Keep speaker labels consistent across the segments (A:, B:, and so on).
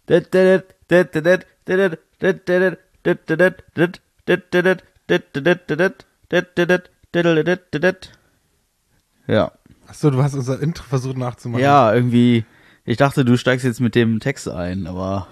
A: Ja.
B: Achso, du hast unser Intro versucht nachzumachen.
A: Ja, irgendwie. Ich dachte, du steigst jetzt mit dem Text ein, aber.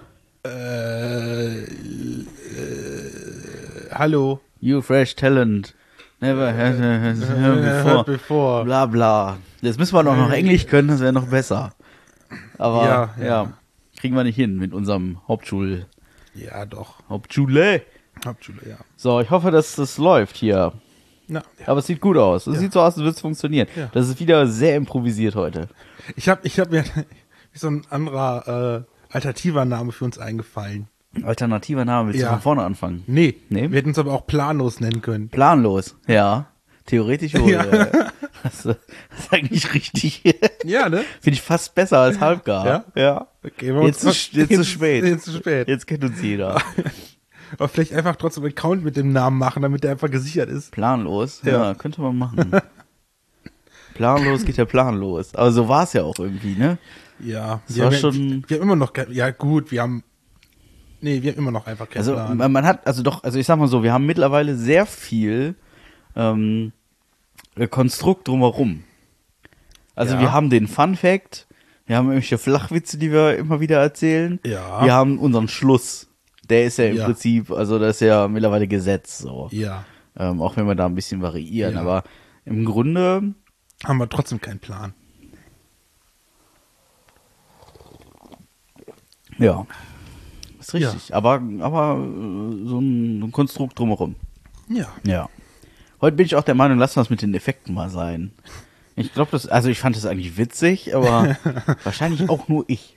B: Hallo.
A: You fresh talent. Never
B: Heard before.
A: Bla bla. Jetzt müssen wir doch noch Englisch können, das wäre noch besser. Aber ja, kriegen wir nicht hin mit unserem Hauptschule.
B: Ja, doch.
A: Hauptschule,
B: ja.
A: So, ich hoffe, dass das läuft hier.
B: Ja.
A: Aber es sieht gut aus. Es sieht so aus, als würde es funktionieren.
B: Ja.
A: Das ist wieder sehr improvisiert heute.
B: Ich hab mir so ein anderer alternativer Name für uns eingefallen.
A: Alternativer Name, willst du von vorne anfangen?
B: Nee,
A: Nee?
B: wir hätten uns aber auch planlos nennen können.
A: Planlos, ja. Theoretisch wohl.
B: Ja.
A: Das ist eigentlich richtig.
B: Ja, ne?
A: Finde ich fast besser als halbgar. Ja.
B: Okay,
A: Jetzt zu spät.
B: Jetzt zu spät.
A: Jetzt kennt uns jeder.
B: Aber vielleicht einfach trotzdem einen Account mit dem Namen machen, damit der einfach gesichert ist.
A: Planlos?
B: Ja.
A: Ja, könnte man machen. Planlos geht ja planlos. Aber so war es ja auch irgendwie, ne?
B: Ja.
A: Das war schon.
B: Wir haben immer noch, ja gut, wir haben immer noch einfach keinen
A: Also
B: Plan.
A: man hat, also ich sag mal so, wir haben mittlerweile sehr viel Konstrukt drumherum. Also
B: Ja.
A: wir haben den Fun Fact, wir haben irgendwelche Flachwitze, die wir immer wieder erzählen.
B: Ja.
A: Wir haben unseren Schluss. Der ist ja im
B: Ja.
A: Prinzip, also das ist ja mittlerweile Gesetz so.
B: Ja.
A: Auch wenn wir da ein bisschen variieren.
B: Ja.
A: Aber im Grunde
B: Haben wir trotzdem keinen Plan.
A: ja, ist richtig. Aber so ein Konstrukt drumherum.
B: Ja.
A: Ja. Heute bin ich auch der Meinung, lass uns mit den Effekten mal sein. Ich glaube, ich fand das eigentlich witzig, aber wahrscheinlich auch nur ich.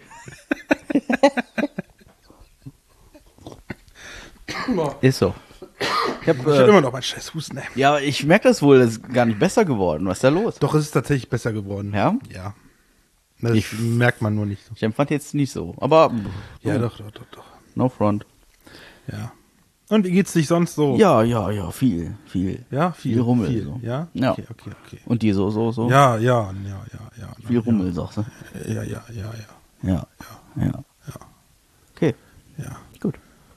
A: Ist so. Ich
B: Ich hab immer noch meinen scheiß Husten. Ey.
A: ja, ich merke das wohl, das ist gar nicht besser geworden. Was ist da los?
B: Doch, es ist tatsächlich besser geworden.
A: Ja?
B: Ja. Das merkt man nur nicht so.
A: Ich empfand jetzt nicht so. Aber
B: Ja, doch.
A: no front.
B: Ja. Und wie geht's dich sonst so?
A: Ja, viel.
B: Ja,
A: Viel Rummel.
B: Viel.
A: So.
B: Ja?
A: Ja.
B: Okay.
A: Und die so.
B: Ja.
A: Viel Rummel, sagst du.
B: Ja.
A: Ja. Okay,
B: Ja.
A: gut.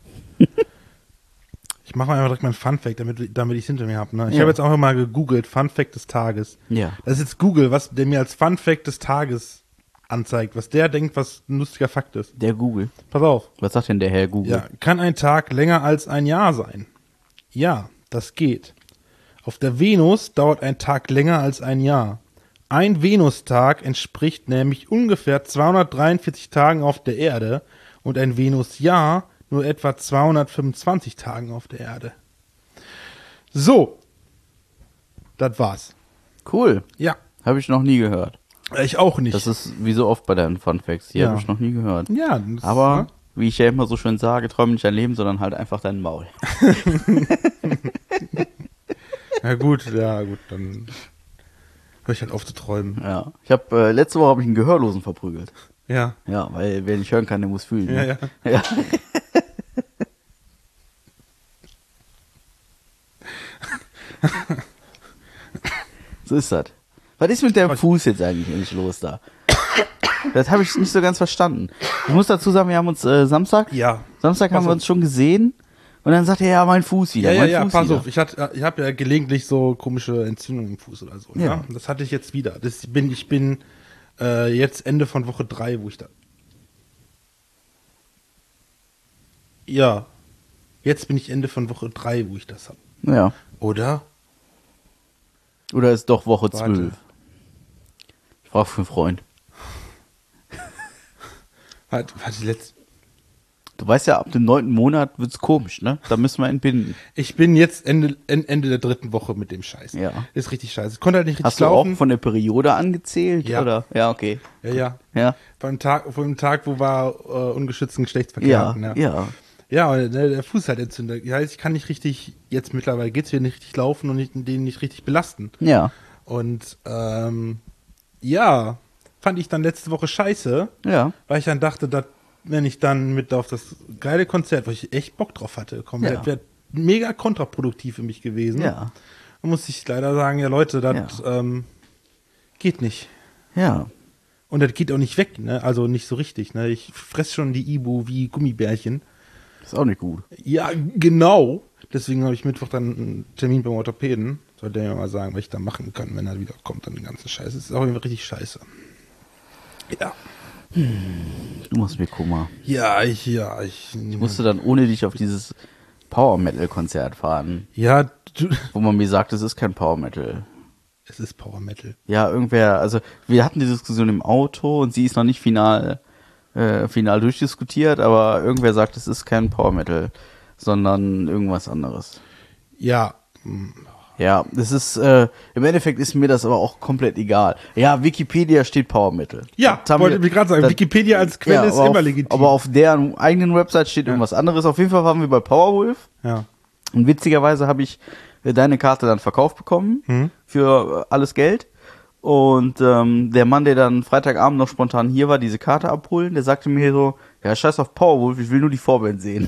B: Ich mache mal einfach direkt meinen Fun-Fact, damit ich es hinter mir habe. Ne? Ich
A: Ja.
B: habe jetzt auch mal gegoogelt, Fun-Fact des Tages.
A: Ja.
B: Das ist jetzt Google, was der mir als Fun-Fact des Tages anzeigt, was der denkt, was ein lustiger Fakt ist.
A: Der Google.
B: Pass auf.
A: Was sagt denn der Herr Google?
B: Ja, kann ein Tag länger als ein Jahr sein? Ja, das geht. Auf der Venus dauert ein Tag länger als ein Jahr. Ein Venustag entspricht nämlich ungefähr 243 Tagen auf der Erde und ein Venusjahr nur etwa 225 Tagen auf der Erde. So, das war's.
A: Cool.
B: Ja,
A: Habe ich noch nie gehört.
B: ich auch nicht.
A: Das ist wie so oft bei deinen Fun Facts. Die
B: Ja.
A: habe ich noch nie gehört.
B: ja, das,
A: Aber, wie ich ja immer so schön sage, träume nicht dein Leben, sondern halt einfach dein Maul.
B: ja gut, dann höre ich halt auf zu träumen.
A: Ja. Letzte Woche habe ich einen Gehörlosen verprügelt.
B: Ja,
A: Ja, weil wer nicht hören kann, der muss fühlen. Ne?
B: ja.
A: So ist das. Was ist mit dem Fuß jetzt eigentlich endlich los da? Das habe ich nicht so ganz verstanden. Ich muss dazu sagen, wir haben uns Samstag haben wir uns schon gesehen und dann sagt er, ja, mein Fuß wieder.
B: Ja,
A: Fuß
B: pass
A: wieder.
B: auf, ich habe ja gelegentlich so komische Entzündungen im Fuß oder so.
A: Ja.
B: Ja. Das hatte ich jetzt wieder. Ich bin jetzt Ende von Woche 3, wo ich da. Ja. Jetzt bin ich Ende von Woche 3, wo ich das habe.
A: Ja.
B: Oder?
A: Oder ist doch Woche
B: Warte.
A: 12? Ich frage für einen Freund.
B: Warte, letzt.
A: Du weißt ja, ab dem 9. Monat wird's komisch, ne? Da müssen wir entbinden.
B: Ich bin jetzt Ende der 3. Woche mit dem Scheiß.
A: Ja.
B: Ist richtig scheiße. Ich konnte halt nicht richtig
A: Hast du
B: laufen.
A: auch von der Periode angezählt?
B: Ja.
A: Oder? Ja, okay.
B: Ja.
A: Ja.
B: Von dem Tag, wo wir ungeschützten Geschlechtsverkehr
A: Ja,
B: hatten.
A: ja.
B: Ja, aber der Fuß ist halt entzündet. Das heißt, ich kann nicht richtig, jetzt mittlerweile geht's wieder nicht richtig laufen und den nicht richtig belasten.
A: Ja.
B: Und ja, fand ich dann letzte Woche scheiße,
A: Ja.
B: weil ich dann dachte, dass, wenn ich dann mit auf das geile Konzert, wo ich echt Bock drauf hatte, kommen,
A: Ja.
B: das wäre mega kontraproduktiv für mich gewesen.
A: Ja.
B: Da muss ich leider sagen, ja Leute, das geht nicht.
A: Ja.
B: Und das geht auch nicht weg, ne? Also nicht so richtig, ne? Ich fress schon die Ibu wie Gummibärchen.
A: Ist auch nicht gut.
B: Ja, genau. Deswegen habe ich Mittwoch dann einen Termin beim Orthopäden. Soll der mir mal sagen, was ich da machen kann, wenn er wieder kommt, dann den ganzen Scheiß. Das ist auch immer richtig scheiße. Ja.
A: Du machst mir Kummer.
B: Ich
A: musste dann ohne dich auf dieses Power-Metal-Konzert fahren.
B: Ja,
A: wo man mir sagt, es ist kein Power-Metal.
B: Es ist Power-Metal.
A: Ja, irgendwer, also wir hatten die Diskussion im Auto und sie ist noch nicht final durchdiskutiert, aber irgendwer sagt, es ist kein Power-Metal, sondern irgendwas anderes.
B: Ja.
A: Ja, das ist, im Endeffekt ist mir das aber auch komplett egal. Ja, Wikipedia steht Power Metal.
B: Ja, wollte ich gerade sagen, Wikipedia als Quelle ist immer legitim.
A: Aber auf deren eigenen Website steht irgendwas anderes. Auf jeden Fall waren wir bei Powerwolf.
B: Ja.
A: Und witzigerweise habe ich deine Karte dann verkauft bekommen für alles Geld. Und der Mann, der dann Freitagabend noch spontan hier war, diese Karte abholen, der sagte mir so, ja, scheiß auf Powerwolf, ich will nur die Vorband sehen.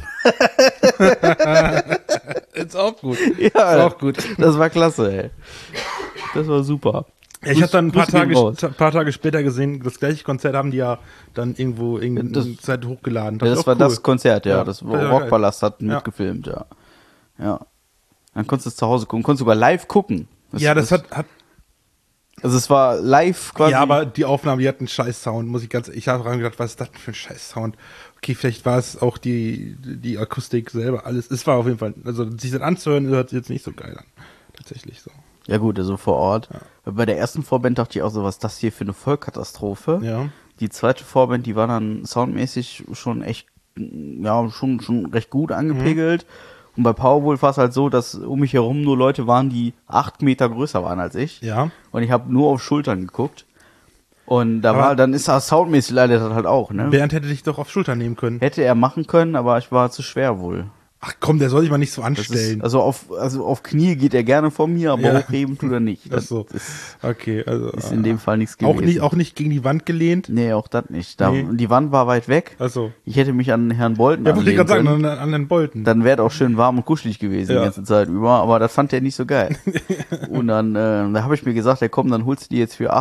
B: Ist auch gut.
A: Ja, ist auch gut. Das war klasse, ey. Das war super.
B: Ja, ich habe dann ein paar Tage später gesehen, das gleiche Konzert haben die ja dann irgendwo irgendeine Zeit hochgeladen.
A: Das war cool. Das Konzert, ja. Das Rockpalast hat mitgefilmt, ja. Ja. Dann konntest du es zu Hause gucken. Konntest sogar live gucken.
B: Das hat
A: also es war live quasi.
B: Ja, aber die Aufnahme, die hat einen scheiß Sound, ich habe dran gedacht, was ist das denn für ein scheiß Sound? Okay, vielleicht war es auch die Akustik selber, alles. Es war auf jeden Fall, also sich das anzuhören, hört sich jetzt nicht so geil an. Tatsächlich so.
A: Ja gut, also vor Ort. Ja. Bei der ersten Vorband dachte ich auch so, was ist das hier für eine Vollkatastrophe?
B: Ja.
A: Die zweite Vorband, die war dann soundmäßig schon echt, ja, schon recht gut angepegelt. Und bei Powerwolf war es halt so, dass um mich herum nur Leute waren, die 8 Meter größer waren als ich.
B: Ja.
A: Und ich habe nur auf Schultern geguckt. Und dann ist das soundmäßig leider das halt auch, ne?
B: Bernd hätte dich doch auf Schultern nehmen können.
A: Hätte er machen können, aber ich war zu schwer wohl.
B: Ach komm, der soll sich mal nicht so anstellen.
A: Auf Knie geht er gerne von mir, aber hochheben tut er nicht.
B: Das so. Okay, also
A: ist in dem Fall nichts gewesen.
B: Auch nicht gegen die Wand gelehnt?
A: Nee, auch das nicht. Die Wand war weit weg.
B: Ach so.
A: Ich hätte mich an Herrn Bolton
B: wollte ich gerade sagen, an Herrn Bolton.
A: Dann wäre es auch schön warm und kuschelig gewesen die ganze Zeit über, aber das fand er nicht so geil. Und dann da habe ich mir gesagt, ja komm, dann holst du dir jetzt für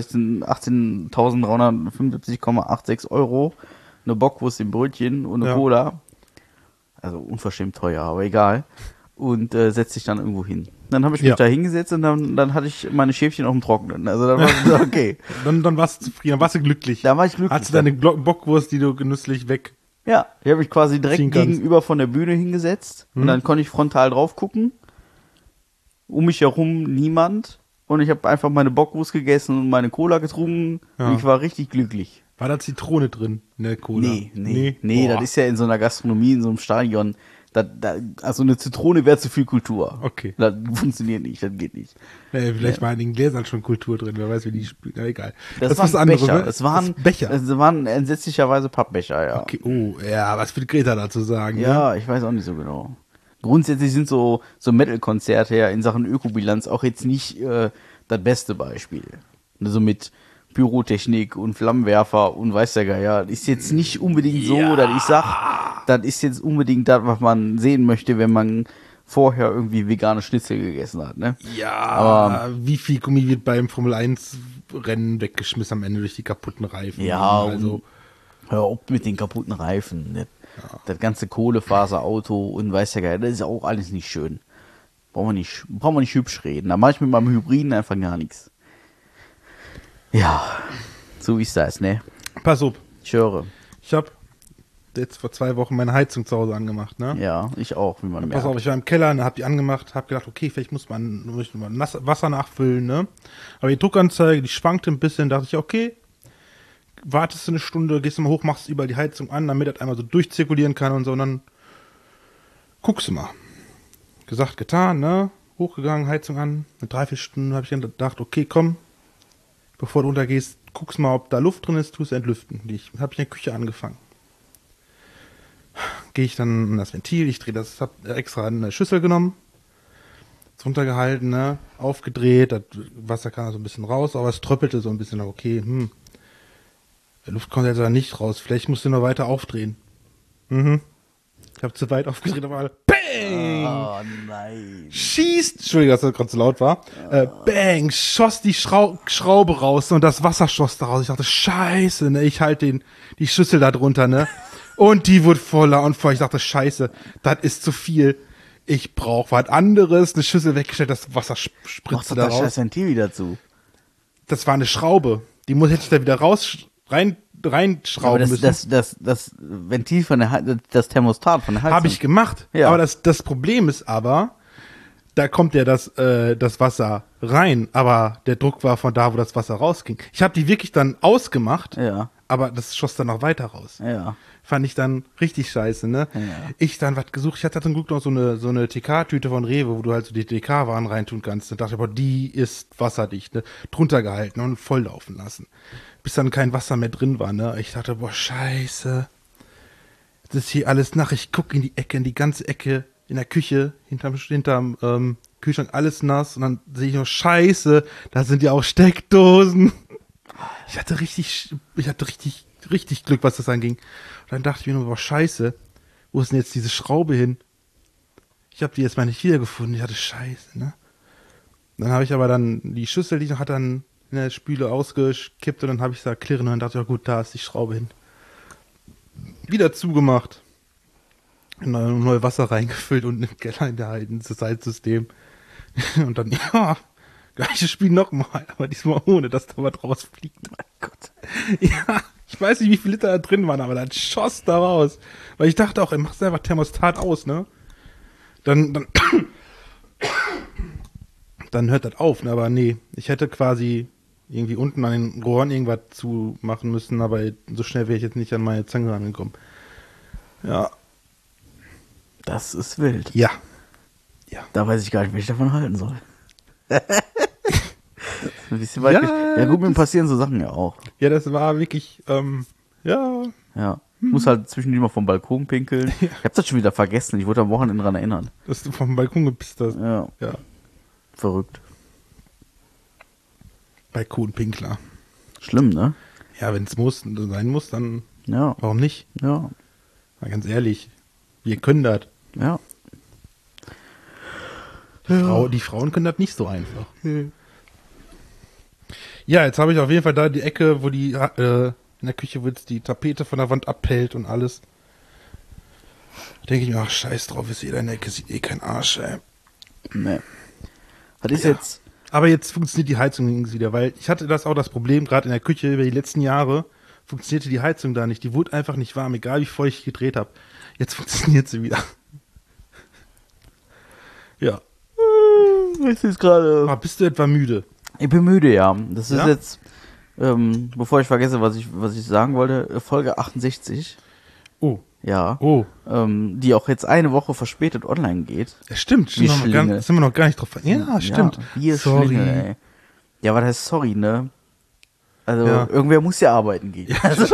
A: 18.375,86 Euro eine Bockwurst im Brötchen und eine Cola. Also unverschämt teuer, aber egal. Und setz dich dann irgendwo hin. Dann habe ich mich da hingesetzt und dann hatte ich meine Schäfchen auf dem Trockenen. Also dann war es okay.
B: dann warst du zufrieden, dann warst du glücklich.
A: Da war ich glücklich.
B: Hattest du deine Bockwurst, die du genüsslich weg...
A: Ja, ich habe mich quasi direkt gegenüber von der Bühne hingesetzt. Und dann konnte ich frontal drauf gucken. Um mich herum niemand. Und ich habe einfach meine Bockwurst gegessen und meine Cola getrunken. Ja. Und ich war richtig glücklich.
B: War da Zitrone drin in der Cola?
A: Nee, das ist ja in so einer Gastronomie, in so einem Stadion. Also eine Zitrone wäre zu viel Kultur.
B: Okay.
A: Das funktioniert nicht, das geht nicht.
B: Vielleicht war in den Gläsern schon Kultur drin, wer weiß, wie die spielen. Na egal.
A: Das war ein Becher. Es waren entsetzlicherweise Pappbecher, ja.
B: Okay, was will Greta dazu sagen?
A: Ja, ich weiß auch nicht so genau. Grundsätzlich sind so Metal-Konzerte ja in Sachen Ökobilanz auch jetzt nicht das beste Beispiel. So mit Pyrotechnik und Flammenwerfer und weiß der Geier. Das ist jetzt nicht unbedingt so, dass ich sag, das ist jetzt unbedingt das, was man sehen möchte, wenn man vorher irgendwie vegane Schnitzel gegessen hat, ne?
B: Ja, aber wie viel Gummi wird beim Formel 1 Rennen weggeschmissen am Ende durch die kaputten Reifen?
A: Ja, also hör auf mit den kaputten Reifen. Das ganze Kohlefaserauto und weiß der Geier, das ist auch alles nicht schön. Brauchen wir nicht hübsch reden. Da mache ich mit meinem Hybriden einfach gar nichts. Ja, so ist das, ne?
B: Pass auf.
A: Ich höre.
B: Ich habe jetzt vor 2 Wochen meine Heizung zu Hause angemacht, ne?
A: Ja, ich auch, wie man merkt.
B: Pass auf, ich war im Keller, hab die angemacht, hab gedacht, okay, vielleicht muss man Wasser nachfüllen, ne? Aber die Druckanzeige, die schwankte ein bisschen, dachte ich, okay, wartest du eine Stunde, gehst du mal hoch, machst überall die Heizung an, damit das einmal so durchzirkulieren kann und so, und dann guckst du mal. Gesagt, getan, ne? Hochgegangen, Heizung an, eine 3-4 Stunden habe ich dann gedacht, okay, komm, bevor du runtergehst, guckst mal, ob da Luft drin ist, tust entlüften. Habe ich in der Küche angefangen. Gehe ich dann an das Ventil, hab extra eine Schüssel genommen, runtergehalten, ne, aufgedreht, das Wasser kam so ein bisschen raus, aber es tröppelte so ein bisschen, okay, der Luft kommt jetzt aber nicht raus, vielleicht musst du noch weiter aufdrehen. Ich habe zu weit aufgedreht, aber bang! bang.
A: Oh nein.
B: Schießt, Entschuldigung, dass das gerade so laut war. Bang, schoss die Schraube raus und das Wasser schoss da raus. Ich dachte, scheiße, ne, ich halte die Schüssel da drunter, ne. Und die wurde voller und voll. Ich dachte, scheiße, das ist zu viel. Ich brauche was anderes, eine Schüssel weggestellt, das Wasser spritzte da raus.
A: Mach das scheiß Ventil wieder zu.
B: Das war eine Schraube. Die hätte ich da wieder reinschrauben müssen.
A: Das Ventil von das Thermostat von der Heizung.
B: Habe ich gemacht.
A: Ja.
B: Aber das Problem ist aber, da kommt ja das Wasser rein, aber der Druck war von da, wo das Wasser rausging. Ich habe die wirklich dann ausgemacht,
A: Ja.
B: aber das schoss dann noch weiter raus.
A: Ja.
B: Fand ich dann richtig scheiße, ne?
A: Ja.
B: Ich dann was gesucht. Ich hatte zum Glück noch so eine TK-Tüte von Rewe, wo du halt so die TK-Waren reintun kannst. Und dachte ich, boah, die ist wasserdicht, ne? Drunter gehalten und volllaufen lassen. Bis dann kein Wasser mehr drin war, ne? Ich dachte, boah, scheiße. Das ist hier alles nach. Ich gucke in die Ecke, in die ganze Ecke, in der Küche, hinterm Kühlschrank, alles nass. Und dann sehe ich noch, scheiße, da sind ja auch Steckdosen. Ich hatte richtig Glück, was das anging. Und dann dachte ich mir nur, boah, scheiße, wo ist denn jetzt diese Schraube hin? Ich habe die jetzt mal nicht wiedergefunden. Ich hatte scheiße, ne? Dann habe ich aber dann die Schüssel, die ich noch hatte, dann in der Spüle ausgekippt und dann habe ich da klirren und dann dachte ich, ja gut, da ist die Schraube hin. Wieder zugemacht. Und dann neu Wasser reingefüllt und im Keller hinterhalten, das Heizsystem. Und dann, ja, gleiches Spiel nochmal, aber diesmal ohne, dass da was rausfliegt.
A: Mein Gott.
B: Ja, ich weiß nicht, wie viele Liter da drin waren, aber dann schoss da raus. Weil ich dachte auch, ey, machst du einfach Thermostat aus, ne? Dann hört das auf, ne? Aber nee, ich hätte quasi irgendwie unten an den Rohren irgendwas zu machen müssen, aber so schnell wäre ich jetzt nicht an meine Zange rangekommen. Ja.
A: Das ist wild.
B: Ja.
A: Da weiß ich gar nicht, wie ich davon halten soll. Ein bisschen weit ja gut, mir passieren so Sachen ja auch.
B: Ja, das war wirklich, ja.
A: Ja. Muss halt zwischendurch mal vom Balkon pinkeln. Ja. Ich hab das schon wieder vergessen. Ich wurde am Wochenende dran erinnern.
B: Dass du vom Balkon gepisst hast.
A: Ja.
B: Ja.
A: Verrückt.
B: Balkonpinkler.
A: Schlimm, ne?
B: Ja, wenn es sein muss, dann
A: Ja.
B: warum nicht?
A: Ja.
B: Mal ganz ehrlich, wir können das.
A: Ja.
B: Die Frauen können das nicht so einfach. Ja, jetzt habe ich auf jeden Fall da die Ecke, wo die in der Küche, wo jetzt die Tapete von der Wand abhält und alles. Da denke ich mir, ach, scheiß drauf, ist jeder in der Ecke, sieht eh kein Arsch, ey.
A: Nee. Das ist jetzt...
B: Aber jetzt funktioniert die Heizung übrigens wieder, weil ich hatte das Problem, gerade in der Küche, über die letzten Jahre, funktionierte die Heizung da nicht. Die wurde einfach nicht warm, egal wie voll ich gedreht habe. Jetzt funktioniert sie wieder. Ja.
A: Ich sehe es gerade.
B: Aber bist du etwa müde?
A: Ich bin müde, ja. Das ist
B: Ja?
A: jetzt, bevor ich vergesse, was ich sagen wollte, Folge 68.
B: Oh.
A: Ja.
B: Oh.
A: Die auch jetzt eine Woche verspätet online geht.
B: Ja, stimmt.
A: Wir
B: Sind wir noch gar nicht drauf. Ja, stimmt.
A: Ja, wir
B: Sorry.
A: Schlingel, ey. Ja, was heißt sorry, ne? Also,
B: Ja.
A: irgendwer muss ja arbeiten gehen.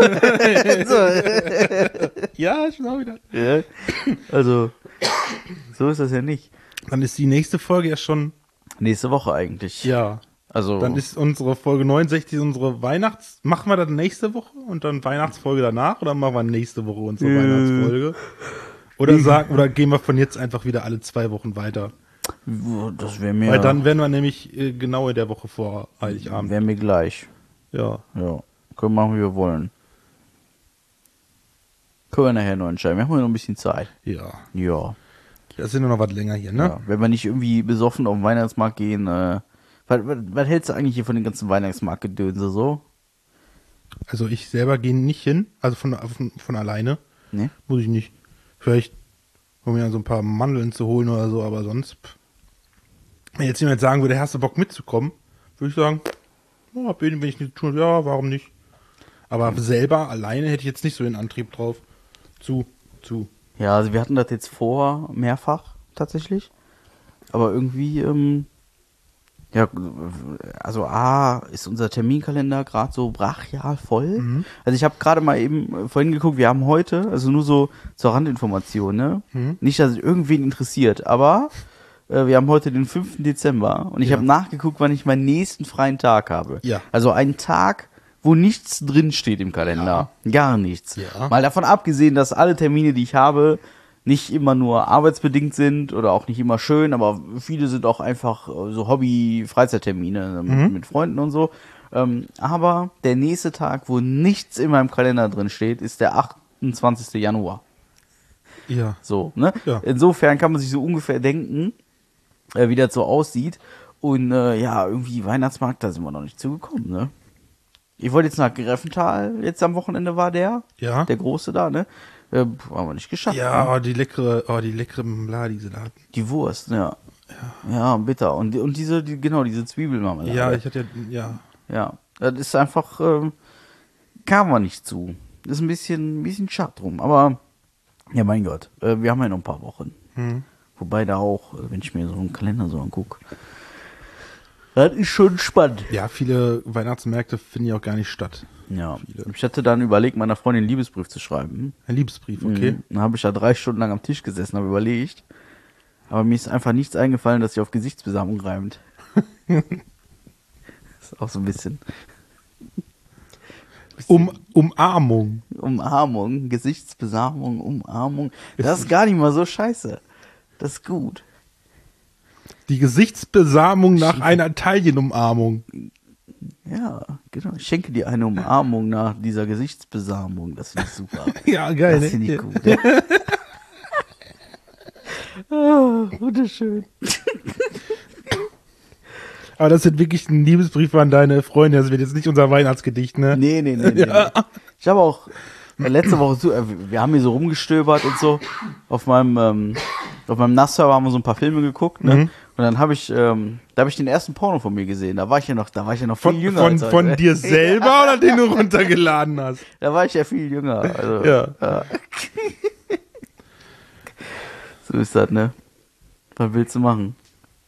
B: Ja, schon auch wieder.
A: Ja. Also, so ist das ja nicht.
B: Dann ist die nächste Folge ja schon.
A: Nächste Woche eigentlich.
B: Ja.
A: Also,
B: Dann ist unsere Folge 69 unsere Machen wir das nächste Woche und dann Weihnachtsfolge danach oder machen wir nächste Woche unsere Weihnachtsfolge? Oder gehen wir von jetzt einfach wieder alle 2 Wochen weiter?
A: das wäre mir...
B: Weil dann wären wir nämlich genau in der Woche vor Heiligabend.
A: Wäre mir gleich.
B: Ja.
A: Ja. Können wir machen, wie wir wollen. Können wir nachher noch entscheiden. Wir haben ja noch ein bisschen Zeit.
B: Ja.
A: Ja.
B: Das sind nur noch was länger hier, ne?
A: Ja. Wenn wir nicht irgendwie besoffen auf den Weihnachtsmarkt gehen, was hältst du eigentlich hier von den ganzen Weihnachtsmarktgedönse so?
B: Also ich selber gehe nicht hin, also von alleine.
A: Ne?
B: Muss ich nicht. Vielleicht, um mir so ein paar Mandeln zu holen oder so, aber sonst. Wenn jetzt jemand sagen würde, hast du Bock mitzukommen, würde ich sagen, ja, wenn ich nicht tun, ja, warum nicht? Aber selber, alleine hätte ich jetzt nicht so den Antrieb drauf.
A: Ja, also wir hatten das jetzt vor, mehrfach tatsächlich. Aber irgendwie, ja, also ist unser Terminkalender gerade so brachial voll.
B: Mhm.
A: Also ich habe gerade mal eben vorhin geguckt, wir haben heute, also nur so zur Randinformation, ne?
B: Mhm.
A: Nicht, dass es irgendwen interessiert, aber wir haben heute den 5. Dezember und ich
B: Ja.
A: habe nachgeguckt, wann ich meinen nächsten freien Tag habe.
B: Ja.
A: Also einen Tag, wo nichts drin steht im Kalender. Gar nichts.
B: Ja.
A: Mal davon abgesehen, dass alle Termine, die ich habe, nicht immer nur arbeitsbedingt sind oder auch nicht immer schön, aber viele sind auch einfach so Hobby-Freizeittermine mit Freunden und so. Aber der nächste Tag, wo nichts in meinem Kalender drin steht, ist der 28. Januar.
B: Ja.
A: So, ne?
B: Ja.
A: Insofern kann man sich so ungefähr denken, wie das so aussieht. Und irgendwie Weihnachtsmarkt, da sind wir noch nicht zugekommen, ne? Ich wollte jetzt nach Greffenthal, jetzt am Wochenende war der große da, ne? Haben wir nicht geschafft.
B: Ja, ne? die leckere Marmelade, die sie da hatten.
A: Die Wurst, ja. Ja, bitter. Und diese Zwiebelmarmelade.
B: Ja, ich hatte
A: Ja, das ist einfach, kam man nicht zu. Das ist ein bisschen schade drum. Aber, ja, mein Gott, wir haben ja noch ein paar Wochen. Wobei da auch, wenn ich mir so einen Kalender so angucke, das ist schon spannend.
B: Ja, viele Weihnachtsmärkte finden ja auch gar nicht statt.
A: Ja, ich hatte dann überlegt, meiner Freundin einen Liebesbrief zu schreiben.
B: Ein Liebesbrief, okay.
A: Dann habe ich da 3 Stunden lang am Tisch gesessen, habe überlegt. Aber mir ist einfach nichts eingefallen, dass sie auf Gesichtsbesamung reimt. Ist auch so ein bisschen.
B: Umarmung.
A: Umarmung, Gesichtsbesamung, Umarmung. Das ist gar nicht mal so scheiße. Das ist gut.
B: Die Gesichtsbesamung nach einer Taillenumarmung.
A: Ja, genau. Ich schenke dir eine Umarmung nach dieser Gesichtsbesamung. Das finde ich super.
B: Ja, geil.
A: Das finde ich gut. Ja. Oh, wunderschön.
B: Aber das ist wirklich ein Liebesbrief an deine Freunde. Das wird jetzt nicht unser Weihnachtsgedicht, ne?
A: Nee. Ja. Ich habe auch letzte Woche, wir haben hier so rumgestöbert und so. Auf meinem NAS-Server haben wir so ein paar Filme geguckt, ne? Und dann habe ich den ersten Porno von mir gesehen. Da war ich ja noch viel jünger.
B: Von dir selber oder den du runtergeladen hast?
A: Da war ich ja viel jünger. Also,
B: ja.
A: So ist das, ne? Was willst du machen?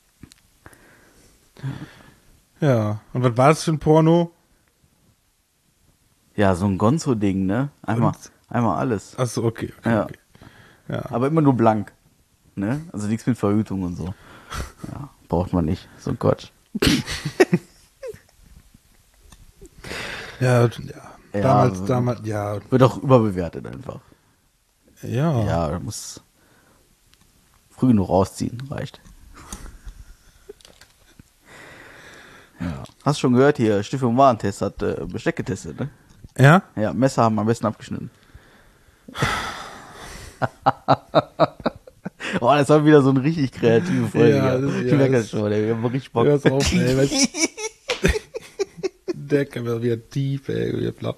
B: Ja. Und was war das für ein Porno?
A: Ja, so ein Gonzo-Ding, ne? Einmal alles.
B: Achso, okay.
A: Ja. Aber immer nur blank. Ne? Also nichts mit Verhütung und so. Ja, braucht man nicht. So ein Quatsch.
B: Damals, ja.
A: Wird auch überbewertet einfach.
B: Ja.
A: Ja, da muss früh genug rausziehen, reicht. Ja. Hast du schon gehört hier, Stiftung Warentest hat Besteck getestet, ne?
B: Ja?
A: Ja, Messer haben am besten abgeschnitten. Oh, das war wieder so eine richtig kreative Folge. Ja, ich merke das schon, wir haben richtig Bock.
B: Hör's auf, ey. Der kann mir wieder tief, ey, wieder flach.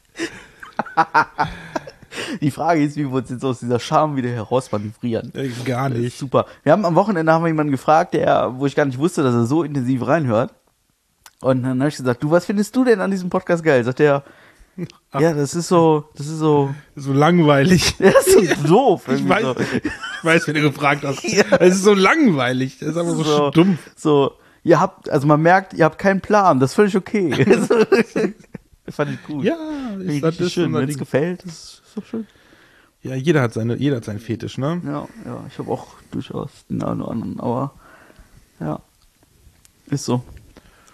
A: Die Frage ist, wie wir uns jetzt aus dieser Scham wieder herausmanövrieren.
B: Gar nicht.
A: Super. Am Wochenende haben wir jemanden gefragt, wo ich gar nicht wusste, dass er so intensiv reinhört. Und dann habe ich gesagt, was findest du denn an diesem Podcast geil? Sagt er, ja, das ist so
B: langweilig.
A: Das ist so doof.
B: Ich weiß, wenn du gefragt hast. Ja. Es ist so langweilig. Das ist einfach so stumpf.
A: So, man merkt, ihr habt keinen Plan. Das ist völlig okay. Das fand ich gut.
B: Ja,
A: das ist schön. Wenn es gefällt, ist so schön.
B: Ja, jeder hat seinen Fetisch, ne?
A: Ja. Ich habe auch durchaus den einen oder anderen, aber ja, ist so.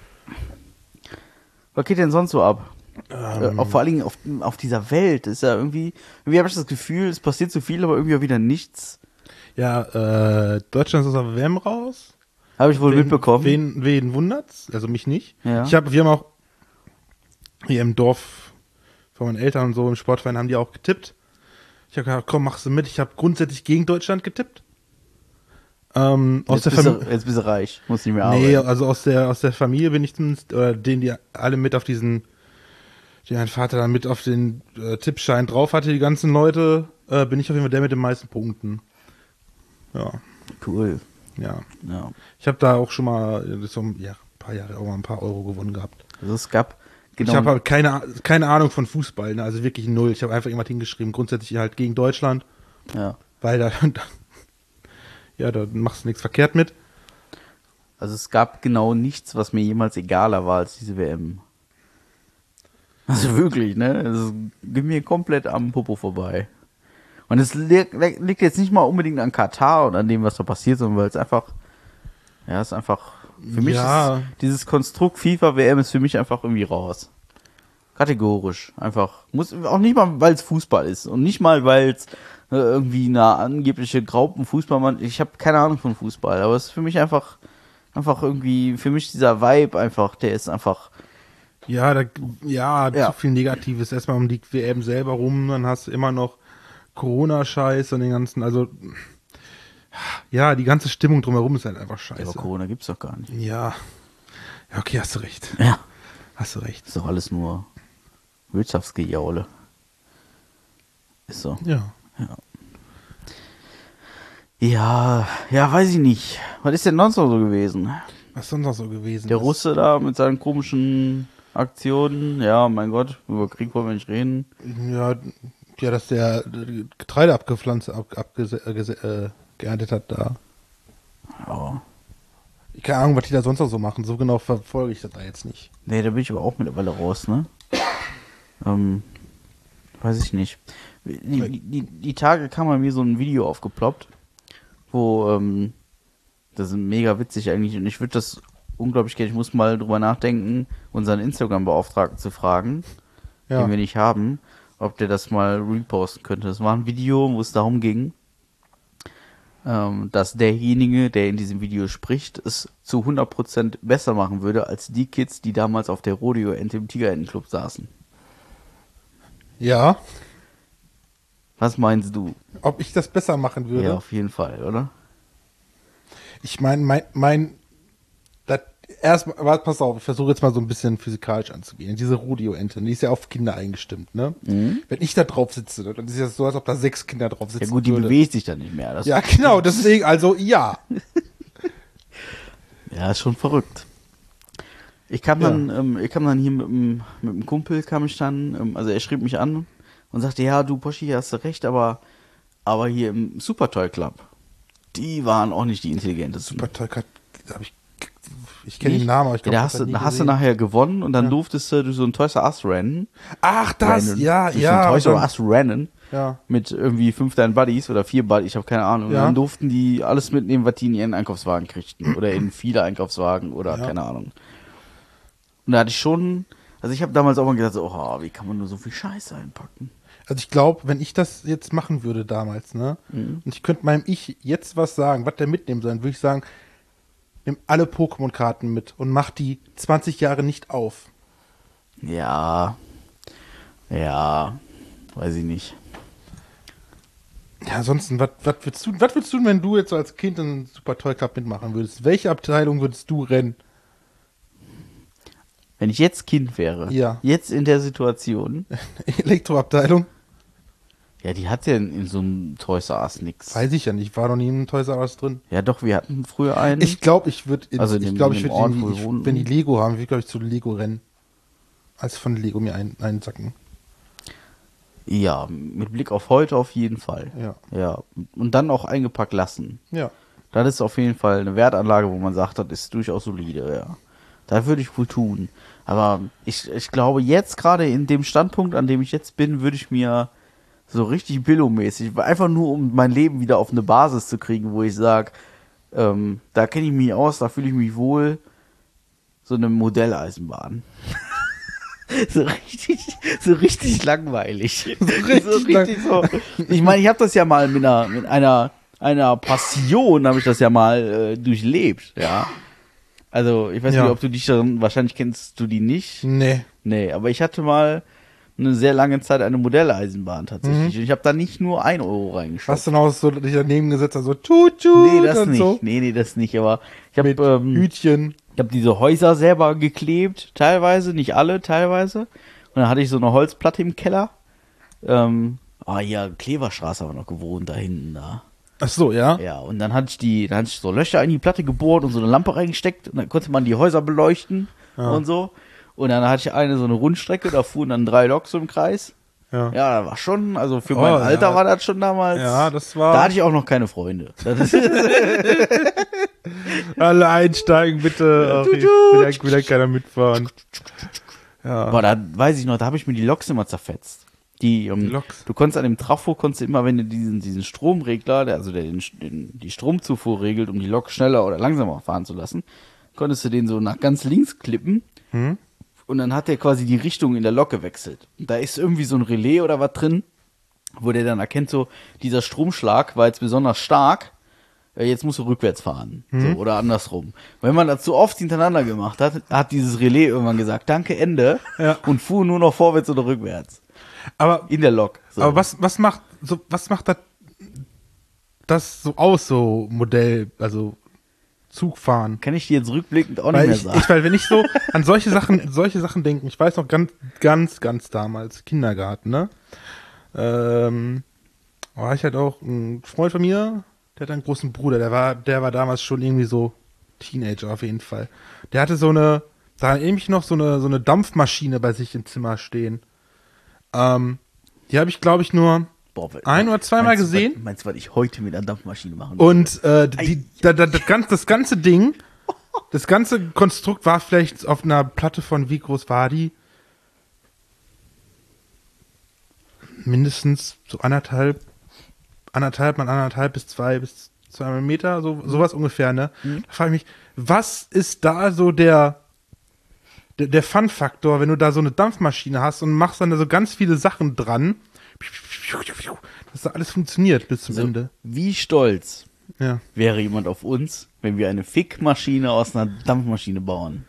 A: Was geht denn sonst so ab? Vor allen Dingen auf dieser Welt ist ja irgendwie habe ich das Gefühl, es passiert so viel, aber irgendwie auch wieder nichts.
B: Ja, Deutschland ist aus der WM raus.
A: Habe ich wohl mitbekommen.
B: Wen wundert's? Also mich nicht.
A: Ja.
B: Wir haben auch hier im Dorf von meinen Eltern und so im Sportverein haben die auch getippt. Ich habe gesagt, komm, machst du mit. Ich habe grundsätzlich gegen Deutschland getippt. Jetzt
A: bist du reich, musst nicht mehr arbeiten.
B: Nee, also aus der Familie bin ich zumindest, oder denen, die alle mit auf diesen, die mein Vater dann mit auf den Tippschein drauf hatte, die ganzen Leute, bin ich auf jeden Fall der mit den meisten Punkten. Ja.
A: Cool.
B: Ja. Ich habe da auch schon mal ein paar Jahre auch mal ein paar Euro gewonnen gehabt.
A: Also es gab
B: Ich habe halt keine Ahnung von Fußball, ne? Also wirklich null. Ich habe einfach irgendwas hingeschrieben, grundsätzlich halt gegen Deutschland.
A: Ja.
B: Weil da machst du nichts verkehrt mit.
A: Also es gab genau nichts, was mir jemals egaler war als diese WM. Also wirklich, ne? Es ging mir komplett am Popo vorbei. Und es liegt jetzt nicht mal unbedingt an Katar und an dem, was da passiert, sondern weil es einfach, ist einfach, für mich ist dieses Konstrukt FIFA-WM ist für mich einfach irgendwie raus. Kategorisch. Einfach. Muss auch nicht mal, weil es Fußball ist und nicht mal, weil es irgendwie eine angebliche Graupenfußballmann. Ich habe keine Ahnung von Fußball, aber es ist für mich einfach irgendwie, für mich dieser Vibe einfach, der ist einfach.
B: Ja, zu viel Negatives. Erstmal um die WM selber rum, dann hast du immer noch Corona-Scheiß und den ganzen, also ja, die ganze Stimmung drumherum ist halt einfach scheiße.
A: Aber Corona gibt's doch gar nicht.
B: Ja, okay, hast du recht.
A: Ja.
B: Hast du recht.
A: Ist doch alles nur Wirtschaftsgejaule. Ist so.
B: Ja.
A: Ja, weiß ich nicht. Was ist denn sonst noch so gewesen?
B: Was ist sonst noch so gewesen?
A: Der Russe da mit seinen komischen Aktionen. Ja, mein Gott, über Krieg wollen wir nicht reden.
B: Ja, dass der Getreide geerntet hat da.
A: Ja.
B: Keine Ahnung, was die da sonst noch so machen. So genau verfolge ich das da jetzt nicht.
A: Nee, da bin ich aber auch mittlerweile raus, ne? Weiß ich nicht. Die Tage kam bei mir so ein Video aufgeploppt, wo, das ist mega witzig eigentlich und ich würde das unglaublich gerne, ich muss mal drüber nachdenken, unseren Instagram-Beauftragten zu fragen, den wir nicht haben, ob der das mal reposten könnte. Das war ein Video, wo es darum ging, dass derjenige, der in diesem Video spricht, es zu 100% besser machen würde, als die Kids, die damals auf der Rodeo-Ente im Tigerentenclub saßen.
B: Ja.
A: Was meinst du?
B: Ob ich das besser machen würde?
A: Ja, auf jeden Fall, oder?
B: Ich meine, erstmal, pass auf, ich versuche jetzt mal so ein bisschen physikalisch anzugehen. Diese Rodeo-Ente, die ist ja auf Kinder eingestimmt, ne? Mhm. Wenn ich da drauf sitze, dann ist es so, als ob da 6 Kinder drauf sitzen.
A: Ja gut, die bewegt sich dann nicht mehr. Das
B: ja, genau, deswegen, also ja.
A: Ja, ist schon verrückt. Ich kam dann hier mit einem Kumpel, also er schrieb mich an und sagte, ja, du Poschi, hast du recht, aber hier im Super Toy Club, die waren auch nicht die intelligentesten.
B: Super Toy Club, ich kenne den Namen, aber ich glaube,
A: da hast du nachher gewonnen und dann durftest du durch so ein Toys R Us rennen.
B: Ach, das, ja.
A: So ein Toys R Us rennen.
B: Ja.
A: Mit irgendwie 5 deinen Buddies oder 4 Buddies, ich habe keine Ahnung. Ja. Und dann durften die alles mitnehmen, was die in ihren Einkaufswagen kriegten. Oder in viele Einkaufswagen oder keine Ahnung. Und da hatte ich schon, also ich habe damals auch mal gedacht, so, wie kann man nur so viel Scheiße einpacken?
B: Also ich glaube, wenn ich das jetzt machen würde damals, ne, und ich könnte meinem Ich jetzt was sagen, was der mitnehmen soll, würde ich sagen, nimm alle Pokémon-Karten mit und mach die 20 Jahre nicht auf.
A: Ja, weiß ich nicht.
B: Ja, ansonsten, was würdest du tun, wenn du jetzt so als Kind einen Super Toy Club mitmachen würdest? Welche Abteilung würdest du rennen?
A: Wenn ich jetzt Kind wäre, jetzt in der Situation.
B: Elektroabteilung?
A: Ja, die hat ja in so einem Toys R Us nix.
B: Weiß ich ja nicht, ich war noch nie in einem Toys R Us drin.
A: Ja doch, wir hatten früher einen.
B: Ich glaube, ich würde,
A: wenn
B: die Lego haben, würde ich glaube ich zu Lego rennen. Als von Lego mir einsacken.
A: Ja, mit Blick auf heute auf jeden Fall. Ja. Und dann auch eingepackt lassen.
B: Ja.
A: Das ist auf jeden Fall eine Wertanlage, wo man sagt, das ist durchaus solide, ja. Da würde ich wohl tun. Aber ich glaube, jetzt gerade in dem Standpunkt, an dem ich jetzt bin, würde ich mir so richtig Billo-mäßig, einfach nur um mein Leben wieder auf eine Basis zu kriegen, wo ich sage, da kenne ich mich aus, da fühle ich mich wohl, so eine Modelleisenbahn. So richtig langweilig. So. Ich meine, ich habe das ja mal mit einer Passion, habe ich das ja mal durchlebt, ja. Also, ich weiß nicht, ob du dich daran, wahrscheinlich kennst du die nicht. Nee, aber ich hatte mal eine sehr lange Zeit eine Modelleisenbahn tatsächlich. Und ich habe da nicht nur 1 Euro reingeschaut.
B: Hast du noch so dich daneben gesetzt, so tut
A: Nee, das nicht.
B: So?
A: Nee, das nicht, aber ich habe
B: Hütchen.
A: Ich habe diese Häuser selber geklebt, teilweise, nicht alle, teilweise. Und dann hatte ich so eine Holzplatte im Keller. Kleverstraße haben wir noch gewohnt, da hinten da.
B: Ach so, ja?
A: Ja, und dann hatte ich so Löcher in die Platte gebohrt und so eine Lampe reingesteckt und dann konnte man die Häuser beleuchten und so. Und dann hatte ich so eine Rundstrecke, da fuhren dann 3 Loks im Kreis. Ja, da war schon, also für mein Alter war das schon damals.
B: Ja, das war.
A: Da hatte ich auch noch keine Freunde.
B: Alle einsteigen, bitte. Ach, ich will keiner mitfahren. Ja.
A: Aber da weiß ich noch, da habe ich mir die Loks immer zerfetzt. Die Loks. Du konntest an dem Trafo, immer, wenn du diesen Stromregler, die Stromzufuhr regelt, um die Lok schneller oder langsamer fahren zu lassen, konntest du den so nach ganz links klippen. Und dann hat der quasi die Richtung in der Lok gewechselt. Und da ist irgendwie so ein Relais oder was drin. wo der dann erkennt, so, dieser Stromschlag war jetzt besonders stark, jetzt musst du rückwärts fahren. So, oder andersrum. Wenn man das so oft hintereinander gemacht hat, hat dieses Relais irgendwann gesagt, danke, Ende, und fuhr nur noch vorwärts oder rückwärts.
B: Aber
A: in der Lok. So.
B: Aber was macht das so aus, so Modell, also Zugfahren?
A: Kann ich dir jetzt rückblickend auch nicht mehr sagen.
B: Weil wenn ich so an solche Sachen denke, ich weiß noch ganz damals, Kindergarten, ne? War ich halt auch ein Freund von mir, der hat einen großen Bruder, der war damals schon irgendwie so Teenager auf jeden Fall. Der hatte da erinnere ich noch so eine Dampfmaschine bei sich im Zimmer stehen. Die habe ich, glaube ich, nur ein- oder zweimal gesehen.
A: Meinst du, was ich heute mit einer Dampfmaschine machen
B: würde? Und das ganze Ding, das ganze Konstrukt war vielleicht auf einer Platte von, wie groß war die? Mindestens so anderthalb mal anderthalb bis 2 Meter, sowas ungefähr, ne? Da frage ich mich, was ist da so der Fun-Faktor, wenn du da so eine Dampfmaschine hast und machst dann da so ganz viele Sachen dran, dass da alles funktioniert bis zum Ende.
A: Wie stolz wäre jemand auf uns, wenn wir eine Fickmaschine aus einer Dampfmaschine bauen?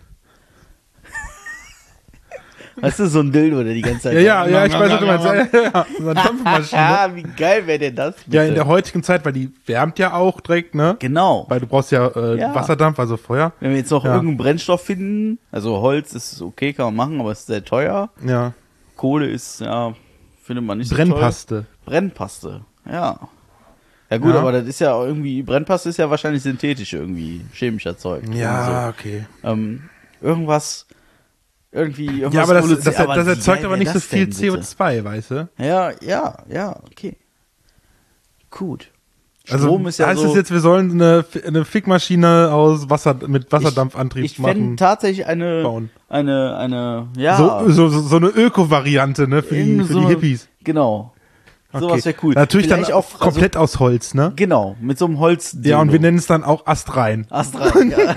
A: Weißt du, so ein Dildo, der die ganze Zeit...
B: Ja, ich weiß, was du meinst. Ja, so eine Dampfmaschine.
A: Wie geil wäre denn das, bitte?
B: Ja, in der heutigen Zeit, weil die wärmt ja auch direkt, ne?
A: Genau.
B: Weil du brauchst ja Wasserdampf, also Feuer.
A: Wenn wir jetzt noch irgendeinen Brennstoff finden, also Holz ist okay, kann man machen, aber es ist sehr teuer.
B: Ja.
A: Kohle ist, findet man nicht so
B: Brennpaste.
A: Brennpaste, ja. Ja gut, aber das ist ja irgendwie, Brennpaste ist ja wahrscheinlich synthetisch irgendwie, chemischer Zeug.
B: Ja, so. Okay.
A: Irgendwas
B: ja, aber das erzeugt aber nicht so viel CO2, weißt du?
A: Ja, okay. Gut.
B: Strom ist ja heißt es jetzt, wir sollen eine Fickmaschine mit Wasserdampfantrieb machen?
A: Ich fände tatsächlich eine, ja.
B: So eine Öko-Variante, ne, für die Hippies.
A: Genau.
B: Okay.
A: Sowas wäre cool.
B: Natürlich vielleicht dann auch komplett aus Holz, ne?
A: Genau, mit so einem Holz.
B: Ja, und wir nennen es dann auch Astrein.
A: Astrein, ja.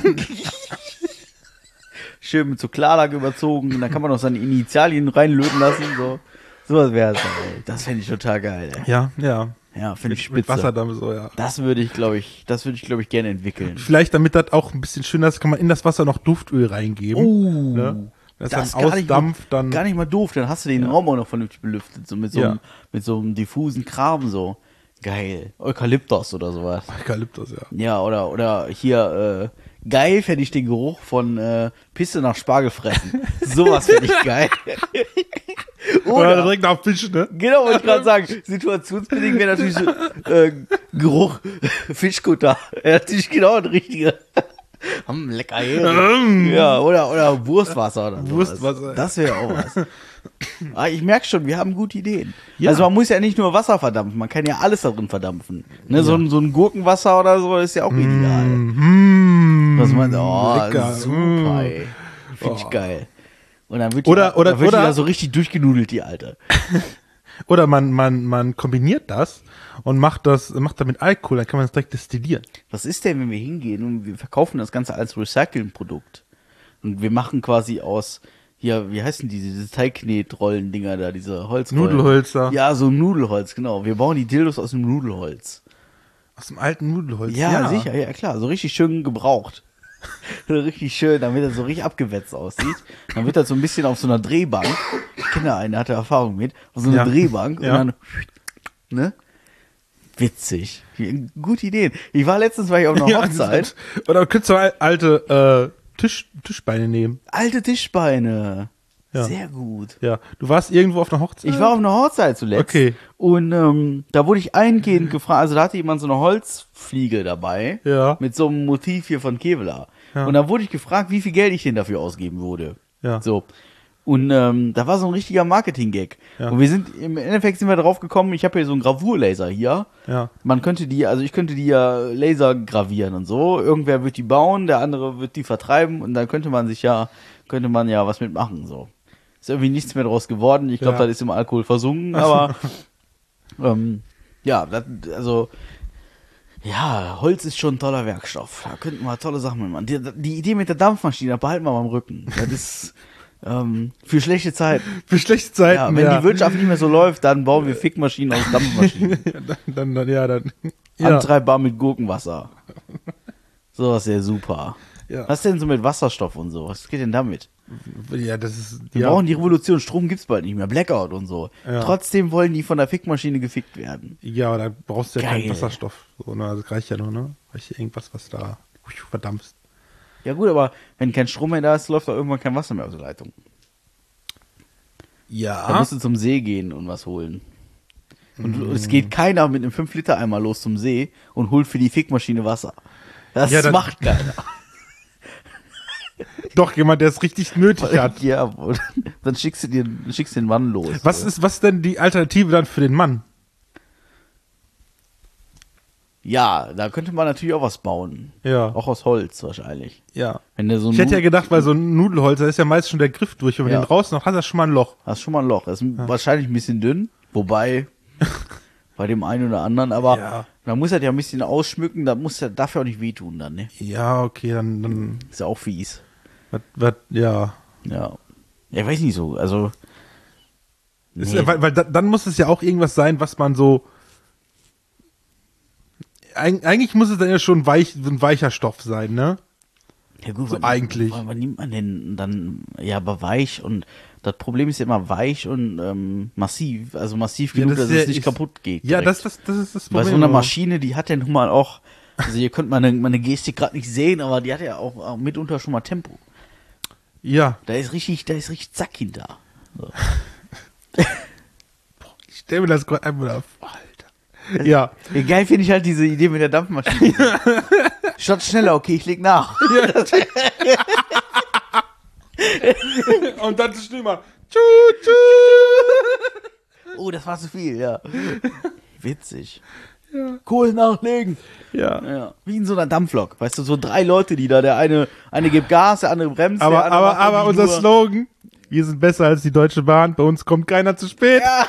A: Schön mit so Klarlack überzogen, dann kann man noch seine Initialien reinlöten lassen, so. Sowas wäre es, ey. Das fände ich total geil, ey.
B: Ja.
A: Ja, finde ich spitze.
B: Mit Wasserdampf so, ja.
A: Das würde ich, glaube ich, gerne entwickeln.
B: Vielleicht, damit das auch ein bisschen schöner ist, kann man in das Wasser noch Duftöl reingeben. Ne? Das dann ausdampft, dann.
A: Gar nicht mal doof, dann hast du den Raum auch noch vernünftig belüftet, so mit so einem diffusen Kram, so. Geil. Eukalyptus oder sowas.
B: Eukalyptus, ja.
A: Ja, oder hier, geil fände ich den Geruch von Pisse nach Spargel fressen. Sowas fände ich geil.
B: Oder direkt auf Fisch, ne?
A: Genau, wollte ich gerade sagen. Situationsbedingt wäre natürlich so, Geruch Fischkutter. Natürlich genau ein richtiger. Lecker hier. Ja, oder Wurstwasser oder so.
B: Wurstwasser.
A: Das wäre auch was. Ich merke schon, wir haben gute Ideen. Ja. Also man muss ja nicht nur Wasser verdampfen, man kann ja alles da drin verdampfen. Ne, so ein Gurkenwasser oder so ist ja auch ideal. Was man,
B: lecker.
A: Super, ey. Finde ich geil. Und dann wird die da so richtig durchgenudelt, die Alte.
B: Oder man kombiniert das und macht damit Alkohol, dann kann man es direkt destillieren.
A: Was ist denn, wenn wir hingehen und wir verkaufen das Ganze als Recycling-Produkt? Und wir machen quasi aus, hier, wie heißen diese Teigknetrollen-Dinger da, diese Holzrollen?
B: Nudelholzer.
A: Ja, so Nudelholz, genau. Wir bauen die Dildos aus dem Nudelholz.
B: Aus dem alten Nudelholz?
A: Ja, sicher, ja klar. So richtig schön gebraucht. Richtig schön, damit er so richtig abgewetzt aussieht. Dann wird das so ein bisschen auf so einer Drehbank. Ich kenne da einen, der hatte Erfahrung mit. Auf so einer Drehbank und dann, ne? Witzig. Gute Ideen. Letztens war ich auf einer Hochzeit.
B: Oder könntest du alte Tischbeine nehmen.
A: Alte Tischbeine. Ja. Sehr gut.
B: Ja. Du warst irgendwo auf einer Hochzeit?
A: Ich war auf einer Hochzeit zuletzt.
B: Okay.
A: Und da wurde ich eingehend gefragt, also da hatte jemand so eine Holzfliege dabei.
B: Ja.
A: Mit so einem Motiv hier von Kevlar. Ja. Und da wurde ich gefragt, wie viel Geld ich denn dafür ausgeben würde. Ja. So. Und da war so ein richtiger Marketing-Gag. Ja. Und im Endeffekt sind wir drauf gekommen, ich habe hier so einen Gravurlaser hier. Ja. Ich könnte die ja Laser gravieren und so. Irgendwer wird die bauen, der andere wird die vertreiben und dann könnte man ja was mitmachen, so. Ist irgendwie nichts mehr draus geworden. Ich glaube, das ist im Alkohol versunken, aber Holz ist schon ein toller Werkstoff. Da könnten wir tolle Sachen mitmachen. Die Idee mit der Dampfmaschine, behalten wir mal im Rücken. Das ist Für schlechte Zeiten.
B: Für schlechte Zeiten,
A: ja. Wenn die Wirtschaft nicht mehr so läuft, dann bauen wir Fickmaschinen aus Dampfmaschinen.
B: dann.
A: Antreibbar mit Gurkenwasser. Sowas wäre super.
B: Ja.
A: Was denn so mit Wasserstoff und so? Was geht denn damit?
B: Ja, das ist.
A: Wir brauchen die Revolution. Strom gibt's bald nicht mehr. Blackout und so.
B: Ja.
A: Trotzdem wollen die von der Fickmaschine gefickt werden.
B: Ja, aber da brauchst du ja
A: Geil.
B: keinen Wasserstoff. So, ne? Das reicht ja nur, ne? Reicht ja irgendwas, was da verdampft.
A: Ja gut, aber wenn kein Strom mehr da ist, läuft doch irgendwann kein Wasser mehr aus der Leitung.
B: Ja.
A: Da musst du zum See gehen und was holen. Und es geht keiner mit einem 5-Liter-Eimer los zum See und holt für die Fickmaschine Wasser. Das macht keiner.
B: Doch, jemand, der es richtig nötig hat.
A: Ja, dann schickst du den Mann los.
B: Was denn die Alternative dann für den Mann?
A: Ja, da könnte man natürlich auch was bauen.
B: Ja.
A: Auch aus Holz wahrscheinlich.
B: Ja.
A: Wenn der so
B: Ich hätte ja gedacht, weil so ein Nudelholz, da ist ja meist schon der Griff durch. Wenn man den raus noch hat, das schon mal ein Loch.
A: Hast schon mal ein Loch. Das ist wahrscheinlich ein bisschen dünn, wobei bei dem einen oder anderen, aber man muss halt ja ein bisschen ausschmücken, darf ja auch nicht wehtun dann, ne?
B: Ja, okay, dann
A: ist ja auch fies.
B: Ja.
A: Ja. Ich weiß nicht so, also.
B: Nee. Weil dann muss es ja auch irgendwas sein, was man so. Eigentlich muss es dann ja schon ein weicher Stoff sein, ne?
A: Ja gut,
B: so eigentlich.
A: Was nimmt man denn dann? Ja, aber weich und das Problem ist ja immer weich und massiv. Also massiv genug, dass es nicht kaputt geht.
B: Ja, das ist das Problem.
A: Bei so einer Maschine, die hat ja nun mal auch, also ihr könnt meine Gestik gerade nicht sehen, aber die hat ja auch mitunter schon mal Tempo.
B: Ja.
A: Da ist richtig Zack hinter. So.
B: Ich stell mir das gerade einmal vor, Alter. Ja.
A: Geil finde ich halt diese Idee mit der Dampfmaschine. Statt schneller, okay, ich leg nach. Ja.
B: Und dann ist immer.
A: Oh, das war zu viel, ja. Witzig. Ja. Kohl nachlegen. Ja. Wie in so einer Dampflok. Weißt du, so 3 Leute, die da, der eine gibt Gas, der andere bremst.
B: Aber unser Slogan, wir sind besser als die Deutsche Bahn, bei uns kommt keiner zu spät. Ja.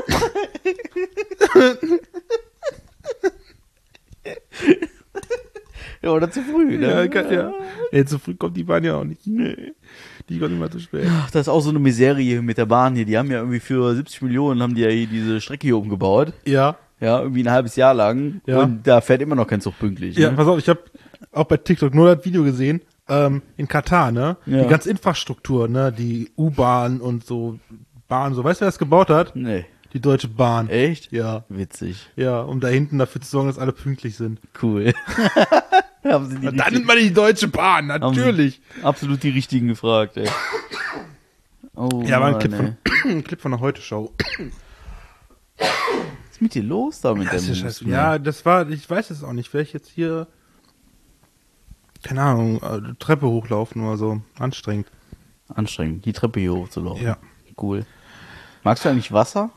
A: Ja, oder zu früh, ne?
B: Ja. Nee, zu früh kommt die Bahn ja auch nicht. Nee. Die kommt immer zu spät.
A: Ach, das ist auch so eine Miserie mit der Bahn hier. Die haben ja irgendwie für 70 Millionen haben die ja hier diese Strecke hier umgebaut.
B: Ja.
A: Ja, irgendwie ein halbes Jahr lang. Ja. Und da fährt immer noch kein Zug pünktlich.
B: Ja,
A: ne?
B: pass auf, ich habe auch bei TikTok nur das Video gesehen, in Katar, ne? Ja. Die ganze Infrastruktur, ne? Die U-Bahn und so, Bahn, so. Weißt du, wer das gebaut hat?
A: Nee.
B: Die Deutsche Bahn.
A: Echt?
B: Ja.
A: Witzig.
B: Ja, um da hinten dafür zu sorgen, dass alle pünktlich sind.
A: Cool.
B: Dann nimmt man die Deutsche Bahn, natürlich.
A: Absolut die richtigen gefragt, ey. Oh,
B: ja, aber ein Clip von der Heute-Show.
A: Was ist mit dir los da mit dem
B: Scheiße. Ja, das war, ich weiß es auch nicht, vielleicht jetzt hier, keine Ahnung, Treppe hochlaufen oder so. Anstrengend.
A: Anstrengend, die Treppe hier hochzulaufen.
B: Ja.
A: Cool. Magst du eigentlich Wasser?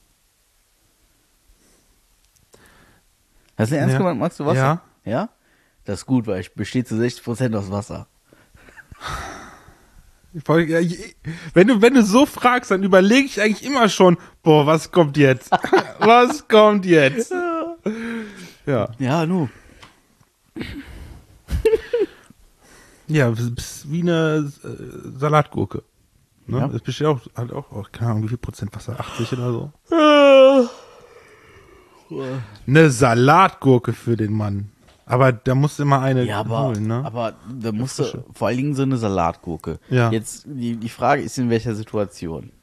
A: Hast du ernst gemeint, magst du Wasser?
B: Ja.
A: Ja? Das ist gut, weil ich bestehe zu 60% aus Wasser.
B: Wenn du so fragst, dann überlege ich eigentlich immer schon, boah, was kommt jetzt? Was kommt jetzt? Ja.
A: Ja, nu.
B: Ja, bist wie eine Salatgurke. Ne?
A: Ja.
B: Das besteht halt auch, keine Ahnung, wie viel Prozent Wasser? 80 oder so? Eine Salatgurke für den Mann. Aber da musst du immer eine holen, ne?
A: Aber da musst du vor allen Dingen so eine Salatgurke.
B: Ja.
A: Jetzt, die Frage ist, in welcher Situation?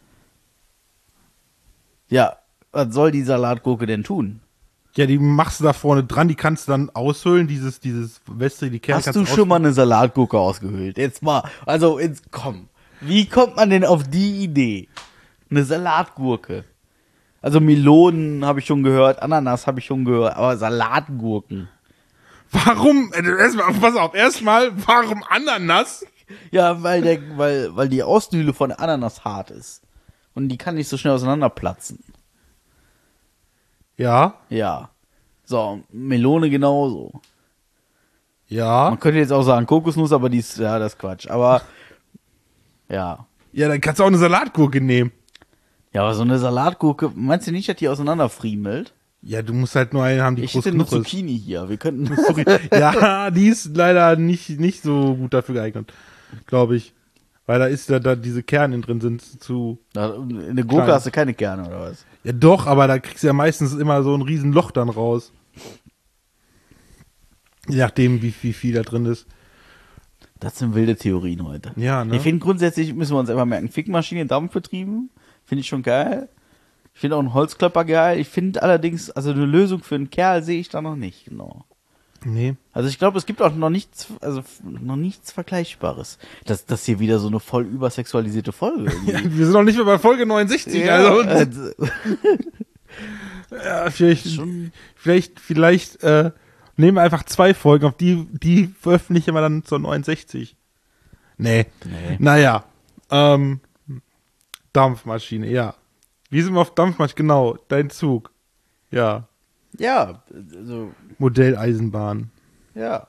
A: Ja, was soll die Salatgurke denn tun?
B: Ja, die machst du da vorne dran, die kannst du dann aushöhlen, dieses Wässrige, die Kerne.
A: Hast du schon mal eine Salatgurke ausgehöhlt? Jetzt mal, also jetzt komm. Wie kommt man denn auf die Idee? Eine Salatgurke. Also Melonen habe ich schon gehört, Ananas habe ich schon gehört, aber Salatgurken.
B: Warum? Pass auf, erstmal, warum Ananas?
A: Ja, weil die Außenhülle von der Ananas hart ist. Und die kann nicht so schnell auseinanderplatzen.
B: Ja.
A: Ja. So, Melone genauso.
B: Ja.
A: Man könnte jetzt auch sagen Kokosnuss, aber das ist Quatsch. Aber, ja.
B: Ja, dann kannst du auch eine Salatgurke nehmen.
A: Ja, aber so eine Salatgurke, meinst du nicht, dass die auseinanderfriemelt?
B: Ja, du musst halt nur eine haben, die
A: groß
B: genug ist.
A: Ich hätte eine Zucchini hier, wir könnten...
B: Ja, die ist leider nicht so gut dafür geeignet, glaube ich. Weil da ist da diese Kerne drin sind zu.
A: In der Gurke hast du keine Kerne, oder was?
B: Ja doch, aber da kriegst du ja meistens immer so ein riesen Loch dann raus. Je nachdem, wie viel da drin ist.
A: Das sind wilde Theorien heute.
B: Ja, ne?
A: Ich finde grundsätzlich, müssen wir uns einfach merken, Fickmaschine, Dampfbetrieben, finde ich schon geil. Ich finde auch einen Holzklopper geil. Ich finde allerdings, also eine Lösung für einen Kerl sehe ich da noch nicht, genau.
B: Nee.
A: Also ich glaube, es gibt auch noch nichts Vergleichbares. Das hier wieder so eine voll übersexualisierte Folge.
B: Ja, wir sind noch nicht mehr bei Folge 69.
A: Ja,
B: also. Ja, vielleicht nehmen wir einfach 2 Folgen, auf die veröffentlichen wir dann zur 69. Nee. Naja. Dampfmaschine, ja. Wie sind wir auf Dampfmaschine? Genau, dein Zug. Ja.
A: Ja, also.
B: Modelleisenbahn.
A: Ja.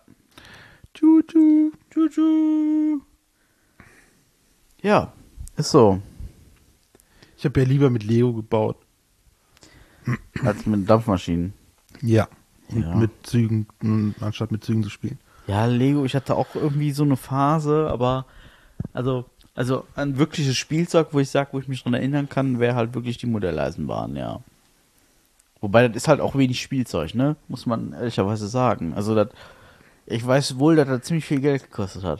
B: Tschu-tschu.
A: Ja, ist so.
B: Ich habe ja lieber mit Lego gebaut.
A: Als mit Dampfmaschinen.
B: Ja. Und mit Zügen, anstatt mit Zügen zu spielen.
A: Ja, Lego, ich hatte auch irgendwie so eine Phase, aber also ein wirkliches Spielzeug, wo ich mich dran erinnern kann, wäre halt wirklich die Modelleisenbahn, ja. Wobei, das ist halt auch wenig Spielzeug, ne? Muss man ehrlicherweise sagen. Also, ich weiß wohl, dass das ziemlich viel Geld gekostet hat.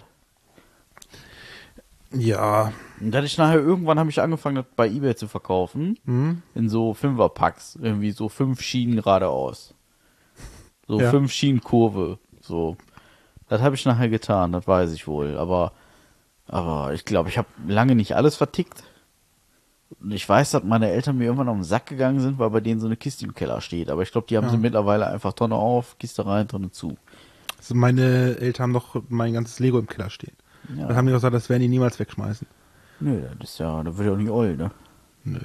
B: Ja.
A: Und dann irgendwann habe ich angefangen, das bei eBay zu verkaufen. In so 5er-Packs. Irgendwie so 5 Schienen geradeaus. So 5 Schienen Kurve. So. Das habe ich nachher getan, das weiß ich wohl. Aber ich glaube, ich habe lange nicht alles vertickt. Und ich weiß, dass meine Eltern mir irgendwann auf den Sack gegangen sind, weil bei denen so eine Kiste im Keller steht. Aber ich glaube, die haben sie mittlerweile einfach Tonne auf, Kiste rein, Tonne zu.
B: Also meine Eltern haben noch mein ganzes Lego im Keller stehen. Ja. Dann haben die auch gesagt, das werden die niemals wegschmeißen.
A: Nö, das wird ja auch nicht oll, ne?
B: Nö.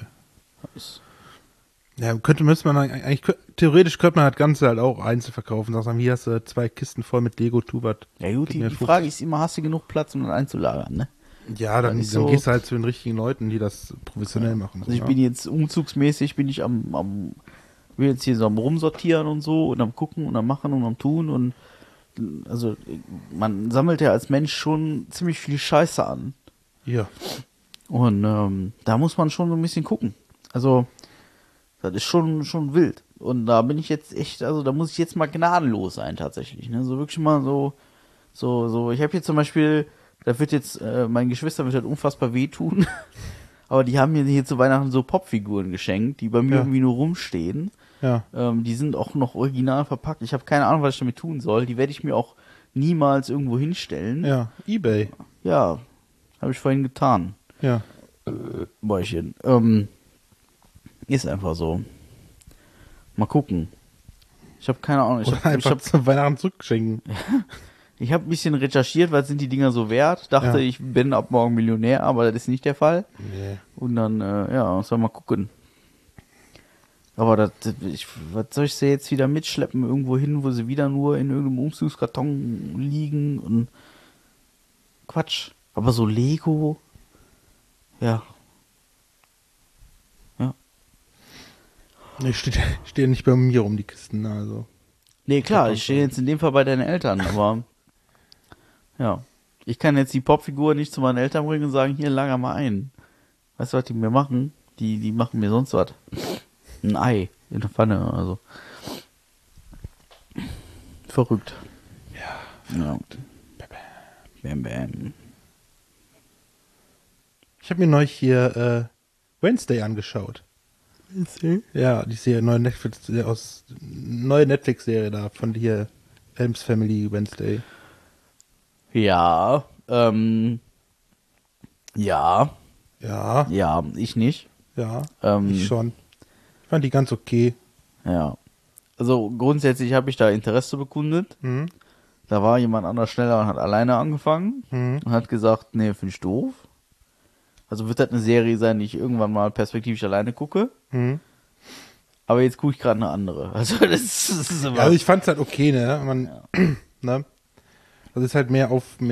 B: Ja, theoretisch könnte man das Ganze halt auch einzeln verkaufen. Sagen, hier hast du 2 Kisten voll mit Lego, tu was.
A: Ja gut, die Frage ist immer, hast du genug Platz, um das einzulagern, ne?
B: Ja, dann gehst du halt zu den richtigen Leuten, die das professionell machen.
A: Also ich bin jetzt umzugsmäßig, will jetzt hier so am Rumsortieren und so und am Gucken und am Machen und am Tun und also man sammelt ja als Mensch schon ziemlich viel Scheiße an.
B: Ja.
A: Und da muss man schon so ein bisschen gucken. Also das ist schon wild. Und da bin ich jetzt echt, also da muss ich jetzt mal gnadenlos sein tatsächlich. Ne? So wirklich mal so. Ich habe hier zum Beispiel, da wird jetzt, meinen Geschwistern wird das unfassbar wehtun. Aber die haben mir hier zu Weihnachten so Popfiguren geschenkt, die bei mir irgendwie nur rumstehen.
B: Ja.
A: Die sind auch noch original verpackt. Ich habe keine Ahnung, was ich damit tun soll. Die werde ich mir auch niemals irgendwo hinstellen.
B: Ja, eBay.
A: Ja, habe ich vorhin getan.
B: Ja.
A: Bäuchchen. Ist einfach so. Mal gucken. Ich habe keine Ahnung. Ich hab
B: zu Weihnachten zurückschenken.
A: Ich habe ein bisschen recherchiert, was sind die Dinger so wert. Dachte, ich bin ab morgen Millionär, aber das ist nicht der Fall.
B: Nee.
A: Und dann, soll mal gucken. Aber was soll ich sie jetzt wieder mitschleppen irgendwo hin, wo sie wieder nur in irgendeinem Umzugskarton liegen und Quatsch. Aber so Lego, ja.
B: Nee, steht nicht bei mir rum, die Kisten, also.
A: Nee, klar, ich stehe jetzt in dem Fall bei deinen Eltern, aber ja. Ich kann jetzt die Popfigur nicht zu meinen Eltern bringen und sagen, hier, lager mal ein. Weißt du, was die mir machen? Die machen mir sonst was. Ein Ei in der Pfanne, also. Verrückt.
B: Ja, verrückt.
A: Ja. Bam, bam.
B: Ich habe mir neulich hier Wednesday angeschaut.
A: Wednesday?
B: Ja, die Serie, neue Netflix-Serie da von hier, Addams Family Wednesday.
A: Ja, ja.
B: Ja.
A: Ja, ich nicht.
B: Ja, ich schon. Ich fand die ganz okay.
A: Ja. Also grundsätzlich habe ich da Interesse bekundet.
B: Mhm.
A: Da war jemand anders schneller und hat alleine angefangen und hat gesagt, nee, finde ich doof. Also wird das eine Serie sein, die ich irgendwann mal perspektivisch alleine gucke.
B: Mhm.
A: Aber jetzt gucke ich gerade eine andere. Also das ist immer...
B: Also ich fand es halt okay, ne? Ne? Das ist halt mehr.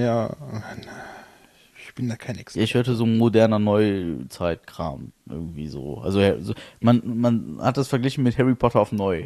B: Ich bin da kein Experte.
A: Ich hörte so moderner Neuzeitkram irgendwie so. Also man hat das verglichen mit Harry Potter auf neu.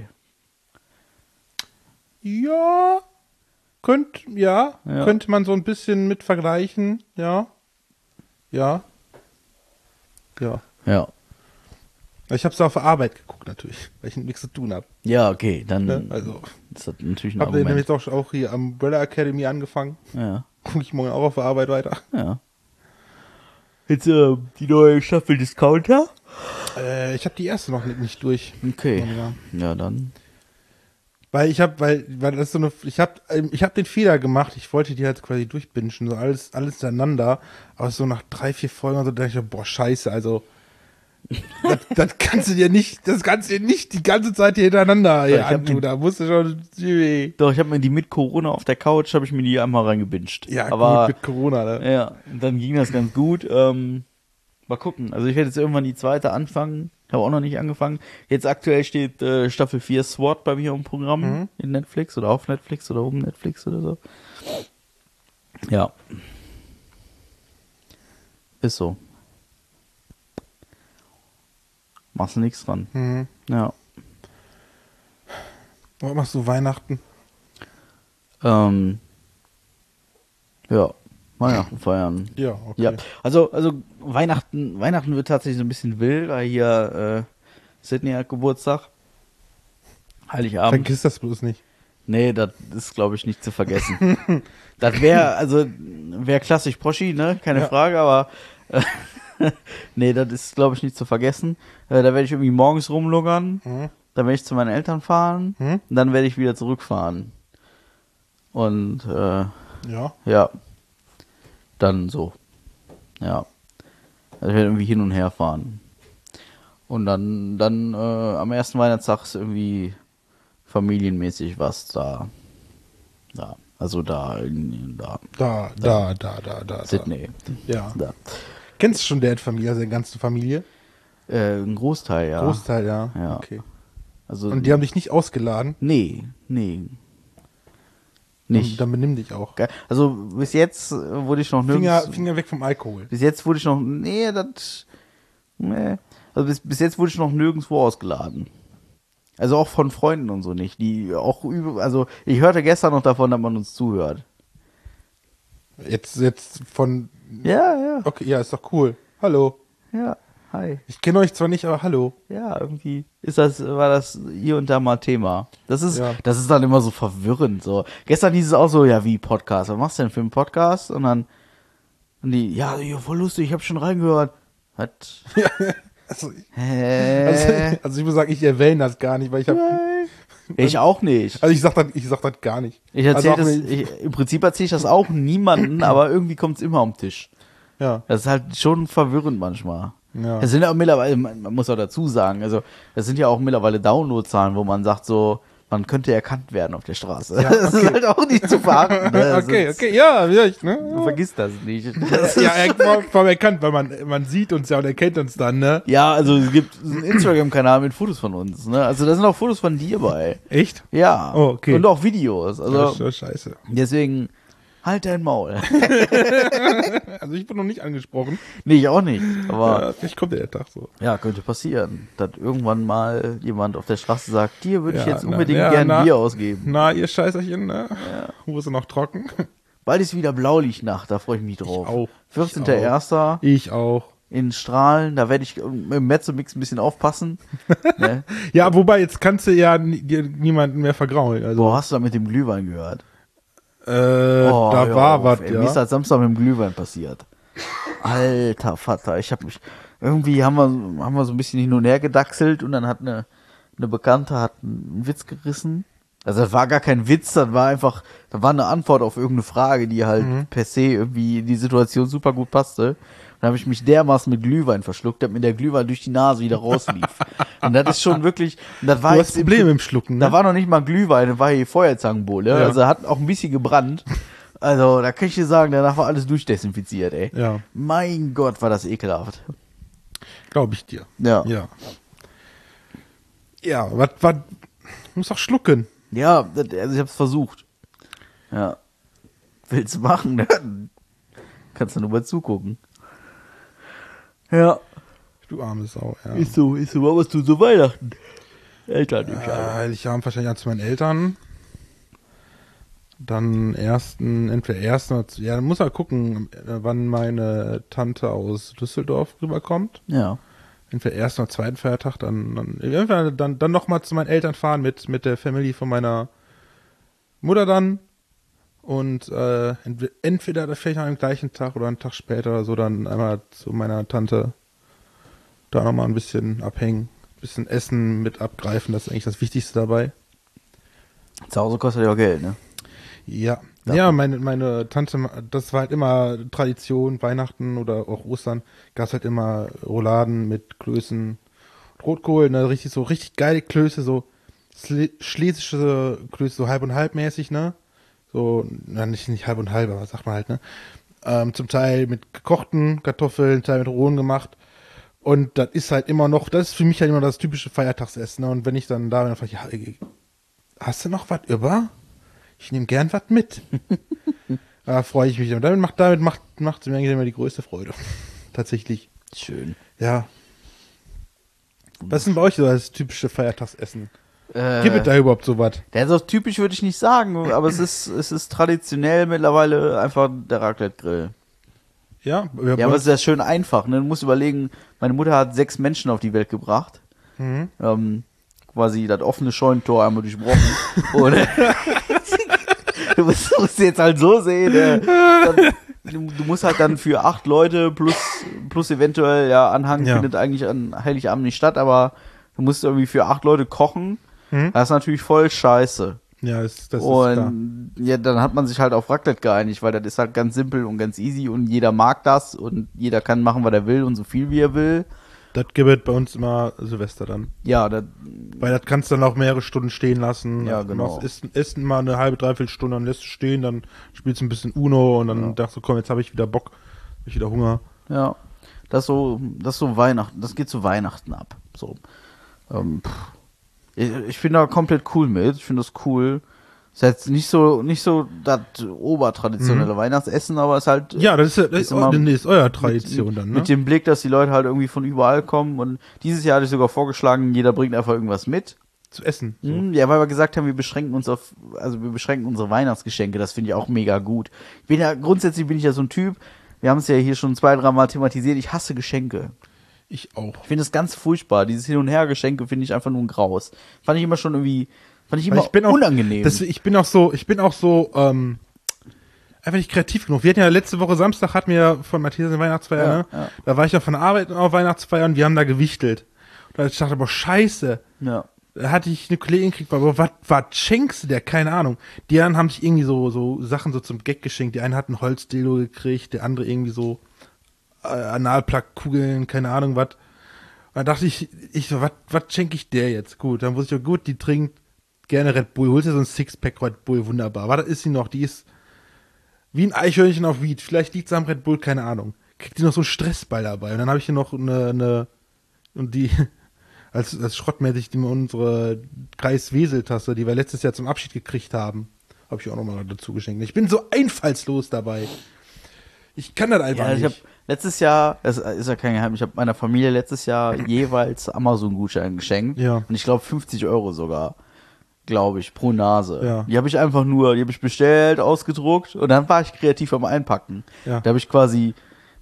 B: Ja, könnte man so ein bisschen mit vergleichen, ja. Ja. Ja.
A: Ja.
B: Ich habe es auf der Arbeit geguckt natürlich, weil ich nichts zu tun habe.
A: Ja, okay, dann
B: Ne? Also,
A: ist das natürlich ein
B: habe
A: Argument.
B: nämlich auch hier am Umbrella Academy angefangen.
A: Ja.
B: Gucke ich morgen auch auf der Arbeit weiter.
A: Ja. Jetzt die neue Staffel Discounter?
B: Ich habe die erste noch nicht durch.
A: Okay. Ja, dann.
B: Weil das ist so eine, ich hab den Fehler gemacht, ich wollte die halt quasi durchbingen, so alles hintereinander, aber so nach 3, 4 Folgen so dachte ich, boah, scheiße, also das kannst du dir nicht die ganze Zeit hier hintereinander antun, da musst du schon.
A: Doch, ich habe mir die mit Corona auf der Couch, habe ich mir die einmal reingebinged.
B: Ja,
A: aber
B: gut, mit Corona, ne?
A: Ja, dann ging das ganz gut. Mal gucken. Also ich werde jetzt irgendwann die zweite anfangen. Habe auch noch nicht angefangen. Jetzt aktuell steht Staffel 4 SWAT bei mir im Programm in Netflix oder auf Netflix oder um Netflix oder so. Ja. Ist so. Machst du nichts dran.
B: Mhm.
A: Ja.
B: Was machst du Weihnachten?
A: Ja. Weihnachten feiern.
B: Ja, okay.
A: Ja, also Weihnachten wird tatsächlich so ein bisschen wild, weil hier Sydney hat Geburtstag. Heiligabend.
B: Vergiss das bloß nicht.
A: Nee, das ist, glaube ich, nicht zu vergessen. Das wäre klassisch Proschi, ne? Keine Frage, aber nee, das ist, glaube ich, nicht zu vergessen. Da werde ich irgendwie morgens rumlungern, dann werde ich zu meinen Eltern fahren, und dann werde ich wieder zurückfahren. Und ja. Dann so. Ja. Also ich werde irgendwie hin und her fahren. Und dann am ersten Weihnachtstag ist irgendwie familienmäßig was da. Da. Also da. Sydney.
B: Ja.
A: Da.
B: Kennst du schon deren Familie, also die ganze Familie?
A: Ein Großteil, ja.
B: Großteil, ja.
A: Ja.
B: Okay.
A: Also,
B: Und die haben dich nicht ausgeladen?
A: Nee. Nicht.
B: Dann benimm dich auch.
A: Also bis jetzt wurde ich noch nirgends.
B: Finger weg vom Alkohol.
A: Bis jetzt wurde ich noch. Nee. Also bis jetzt wurde ich noch nirgendwo ausgeladen. Also auch von Freunden und so nicht. Die auch also ich hörte gestern noch davon, dass man uns zuhört.
B: Jetzt von.
A: Ja.
B: Okay, ja, ist doch cool. Hallo.
A: Ja, hi.
B: Ich kenne euch zwar nicht, aber hallo.
A: Ja, irgendwie war das hier und da mal Thema. Das ist dann immer so verwirrend. So. Gestern hieß es auch so, ja, wie Podcast. Was machst du denn für einen Podcast? Und dann voll lustig, ich habe schon reingehört. Was?
B: Also ich muss sagen, ich erwähne das gar nicht, weil ich habe.
A: Ich auch nicht.
B: Also ich sag das gar nicht.
A: Im Prinzip erzähle ich das auch niemanden, aber irgendwie kommt es immer am Tisch.
B: Ja.
A: Das ist halt schon verwirrend manchmal.
B: Ja.
A: Das sind ja auch mittlerweile, man muss auch dazu sagen, also das sind ja auch mittlerweile Downloadzahlen, wo man sagt so, man könnte erkannt werden auf der Straße. Ja, okay. Das ist halt auch nicht zu verachten. Ne?
B: Okay, ja, ne?
A: Du vergisst das nicht.
B: Vor erkannt, weil man sieht uns ja und erkennt uns dann, ne?
A: Ja, also es gibt einen Instagram-Kanal mit Fotos von uns, ne? Also da sind auch Fotos von dir bei.
B: Echt?
A: Ja.
B: Oh, okay.
A: Und auch Videos. Also
B: das ist schon scheiße.
A: Deswegen, halt dein Maul.
B: Also ich bin noch nicht angesprochen.
A: Nee, ich auch nicht. Aber
B: ja, vielleicht kommt der Tag so.
A: Ja, könnte passieren, dass irgendwann mal jemand auf der Straße sagt, dir würde ich jetzt unbedingt gern Bier ausgeben.
B: Na, ihr Scheißerchen, ne? Ja. Wo ist er noch trocken?
A: Bald ist wieder Blaulichtnacht, da freue ich mich drauf.
B: Ich auch.
A: 14.01.
B: Ich auch.
A: In Strahlen, da werde ich mit dem Mezzomix ein bisschen aufpassen. Ne?
B: Ja, wobei, jetzt kannst du ja dir niemanden mehr vergraulen. Also.
A: Boah, hast du da mit dem Glühwein gehört?
B: Da war was,
A: ja. Wie ist das Samstag mit dem Glühwein passiert? Alter Vater, irgendwie haben wir so ein bisschen hin und her gedachselt und dann hat eine Bekannte einen Witz gerissen. Also das war gar kein Witz, das war eine Antwort auf irgendeine Frage, die halt per se irgendwie in die Situation super gut passte. Dann habe ich mich dermaßen mit Glühwein verschluckt, dass mir der Glühwein durch die Nase wieder rauslief. Und das ist schon wirklich, das war
B: du hast Probleme im Schlucken, ne?
A: Da war noch nicht mal Glühwein, das war hier Feuerzangenbowle. Ja. Also hat auch ein bisschen gebrannt. Also da kann ich dir sagen, danach war alles durchdesinfiziert, ey.
B: Ja.
A: Mein Gott, war das ekelhaft.
B: Glaube ich dir.
A: Ja.
B: Ja, was muss doch schlucken.
A: Ja, also ich hab's versucht. Ja. Willst du machen, ne? Kannst du nur mal zugucken. Ja.
B: Du arme Sau, ja.
A: Ist so. Was machst du zu Weihnachten? Eltern,
B: ich habe wahrscheinlich zu meinen Eltern. Dann entweder ersten oder, ja, dann muss man gucken, wann meine Tante aus Düsseldorf rüberkommt.
A: Ja.
B: Entweder ersten oder zweiten Feiertag, dann nochmal zu meinen Eltern fahren mit der Family von meiner Mutter dann. Und entweder das vielleicht noch am gleichen Tag oder einen Tag später oder so, dann einmal zu meiner Tante da nochmal ein bisschen abhängen, ein bisschen Essen mit abgreifen, das ist eigentlich das Wichtigste dabei.
A: Zu Hause kostet ja auch Geld, ne?
B: Ja, ja, meine Tante, das war halt immer Tradition, Weihnachten oder auch Ostern, gab es halt immer Rouladen mit Klößen, Rotkohl, ne, richtig geile Klöße, so schlesische Klöße, so halb und halb mäßig, ne? So, na, nicht halb und halb, aber sagt man halt, ne? Zum Teil mit gekochten Kartoffeln, Teil mit rohen gemacht. Und das ist halt immer noch, das ist für mich halt immer das typische Feiertagsessen. Ne? Und wenn ich dann da bin, dann frage ich, ja, hast du noch was über? Ich nehme gern was mit. Da freue ich mich. Und damit macht sie mir eigentlich immer die größte Freude. Tatsächlich.
A: Schön.
B: Ja. Was ist denn bei euch so das typische Feiertagsessen? Gibt es da überhaupt sowas?
A: Der ist auch typisch, würde ich nicht sagen, aber es ist traditionell mittlerweile einfach der Raclette-Grill.
B: Ja,
A: ja, aber es ist ja schön einfach. Ne? Du musst überlegen, meine Mutter hat 6 Menschen auf die Welt gebracht. Quasi das offene Scheunentor einmal durchbrochen. Und du musst jetzt halt so sehen. Du musst halt dann für 8 Leute plus eventuell, ja, Anhang findet eigentlich an Heiligabend nicht statt, aber du musst irgendwie für 8 Leute kochen. Das ist natürlich voll scheiße.
B: Ja, das ist
A: klar. Ja, dann hat man sich halt auf Raclette geeinigt, weil das ist halt ganz simpel und ganz easy und jeder mag das und jeder kann machen, was er will und so viel wie er will.
B: Das gibt es bei uns immer Silvester dann.
A: Ja,
B: weil das kannst du dann auch mehrere Stunden stehen lassen.
A: Ja, genau.
B: Isst mal eine halbe, dreiviertel Stunde, dann lässt du stehen, dann spielst du ein bisschen Uno und dann dachtest du, komm, jetzt habe ich wieder Bock, hab ich wieder Hunger.
A: Ja, das so Weihnachten, das geht zu Weihnachten ab. So. Ich bin da komplett cool mit. Ich finde das cool. Ist jetzt nicht so das obertraditionelle Weihnachtsessen, aber es ist halt.
B: Ja, das ist euer Tradition dann, ne?
A: Mit dem Blick, dass die Leute halt irgendwie von überall kommen. Und dieses Jahr hatte ich sogar vorgeschlagen, jeder bringt einfach irgendwas mit.
B: Zu essen. So.
A: Ja, weil wir gesagt haben, wir beschränken unsere Weihnachtsgeschenke. Das finde ich auch mega gut. Grundsätzlich bin ich ja so ein Typ. Wir haben es ja hier schon 2-3 Mal thematisiert. Ich hasse Geschenke.
B: Ich auch.
A: Ich finde es ganz furchtbar. Dieses Hin- und Her-Geschenke finde ich einfach nur ein Graus. Fand ich immer unangenehm.
B: Ich bin auch so, einfach nicht kreativ genug. Wir hatten ja letzte Woche Samstag, hatten wir von Matthias eine Weihnachtsfeier, ne? Ja. Da war ich ja von der Arbeit auf Weihnachtsfeier und wir haben da gewichtelt. Und ich dachte, boah, scheiße.
A: Ja.
B: Da hatte ich eine Kollegin gekriegt, aber was schenkst du der? Keine Ahnung. Die anderen haben sich irgendwie so Sachen so zum Gag geschenkt. Die eine hat ein Holzdildo gekriegt, der andere irgendwie so Analplug-Kugeln, keine Ahnung was. Da dachte ich so, was schenke ich der jetzt? Gut, dann wusste ich, gut, die trinkt gerne Red Bull. Holst dir so ein Sixpack Red Bull, wunderbar. Was ist sie noch? Die ist wie ein Eichhörnchen auf Weed. Vielleicht liegt sie am Red Bull, keine Ahnung. Kriegt die noch so einen Stressball dabei. Und dann habe ich hier noch und die als schrottmäßig unsere Kreis-Wesel-Tasse, die wir letztes Jahr zum Abschied gekriegt haben, habe ich auch nochmal dazu geschenkt. Ich bin so einfallslos dabei. Ich kann das einfach nicht.
A: Ich habe letztes Jahr, das ist ja kein Geheimnis, ich habe meiner Familie letztes Jahr jeweils Amazon-Gutschein geschenkt.
B: Ja.
A: Und ich glaube 50 € sogar, glaube ich, pro Nase.
B: Ja.
A: Die habe ich bestellt, ausgedruckt und dann war ich kreativ am Einpacken.
B: Ja.
A: Da habe ich quasi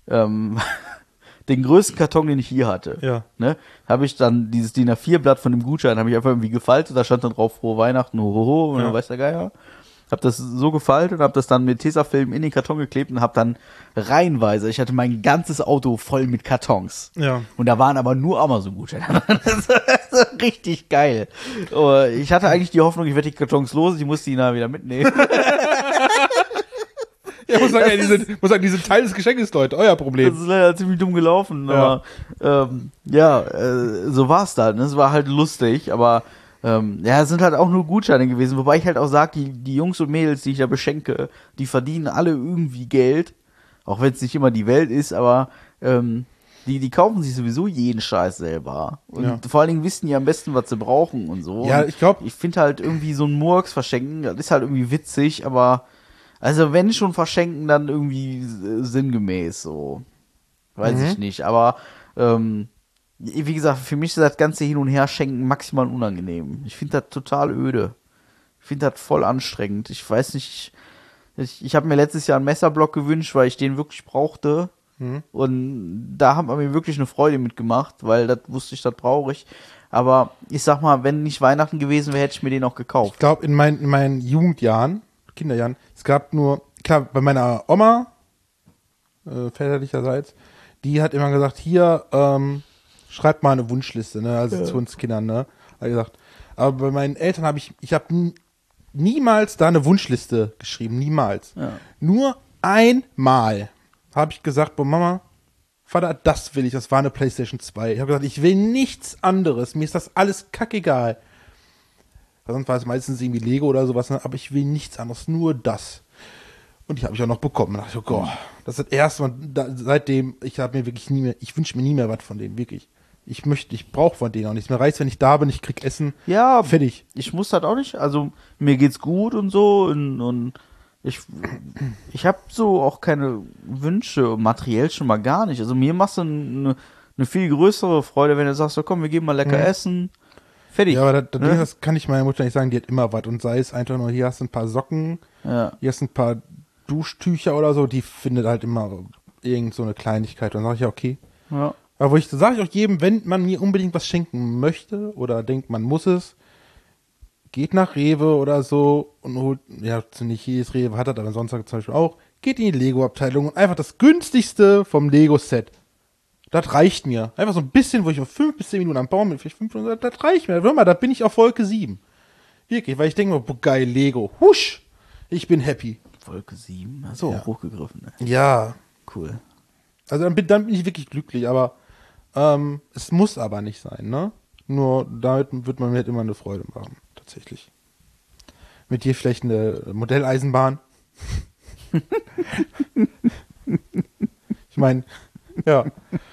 A: den größten Karton, den ich hier hatte.
B: Ja.
A: Ne, habe ich dann dieses DIN A4-Blatt von dem Gutschein, habe ich einfach irgendwie gefaltet, da stand dann drauf Frohe Weihnachten, hohoho, und dann weiß der Geier. Hab das so gefaltet und hab das dann mit Tesafilm in den Karton geklebt und hab dann reihenweise, ich hatte mein ganzes Auto voll mit Kartons.
B: Ja.
A: Und da waren aber nur Amazon-Gutscheine. Das war richtig geil. Ich hatte eigentlich die Hoffnung, ich werde die Kartons los, ich musste die nachher wieder mitnehmen.
B: Ja, muss sagen, diese Teil des Geschenkes, Leute, euer Problem.
A: Das ist leider ziemlich dumm gelaufen, aber so war's dann. Es war halt lustig, aber es sind halt auch nur Gutscheine gewesen, wobei ich halt auch sage, die Jungs und Mädels, die ich da beschenke, die verdienen alle irgendwie Geld, auch wenn es nicht immer die Welt ist, aber die kaufen sich sowieso jeden Scheiß selber. Und vor allen Dingen wissen die am besten, was sie brauchen und so.
B: Ja,
A: ich finde halt irgendwie so einen Murks verschenken, das ist halt irgendwie witzig, aber also wenn schon verschenken, dann irgendwie sinngemäß so. Weiß ich nicht, aber wie gesagt, für mich ist das ganze Hin- und Her-Schenken maximal unangenehm. Ich finde das total öde. Ich finde das voll anstrengend. Ich weiß nicht, ich habe mir letztes Jahr einen Messerblock gewünscht, weil ich den wirklich brauchte. Und da hat man mir wirklich eine Freude mitgemacht, weil das wusste ich, das brauche ich. Aber ich sag mal, wenn nicht Weihnachten gewesen wäre, hätte ich mir den auch gekauft.
B: Ich glaube, in meinen Jugendjahren, Kinderjahren, es gab nur, klar, bei meiner Oma, väterlicherseits, die hat immer gesagt, hier, schreibt mal eine Wunschliste, ne, also zu uns Kindern, ne, hat gesagt. Aber bei meinen Eltern habe ich habe niemals da eine Wunschliste geschrieben, niemals.
A: Ja.
B: Nur einmal habe ich gesagt, boah, Mama, Vater, das will ich, das war eine PlayStation 2. Ich habe gesagt, ich will nichts anderes, mir ist das alles kackegal. Sonst war es meistens irgendwie Lego oder sowas, ne? Aber ich will nichts anderes, nur das. Und die habe ich auch noch bekommen. Da dachte ich, oh Gott, das ist das erste Mal, seitdem, ich wünsche mir nie mehr was von denen, wirklich. Ich brauche von denen auch nichts. Mir reicht, wenn ich da bin, ich krieg Essen,
A: ja,
B: fertig.
A: Ich muss das auch nicht, also mir geht's gut und so und ich habe so auch keine Wünsche, materiell schon mal gar nicht. Also mir machst du eine viel größere Freude, wenn du sagst, so komm, wir gehen mal lecker essen. Fertig.
B: Ja, aber das kann ich meiner Mutter nicht sagen, die hat immer was. Und sei es einfach nur, hier hast du ein paar Socken, hier hast du ein paar Duschtücher oder so, die findet halt immer irgend so eine Kleinigkeit. Und dann sage ich ja, okay.
A: Ja.
B: Aber sage ich auch jedem, wenn man mir unbedingt was schenken möchte oder denkt, man muss es, geht nach Rewe oder so und holt, ja, nicht jedes Rewe hat das, aber sonst zum Beispiel auch, geht in die Lego-Abteilung und einfach das günstigste vom Lego-Set. Das reicht mir. Einfach so ein bisschen, wo ich 5 bis 10 Minuten am Baum bin, vielleicht 500, das reicht mir. Hör mal, da bin ich auf Wolke 7. Wirklich, weil ich denke mir, boah, geil, Lego. Husch! Ich bin happy.
A: Wolke 7? Hast du auch hochgegriffen, ne?
B: Ja.
A: Cool.
B: Also dann bin ich wirklich glücklich, aber es muss aber nicht sein, ne? Nur damit wird man mir halt immer eine Freude machen, tatsächlich. Mit dir vielleicht eine Modelleisenbahn. Ich meine, ja.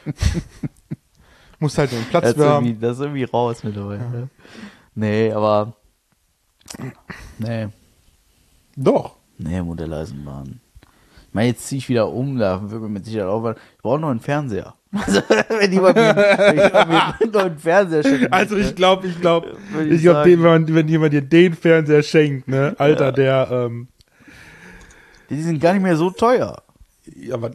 B: Muss halt nur einen Platz haben.
A: Das ist irgendwie raus mittlerweile. Ja. Ne? Nee, aber. Nee.
B: Doch.
A: Nee, Modelleisenbahn. Ich meine, jetzt ziehe ich wieder um, da wird mir mit Sicherheit auch. Ich brauche noch einen Fernseher. Also, wenn jemand mir noch einen Fernseher schenkt.
B: Also, ich glaube, wenn jemand dir den Fernseher schenkt, ne, Alter, der,
A: die sind gar nicht mehr so teuer.
B: Ja, aber,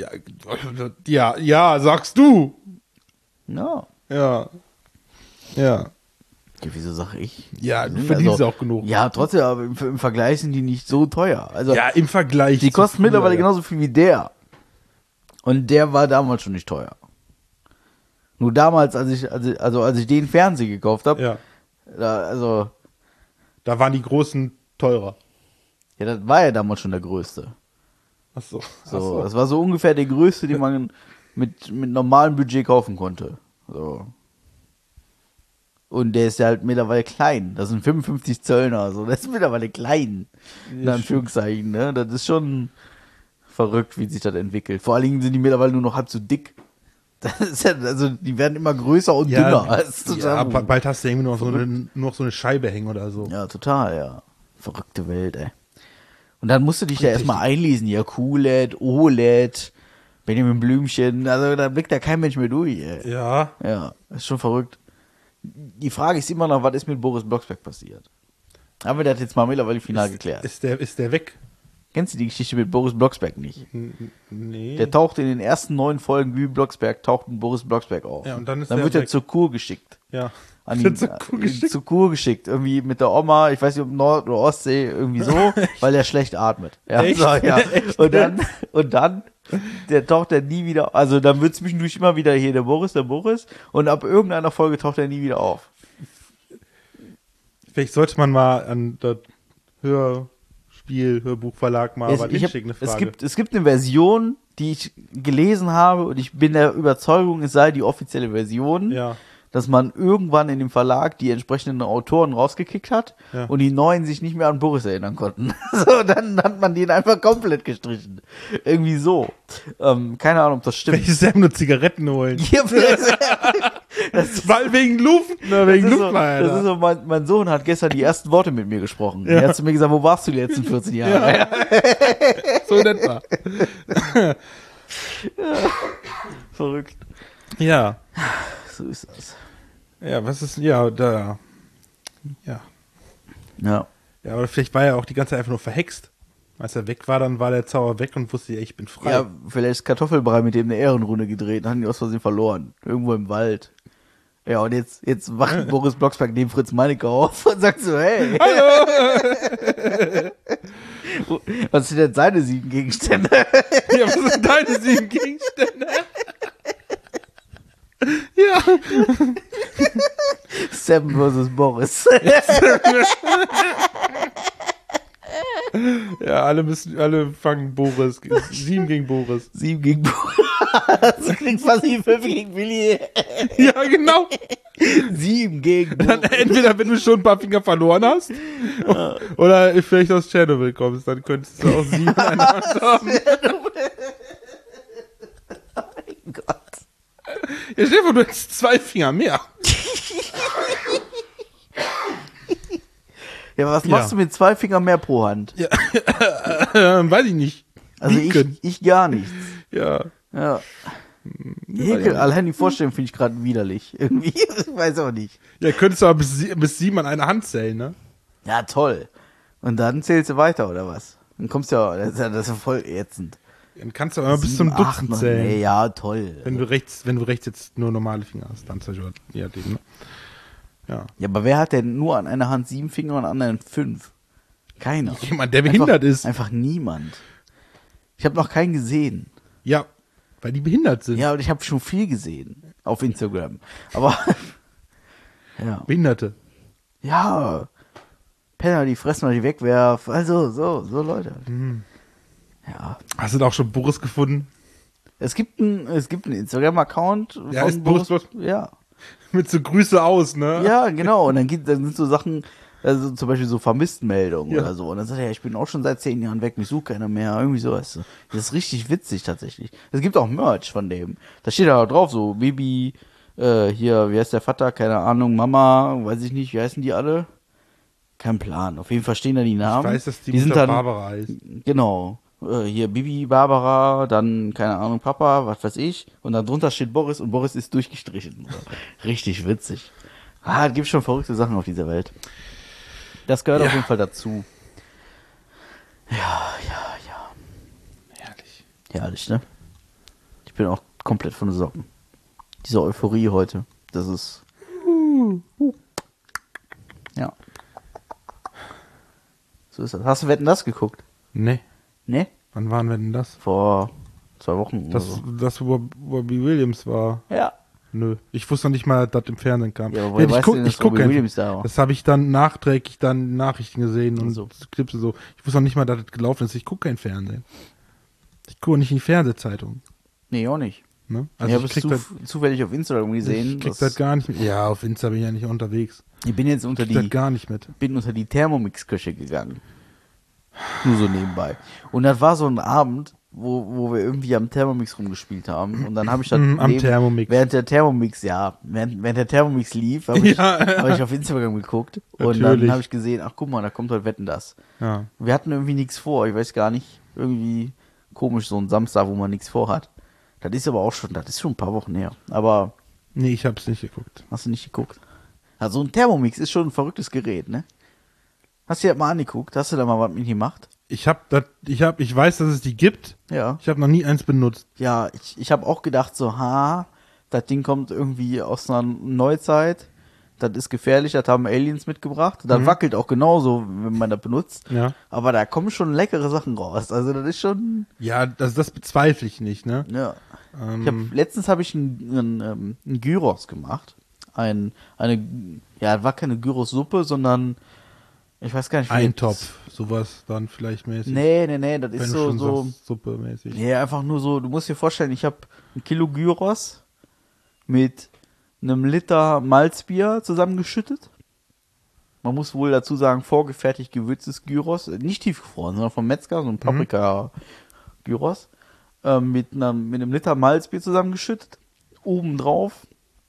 B: ja, sagst du.
A: Ja.
B: Ja. Ja.
A: Ja, wieso sag ich?
B: Ja, du verdienst auch genug.
A: Ja, trotzdem, aber im Vergleich sind die nicht so teuer. Also,
B: ja, im Vergleich.
A: Die kosten mittlerweile genauso viel wie der. Und der war damals schon nicht teuer. Nur damals, als ich den Fernseher gekauft habe,
B: da waren die großen teurer.
A: Ja, das war ja damals schon der größte.
B: Ach so.
A: Das war so ungefähr der größte, den man mit normalem Budget kaufen konnte. So. Und der ist ja halt mittlerweile klein. Das sind 55 Zöllner, so. Das ist mittlerweile klein. In Anführungszeichen, ne? Das ist schon verrückt, wie sich das entwickelt. Vor allen Dingen sind die mittlerweile nur noch halb so dick. Das ist ja, also, die werden immer größer und dünner. Das ist total
B: bald hast du irgendwie noch so eine Scheibe hängen oder so.
A: Ja, total, ja. Verrückte Welt, ey. Und dann musst du dich ja erstmal einlesen. Ja, QLED, OLED, Benjamin Blümchen. Also, da blickt ja kein Mensch mehr durch, ey.
B: Ja.
A: Ja, das ist schon verrückt. Die Frage ist immer noch, was ist mit Boris Blocksberg passiert? Haben wir das jetzt mal mittlerweile final geklärt?
B: Ist der weg?
A: Kennst du die Geschichte mit Boris Blocksberg nicht?
B: Nee.
A: Der taucht in den ersten 9 Folgen wie Blocksberg, taucht ein Boris Blocksberg auf.
B: Ja, und dann
A: wird er zur Kur geschickt.
B: Ja.
A: Zur Kur geschickt. Irgendwie mit der Oma, ich weiß nicht, ob Nord- oder Ostsee, irgendwie so, weil er schlecht atmet. Ja,
B: echt?
A: So, ja. Und dann der taucht er nie wieder, also dann wird zwischendurch immer wieder hier der Boris, und ab irgendeiner Folge taucht er nie wieder auf.
B: Vielleicht sollte man mal an das Hörbuchverlag mal was hinschicken, eine Frage.
A: Es gibt eine Version, die ich gelesen habe und ich bin der Überzeugung, es sei die offizielle Version.
B: Ja.
A: Dass man irgendwann in dem Verlag die entsprechenden Autoren rausgekickt hat und die Neuen sich nicht mehr an Boris erinnern konnten. So, dann hat man den einfach komplett gestrichen. Irgendwie so. Keine Ahnung, ob das stimmt.
B: Welche Sam nur Zigaretten holen.
A: Ja,
B: weil wegen Luft, wegen Luft,
A: das ist so, mein Sohn hat gestern die ersten Worte mit mir gesprochen. Ja. Er hat zu mir gesagt, wo warst du die letzten 14 Jahre?
B: Ja. So nett war.
A: Verrückt.
B: Ja.
A: So ist das.
B: Ja, was ist, ja, da. Ja.
A: Ja.
B: Ja, aber vielleicht war er auch die ganze Zeit einfach nur verhext. Als er weg war, dann war der Zauber weg und wusste, ich bin frei.
A: Ja, vielleicht ist Kartoffelbrei mit dem eine Ehrenrunde gedreht und haben die aus Versehen verloren. Irgendwo im Wald. Ja, und jetzt wacht Boris Blocksberg neben Fritz Meinecke auf und sagt so, hey.
B: Hallo!
A: Was sind denn seine 7 Gegenstände?
B: Ja, was sind deine 7 Gegenstände? Ja.
A: Seven versus Boris.
B: Ja, alle fangen Boris. 7 gegen Boris.
A: 7 gegen Boris. Du kriegst fast 5 gegen Willi.
B: Ja, genau.
A: 7 gegen Boris.
B: Dann entweder, wenn du schon ein paar Finger verloren hast, oder vielleicht aus Tschernobyl kommst, dann könntest du auch 7 in der Hand haben.
A: Oh mein Gott.
B: Ja, Stefan, du hättest 2 Finger mehr.
A: Ja, was machst du mit 2 Fingern mehr pro Hand?
B: Ja, weiß ich nicht.
A: Also ich gar nichts.
B: Ja.
A: Ja. Ekel, allein die Vorstellung finde ich gerade widerlich. Irgendwie, ich weiß auch nicht.
B: Ja, könntest du aber bis 7 an einer Hand zählen, ne?
A: Ja, toll. Und dann zählst du weiter, oder was? Dann kommst du ja, das ist ja voll ätzend.
B: Dann kannst du aber bis zum Dutzend zählen.
A: Nee, ja, toll.
B: Wenn du rechts jetzt nur normale Finger hast, dann zählst du ja den, ne? Ja.
A: Ja, aber wer hat denn nur an einer Hand 7 Finger und an anderen 5? Keiner.
B: Jemand, der behindert ist.
A: Einfach niemand. Ich habe noch keinen gesehen.
B: Ja, weil die behindert sind.
A: Ja, und ich habe schon viel gesehen auf Instagram. Aber ja.
B: Behinderte.
A: Ja. Penner, die fressen oder die wegwerfen. Also, so Leute.
B: Mhm.
A: Ja.
B: Hast du da auch schon Boris gefunden?
A: Es gibt einen Instagram-Account.
B: Ja, ist Boris.
A: Ja.
B: Mit so Grüße aus, ne?
A: Ja, genau. Und dann sind so Sachen, also zum Beispiel so Vermisstenmeldungen oder so. Und dann sagt er, ich bin auch schon seit 10 Jahren weg, mich sucht keiner mehr. Irgendwie so. Das ist richtig witzig tatsächlich. Es gibt auch Merch von dem. Da steht da drauf so, Bibi, hier, wie heißt der Vater? Keine Ahnung, Mama, weiß ich nicht, wie heißen die alle? Kein Plan. Auf jeden Fall stehen da die Namen.
B: Ich weiß, dass die
A: sind
B: Mutter
A: dann,
B: Barbara heißt.
A: Genau. Hier Bibi, Barbara, dann, keine Ahnung, Papa, was weiß ich. Und dann drunter steht Boris und Boris ist durchgestrichen. Richtig witzig. Es gibt schon verrückte Sachen auf dieser Welt. Das gehört auf jeden Fall dazu. Ja. Herrlich, ne? Ich bin auch komplett von den Socken. Diese Euphorie heute, das ist... Ja. So ist das. Hast du Wetten, das geguckt?
B: Nee.
A: Ne?
B: Wann waren wir denn das?
A: Vor 2 Wochen oder so.
B: Das wo Robbie Williams war.
A: Ja.
B: Nö. Ich wusste noch nicht mal, dass das im Fernsehen kam.
A: Ja, aber woher weißt du denn, dass Robbie Williams da war?
B: Das habe ich dann nachträglich dann Nachrichten gesehen und
A: so.
B: Clips und so. Ich wusste noch nicht mal, dass das gelaufen ist. Ich gucke kein Fernsehen. Ich gucke nicht in die Fernsehzeitung.
A: Nee, auch nicht.
B: Ne?
A: Also ich habe es zufällig auf Instagram gesehen.
B: Ich krieg das gar nicht mit. Ja, auf Insta bin ich ja nicht unterwegs.
A: Ich bin jetzt unter
B: gar nicht mit.
A: Bin unter die Thermomix-Küche gegangen. Nur so nebenbei. Und das war so ein Abend, wo wir irgendwie am Thermomix rumgespielt haben. Und dann habe ich dann während der Thermomix lief, habe ich auf Instagram geguckt. Und dann habe ich gesehen, ach guck mal, da kommt heute Wetten, das.
B: Ja.
A: Wir hatten irgendwie nichts vor. Ich weiß gar nicht, irgendwie komisch, so ein Samstag, wo man nichts vorhat. Das ist aber auch schon, das ist schon ein paar Wochen her. Aber.
B: Nee, ich hab's nicht geguckt.
A: Hast du nicht geguckt? Also ein Thermomix ist schon ein verrücktes Gerät, ne? Hast du dir das mal angeguckt? Hast du da mal was mit gemacht?
B: Ich weiß, dass es die gibt.
A: Ja.
B: Ich habe noch nie eins benutzt.
A: Ja, ich habe auch gedacht so, das Ding kommt irgendwie aus einer Neuzeit. Das ist gefährlich, das haben Aliens mitgebracht. Das wackelt auch genauso, wenn man das benutzt.
B: Ja.
A: Aber da kommen schon leckere Sachen raus. Also das ist schon...
B: Ja, das bezweifle ich nicht, ne?
A: Ja. Letztens habe ich einen Gyros gemacht. War keine Gyros-Suppe, sondern ich weiß gar nicht.
B: Eintopf, sowas dann vielleicht mäßig.
A: Nee, das ist so
B: Suppe mäßig.
A: Nee, einfach nur so, du musst dir vorstellen, ich habe 1 Kilo Gyros mit einem Liter Malzbier zusammengeschüttet. Man muss wohl dazu sagen, vorgefertigt gewürztes Gyros, nicht tiefgefroren, sondern vom Metzger, so ein Paprika-Gyros, mit einem Liter Malzbier zusammengeschüttet. Obendrauf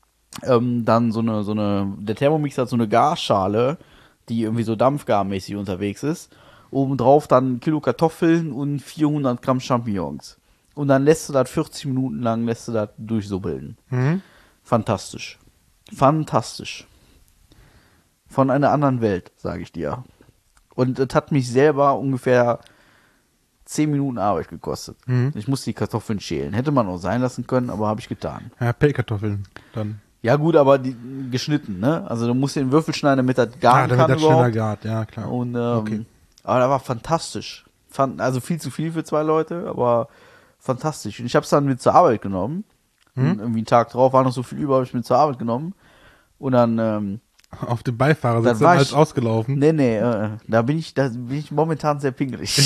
A: dann der Thermomix hat so eine Garschale, die irgendwie so dampfgarmäßig unterwegs ist. Obendrauf dann 1 Kilo Kartoffeln und 400 Gramm Champignons. Und dann lässt du das 40 Minuten lang durchsubbeln. Fantastisch. Fantastisch. Von einer anderen Welt, sage ich dir. Und es hat mich selber ungefähr 10 Minuten Arbeit gekostet. Ich musste die Kartoffeln schälen. Hätte man auch sein lassen können, aber habe ich getan.
B: Ja, Pellkartoffeln dann.
A: Ja gut, aber die geschnitten, ne? Also du musst den Würfel schneiden, damit das garen kann.
B: Damit das schneller gart, ja klar.
A: Und, okay. Aber das war fantastisch. Also viel zu viel für 2 Leute, aber fantastisch. Und ich habe es dann mit zur Arbeit genommen. Und irgendwie einen Tag drauf war noch so viel über, habe ich mit zur Arbeit genommen. Und dann
B: auf dem Beifahrersitz dann als ausgelaufen.
A: Nee, da bin ich momentan sehr pingelig.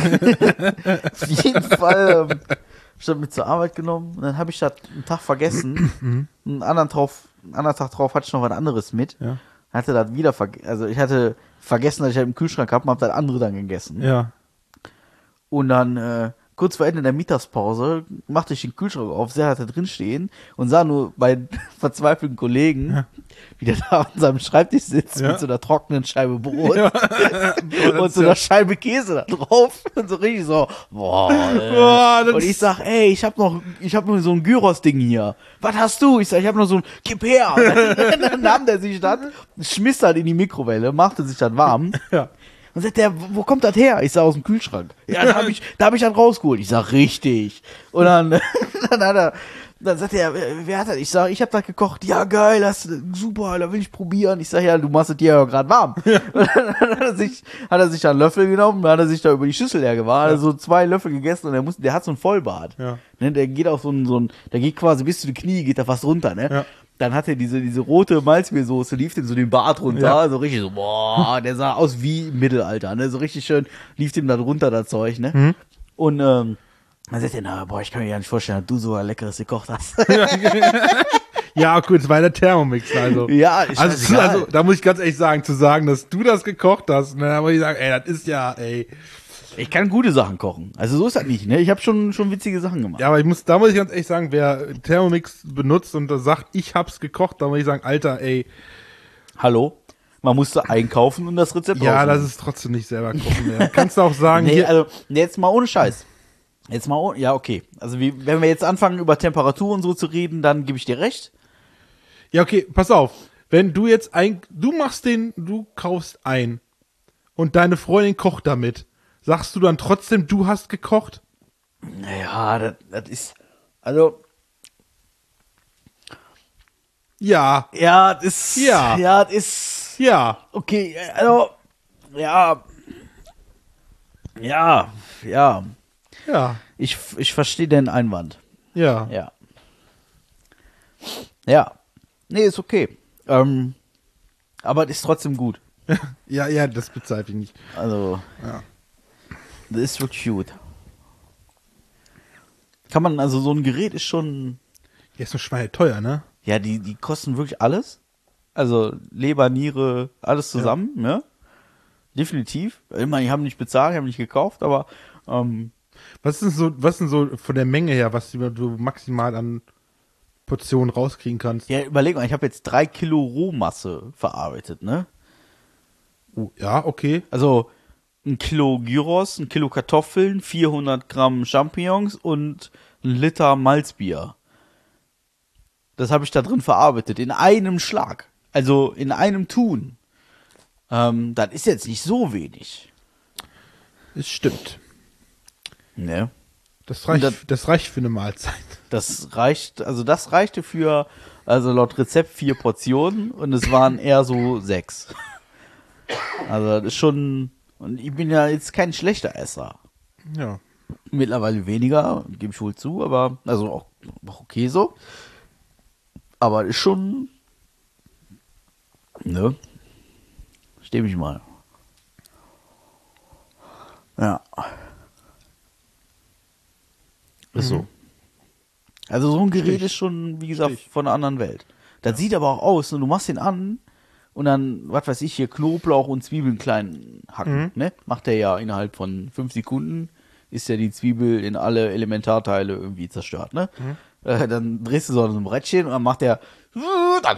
A: Auf jeden Fall ich habe mit zur Arbeit genommen und dann habe ich das einen Tag vergessen. Einen anderen Tag drauf hatte ich noch was anderes mit.
B: Ja.
A: Hatte das wieder also ich hatte vergessen, dass ich halt im Kühlschrank habe und habe das andere dann gegessen.
B: Ja.
A: Und dann kurz vor Ende der Mittagspause machte ich den Kühlschrank auf, sehr hatte drin stehen und sah nur bei verzweifelten Kollegen, wie der da an seinem Schreibtisch sitzt mit so einer trockenen Scheibe Brot und so einer Scheibe Käse da drauf und so richtig so, und ich sag, ey, ich hab nur so ein Gyros-Ding hier. Was hast du? Ich sag, ich hab noch so ein Kipp her. Und dann nahm der sich das, schmiss das in die Mikrowelle, machte sich das warm.
B: Ja.
A: Und sagt der, wo kommt das her? Ich sag, aus dem Kühlschrank. Ja, da hab ich das rausgeholt. Ich sag, richtig. Und dann dann sagt er, wer hat das? Ich sag, ich hab das gekocht. Ja, geil, super, da will ich probieren. Ich sag, ja, du machst es dir ja gerade warm. Und dann hat er sich einen Löffel genommen, dann hat er sich da über die Schüssel hergewahren, hat er so 2 Löffel gegessen und der hat so ein Vollbart. Ja. Ne, der geht auf der geht quasi bis zu die Knie, geht da fast runter, ne? Ja. Dann hat er diese rote Malzmeersoße, lief dem so den Bart runter, so richtig so, boah, der sah aus wie im Mittelalter, ne, so richtig schön, lief dem da runter, das Zeug, ne, und, dann sagt er, boah, ich kann mir gar nicht vorstellen, dass du so ein Leckeres gekocht hast.
B: Ja, gut, es war der Thermomix, also.
A: Ja,
B: also, da muss ich ganz ehrlich sagen, zu sagen, dass du das gekocht hast, ne, da muss ich sagen, ey, das ist ja, ey.
A: Ich kann gute Sachen kochen. Also so ist das nicht, ne? Ich habe schon witzige Sachen gemacht.
B: Ja, aber da muss ich ganz ehrlich sagen, wer Thermomix benutzt und da sagt, ich hab's gekocht, da muss ich sagen, Alter, ey.
A: Hallo? Man musste einkaufen und das Rezept
B: ja, das ist trotzdem nicht selber kochen mehr. Kannst du auch sagen,
A: nee, also jetzt mal ohne Scheiß. Ja, okay. Also wenn wir jetzt anfangen über Temperatur und so zu reden, dann gebe ich dir recht.
B: Ja, okay, pass auf. Wenn du jetzt du kaufst ein und deine Freundin kocht damit. Sagst du dann trotzdem, du hast gekocht?
A: Naja, das ist, also.
B: Ja.
A: Ja, das ist.
B: Ja.
A: Ja, das ist.
B: Ja.
A: Okay, also. Ja. Ja. Ja.
B: Ja.
A: Ich verstehe den Einwand.
B: Ja.
A: Ja. Ja. Nee, ist okay. Aber es ist trotzdem gut.
B: Ja, das bezweifle ich nicht.
A: Also.
B: Ja.
A: Das ist wirklich gut. Also so ein Gerät ist schon.
B: Ja, ist so schweineteuer, ne?
A: Ja, die kosten wirklich alles. Also Leber, Niere, alles zusammen, ja. Ne? Definitiv. Ich meine, ich habe nicht bezahlt, ich habe nicht gekauft, aber.
B: Was ist denn so von der Menge her, was du maximal an Portionen rauskriegen kannst?
A: Ja, überleg mal, ich habe jetzt 3 Kilo Rohmasse verarbeitet, ne?
B: Ja, okay.
A: Also 1 Kilo Gyros, 1 Kilo Kartoffeln, 400 Gramm Champignons und 1 Liter Malzbier. Das habe ich da drin verarbeitet, in einem Schlag. Also in einem Tun. Das ist jetzt nicht so wenig.
B: Es stimmt.
A: Ne?
B: Das reicht für eine Mahlzeit.
A: Das reichte für, also laut Rezept 4 Portionen und es waren eher so 6. Also das ist schon. Und ich bin ja jetzt kein schlechter Esser.
B: Ja.
A: Mittlerweile weniger, gebe ich wohl zu, aber, also auch okay so. Aber ist schon, ne? Steh mich mal. Ja. Ist so. Also so ein Gerät ist schon, wie gesagt, von einer anderen Welt. Das sieht aber auch aus, und du machst den an und dann, was weiß ich, hier Knoblauch und Zwiebeln klein hacken, ne? Macht der ja innerhalb von 5 Sekunden, ist ja die Zwiebel in alle Elementarteile irgendwie zerstört, ne? Dann drehst du so ein Brettchen und dann macht der dann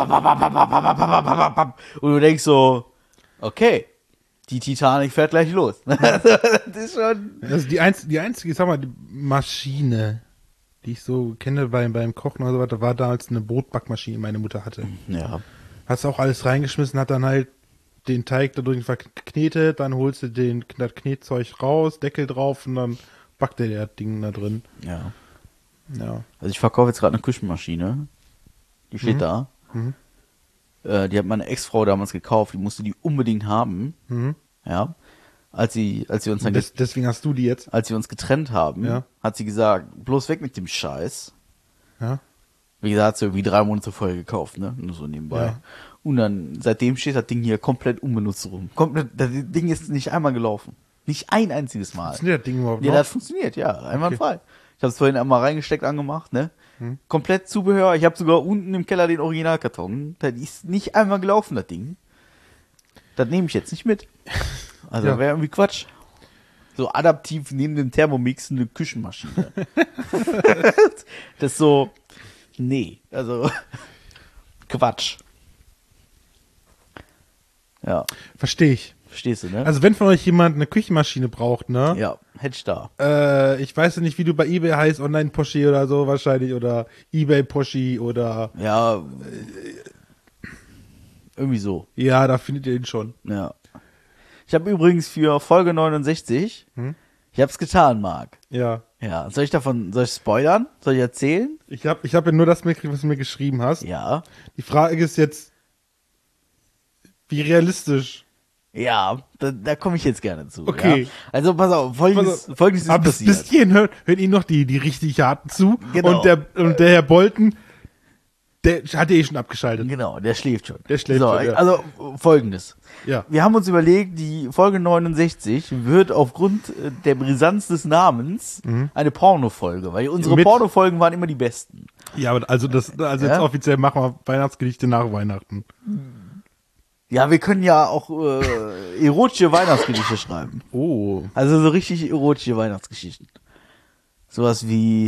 A: und du denkst so, okay, die Titanic fährt gleich los. Das ist schon.
B: Also die einzige, ich sag mal, die Maschine, die ich so kenne beim Kochen oder so weiter, war damals eine Brotbackmaschine, die meine Mutter hatte.
A: Ja.
B: Hast auch alles reingeschmissen, hat dann halt den Teig da drin verknetet, dann holst du das Knetzeug raus, Deckel drauf und dann backt der das Ding da drin.
A: Ja.
B: Ja.
A: Also ich verkaufe jetzt gerade eine Küchenmaschine. Die steht da. Die hat meine Ex-Frau damals gekauft. Die musste die unbedingt haben. Ja. Als sie uns dann
B: deswegen hast du die jetzt?
A: Als wir uns getrennt haben, hat sie gesagt, bloß weg mit dem Scheiß.
B: Ja.
A: Wie gesagt, hat sie irgendwie 3 Monate vorher gekauft, ne? Nur so nebenbei.
B: Ja.
A: Und dann, seitdem steht das Ding hier komplett unbenutzt rum. Das Ding ist nicht einmal gelaufen. Nicht ein einziges Mal.
B: Funktioniert das Ding überhaupt
A: Ja,
B: noch?
A: das funktioniert, ja. Einwandfrei. Ich habe es vorhin einmal reingesteckt, angemacht, ne? Komplett Zubehör. Ich habe sogar unten im Keller den Originalkarton. Das ist nicht einmal gelaufen, das Ding. Das nehme ich jetzt nicht mit. Also wäre irgendwie Quatsch. So adaptiv neben dem Thermomix eine Küchenmaschine. Das ist so, nee, also Quatsch. Ja.
B: Verstehe ich.
A: Verstehst du, ne?
B: Also wenn von euch jemand eine Küchenmaschine braucht, ne?
A: Ja, hätte ich da.
B: Ich weiß ja nicht, wie du bei eBay heißt, Online-Poschi oder so wahrscheinlich, oder eBay-Poschi oder...
A: Ja, irgendwie so.
B: Ja, da findet ihr ihn schon.
A: Ja. Ich habe übrigens für Folge 69, ich hab's getan, Marc.
B: Ja.
A: Ja, soll ich spoilern? Soll ich erzählen?
B: Ich hab ja nur das mitgekriegt, was du mir geschrieben hast.
A: Ja.
B: Die Frage ist jetzt, wie realistisch?
A: Ja, da komme ich jetzt gerne zu.
B: Okay.
A: Ja? Also pass auf, folgendes ist
B: aber
A: passiert.
B: bis hierhin hört ihn noch die richtig harten zu.
A: Genau.
B: Und der Herr Bolton, der hat ja schon abgeschaltet.
A: Genau, der schläft schon.
B: Der schläft schon, ja.
A: Also folgendes.
B: Ja.
A: Wir haben uns überlegt, die Folge 69 wird aufgrund der Brisanz des Namens eine Porno-Folge, weil unsere Porno-Folgen waren immer die besten.
B: Ja, aber jetzt offiziell machen wir Weihnachtsgedichte nach Weihnachten.
A: Ja, wir können ja auch erotische Weihnachtsgedichte schreiben.
B: Oh.
A: Also so richtig erotische Weihnachtsgeschichten. Sowas wie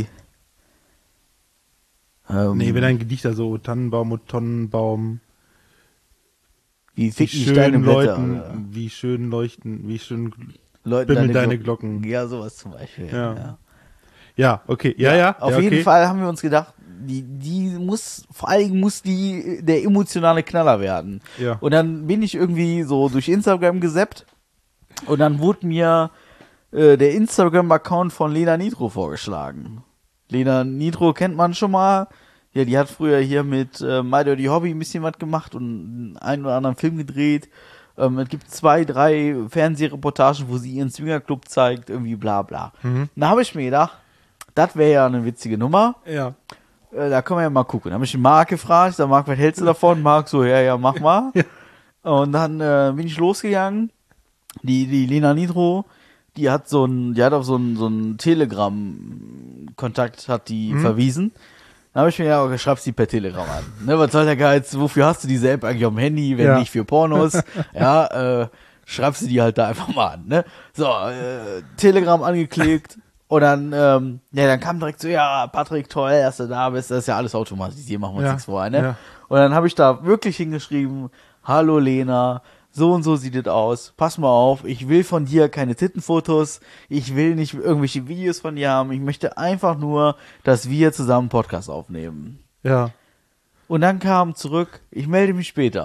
B: nee, wenn ein Gedicht da so Tannenbaum und Tonnenbaum.
A: Wie fick ich deine Blätter.
B: Läuten, wie schön leuchten, wie schön
A: Läuten
B: bimmeln deine Glocken.
A: Ja, sowas zum Beispiel.
B: Ja, okay. Ja.
A: Auf jeden Fall haben wir uns gedacht, vor allem muss die der emotionale Knaller werden.
B: Ja.
A: Und dann bin ich irgendwie so durch Instagram gesappt und dann wurde mir der Instagram-Account von Lena Nitro vorgeschlagen. Lena Nitro kennt man schon mal. Ja, die hat früher hier mit My Dirty Hobby ein bisschen was gemacht und einen oder anderen Film gedreht. Es gibt 2, 3 Fernsehreportagen, wo sie ihren Swingerclub zeigt, irgendwie bla bla. Da habe ich mir gedacht, das wäre ja eine witzige Nummer.
B: Ja.
A: Da können wir ja mal gucken. Da habe ich den Marc gefragt, sag Marc, was hältst du davon? Marc so, ja, mach mal.
B: Ja.
A: Und dann bin ich losgegangen. Die Lena Nitro, die hat auf so einen Telegram-Kontakt verwiesen. Dann habe ich mir gedacht, okay, schreibst die per Telegram an. Ne, was soll der Geiz? Wofür hast du diese App eigentlich auf dem Handy, wenn nicht für Pornos? Schreibst du die halt da einfach mal an. Ne? So, Telegram angeklickt. Und dann, dann kam direkt so, ja, Patrick, toll, dass du da bist, das ist ja alles automatisiert, machen wir uns nichts vor, ne? Ja. Und dann habe ich da wirklich hingeschrieben, hallo Lena, so und so sieht es aus, pass mal auf, ich will von dir keine Tittenfotos, ich will nicht irgendwelche Videos von dir haben, ich möchte einfach nur, dass wir zusammen einen Podcast aufnehmen.
B: Ja.
A: Und dann kam zurück, ich melde mich später. ...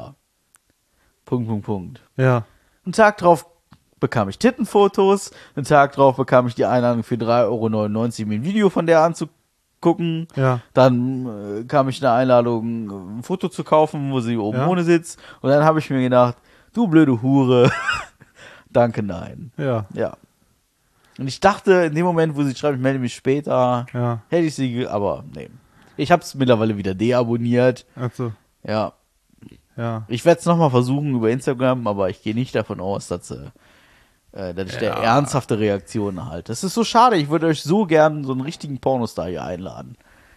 B: Ja.
A: Einen Tag drauf bekam ich Tittenfotos, einen Tag drauf bekam ich die Einladung für 3,99 € mir ein Video von der anzugucken.
B: Ja.
A: Dann kam ich eine Einladung, ein Foto zu kaufen, wo sie oben ohne sitzt. Und dann habe ich mir gedacht, du blöde Hure, danke, nein.
B: Ja.
A: Ja. Und ich dachte, in dem Moment, wo sie schreibt, ich melde mich später, hätte ich sie, aber nee. Ich habe es mittlerweile wieder deabonniert.
B: Ach so.
A: Ja.
B: Ja.
A: Ich werde es nochmal versuchen über Instagram, aber ich gehe nicht davon aus, dass ich der ernsthafte Reaktionen erhalte. Das ist so schade, ich würde euch so gern so einen richtigen Pornostar hier einladen.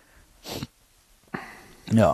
A: Ja.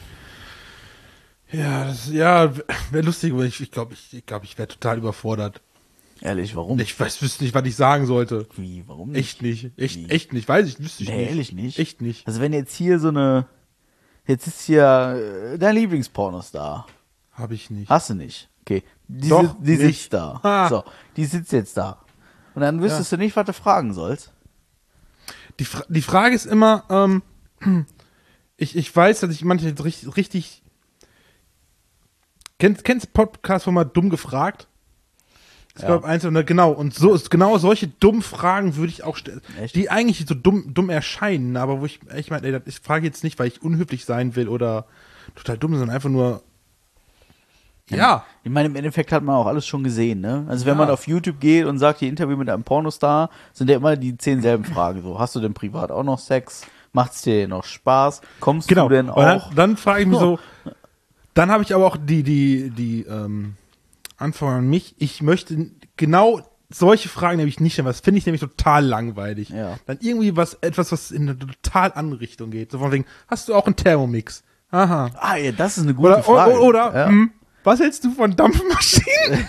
B: Ja, wäre lustig, aber ich glaube, ich wäre total überfordert.
A: Ehrlich, warum?
B: Ich wüsste nicht, was ich sagen sollte.
A: Wie, warum nicht?
B: Echt nicht. Echt nicht. Wüsste ich nicht.
A: Ehrlich nicht?
B: Echt nicht.
A: Also wenn jetzt hier jetzt ist hier dein Lieblingspornostar.
B: Habe ich nicht.
A: Hast du nicht? Okay. Die sitzt da.
B: Ah.
A: So, die sitzt jetzt da. Und dann wüsstest du nicht, was du fragen sollst.
B: Die Frage ist immer, ich weiß, dass ich manche richtig Kennst Podcast-Format Dumm gefragt? Ich
A: Ja.
B: glaube, genau. Und so ist genau solche dummen Fragen würde ich auch stellen,
A: Echt?
B: die eigentlich so dumm erscheinen, aber wo ich meine, ey, ich frage jetzt nicht, weil ich unhöflich sein will oder total dumm, sondern einfach nur, ja.
A: Ich meine, im Endeffekt hat man auch alles schon gesehen, ne? Also wenn
B: Ja.
A: man auf YouTube geht und sagt, die Interview mit einem Pornostar, sind ja immer die 10 selben Fragen. So, hast du denn privat auch noch Sex? Macht's dir noch Spaß? Kommst
B: Genau.
A: du denn
B: Und
A: auch?
B: dann frage ich mich so, dann habe ich aber auch die Anforderung an mich, ich möchte genau solche Fragen nämlich nicht, das finde ich nämlich total langweilig.
A: Ja.
B: Dann irgendwie etwas, was in eine total andere Richtung geht. So von wegen, hast du auch einen Thermomix? Aha.
A: Ah, ja, das ist eine gute Frage.
B: Oder
A: ja.
B: Was hältst du von Dampfmaschinen?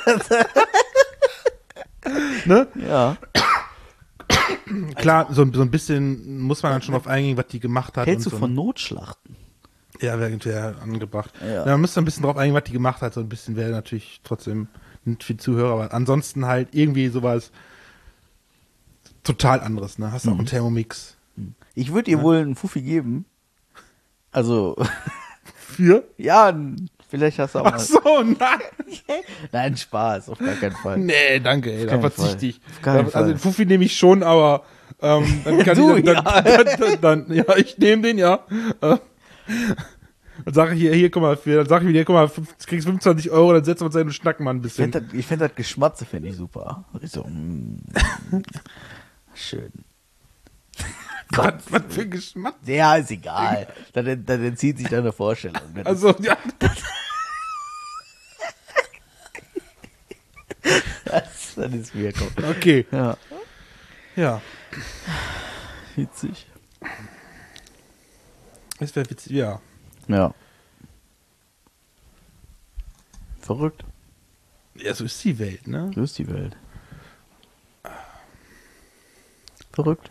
B: Ne?
A: Ja.
B: Klar, so ein bisschen muss man dann schon auf eingehen, was die gemacht hat.
A: Hältst
B: und
A: du
B: so.
A: von Notschlachten?
B: Ja, wäre angebracht.
A: Ja.
B: Ja, man müsste ein bisschen drauf eingehen, was die gemacht hat. So ein bisschen wäre natürlich trotzdem nicht viel Zuhörer, aber ansonsten halt irgendwie sowas total anderes. Ne? Hast du auch einen Thermomix?
A: Ich würde ihr wohl einen Fuffi geben. Also,
B: Für?
A: ja, vielleicht hast du auch
B: Ach
A: mal.
B: so, nein.
A: Nein, Spaß, auf gar keinen Fall.
B: Nee, danke, ey, da
A: keinen
B: verzichte ich.
A: Auf keinen
B: Also
A: Fall.
B: den Fuffi nehme ich schon, aber dann kann
A: Du,
B: ich dann, ja, ich nehme den, ja. Dann sage ich hier, guck mal, dann sage ich mir, guck mal, du kriegst 25 €, dann setzen wir uns hin und schnacken mal ein bisschen.
A: Ich fände das Geschmatze fände ich super. Ich so, schön.
B: Was für ein Geschmack.
A: Ja, ist egal. Dann entzieht sich deine Vorstellung.
B: Also, ja.
A: Das ist mir komm.
B: Okay.
A: Ja,
B: Ja.
A: witzig.
B: Das wäre witzig, ja.
A: Ja. Verrückt.
B: Ja, so ist die Welt, ne?
A: So ist die Welt. Verrückt.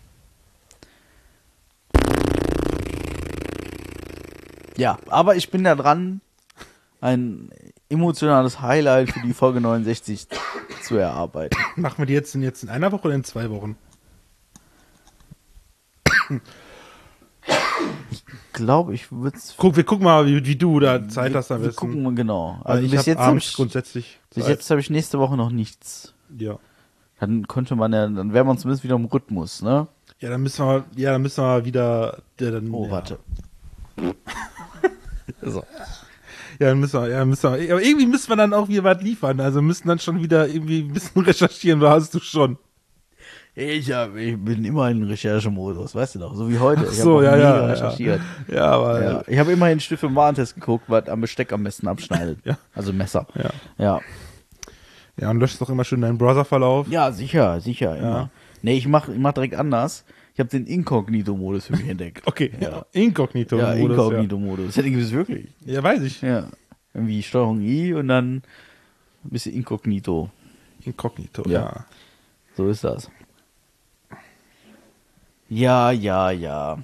A: Ja, aber ich bin da dran, ein emotionales Highlight für die Folge 69 zu erarbeiten.
B: Machen wir die jetzt in einer Woche oder in 2 Wochen?
A: Ich glaube, ich würde es.
B: Wir gucken mal, wie du da Zeit hast am
A: Wir
B: besten.
A: gucken mal genau.
B: Also
A: Also bis jetzt habe ich,
B: grundsätzlich
A: bis
B: Zeit.
A: jetzt habe ich nächste Woche noch nichts.
B: Ja.
A: Dann könnte man ja, dann wäre man zumindest wieder im Rhythmus, ne?
B: Ja, dann müssen wir wieder.
A: Oh,
B: ja.
A: warte. So.
B: Ja, müssen wir. Aber irgendwie müssen wir dann auch wieder was liefern. Also müssen dann schon wieder irgendwie ein bisschen recherchieren, da hast du schon.
A: Ich bin immer in Recherchemodus, weißt du doch, so wie heute.
B: Ach
A: Ich
B: so,
A: hab auch
B: ja,
A: mega
B: ja.
A: recherchiert.
B: Ja, aber.
A: Ja. Ich habe immerhin Stift im Warentest geguckt, was am Besteck am besten abschneidet.
B: Ja.
A: Also Messer.
B: Ja.
A: Ja.
B: Ja, und löscht doch immer schön deinen Browserverlauf.
A: Ja, sicher, immer. Nee, ich mach direkt anders. Ich habe den Inkognito-Modus für mich entdeckt.
B: Okay,
A: Ja.
B: Inkognito.
A: Ja,
B: Modus,
A: Inkognito-Modus. Das gibt es wirklich.
B: Ja, weiß ich.
A: Ja. Irgendwie Steuerung I und dann ein bisschen Inkognito.
B: Inkognito,
A: Ja.
B: ja.
A: So ist das. Ja. Ja.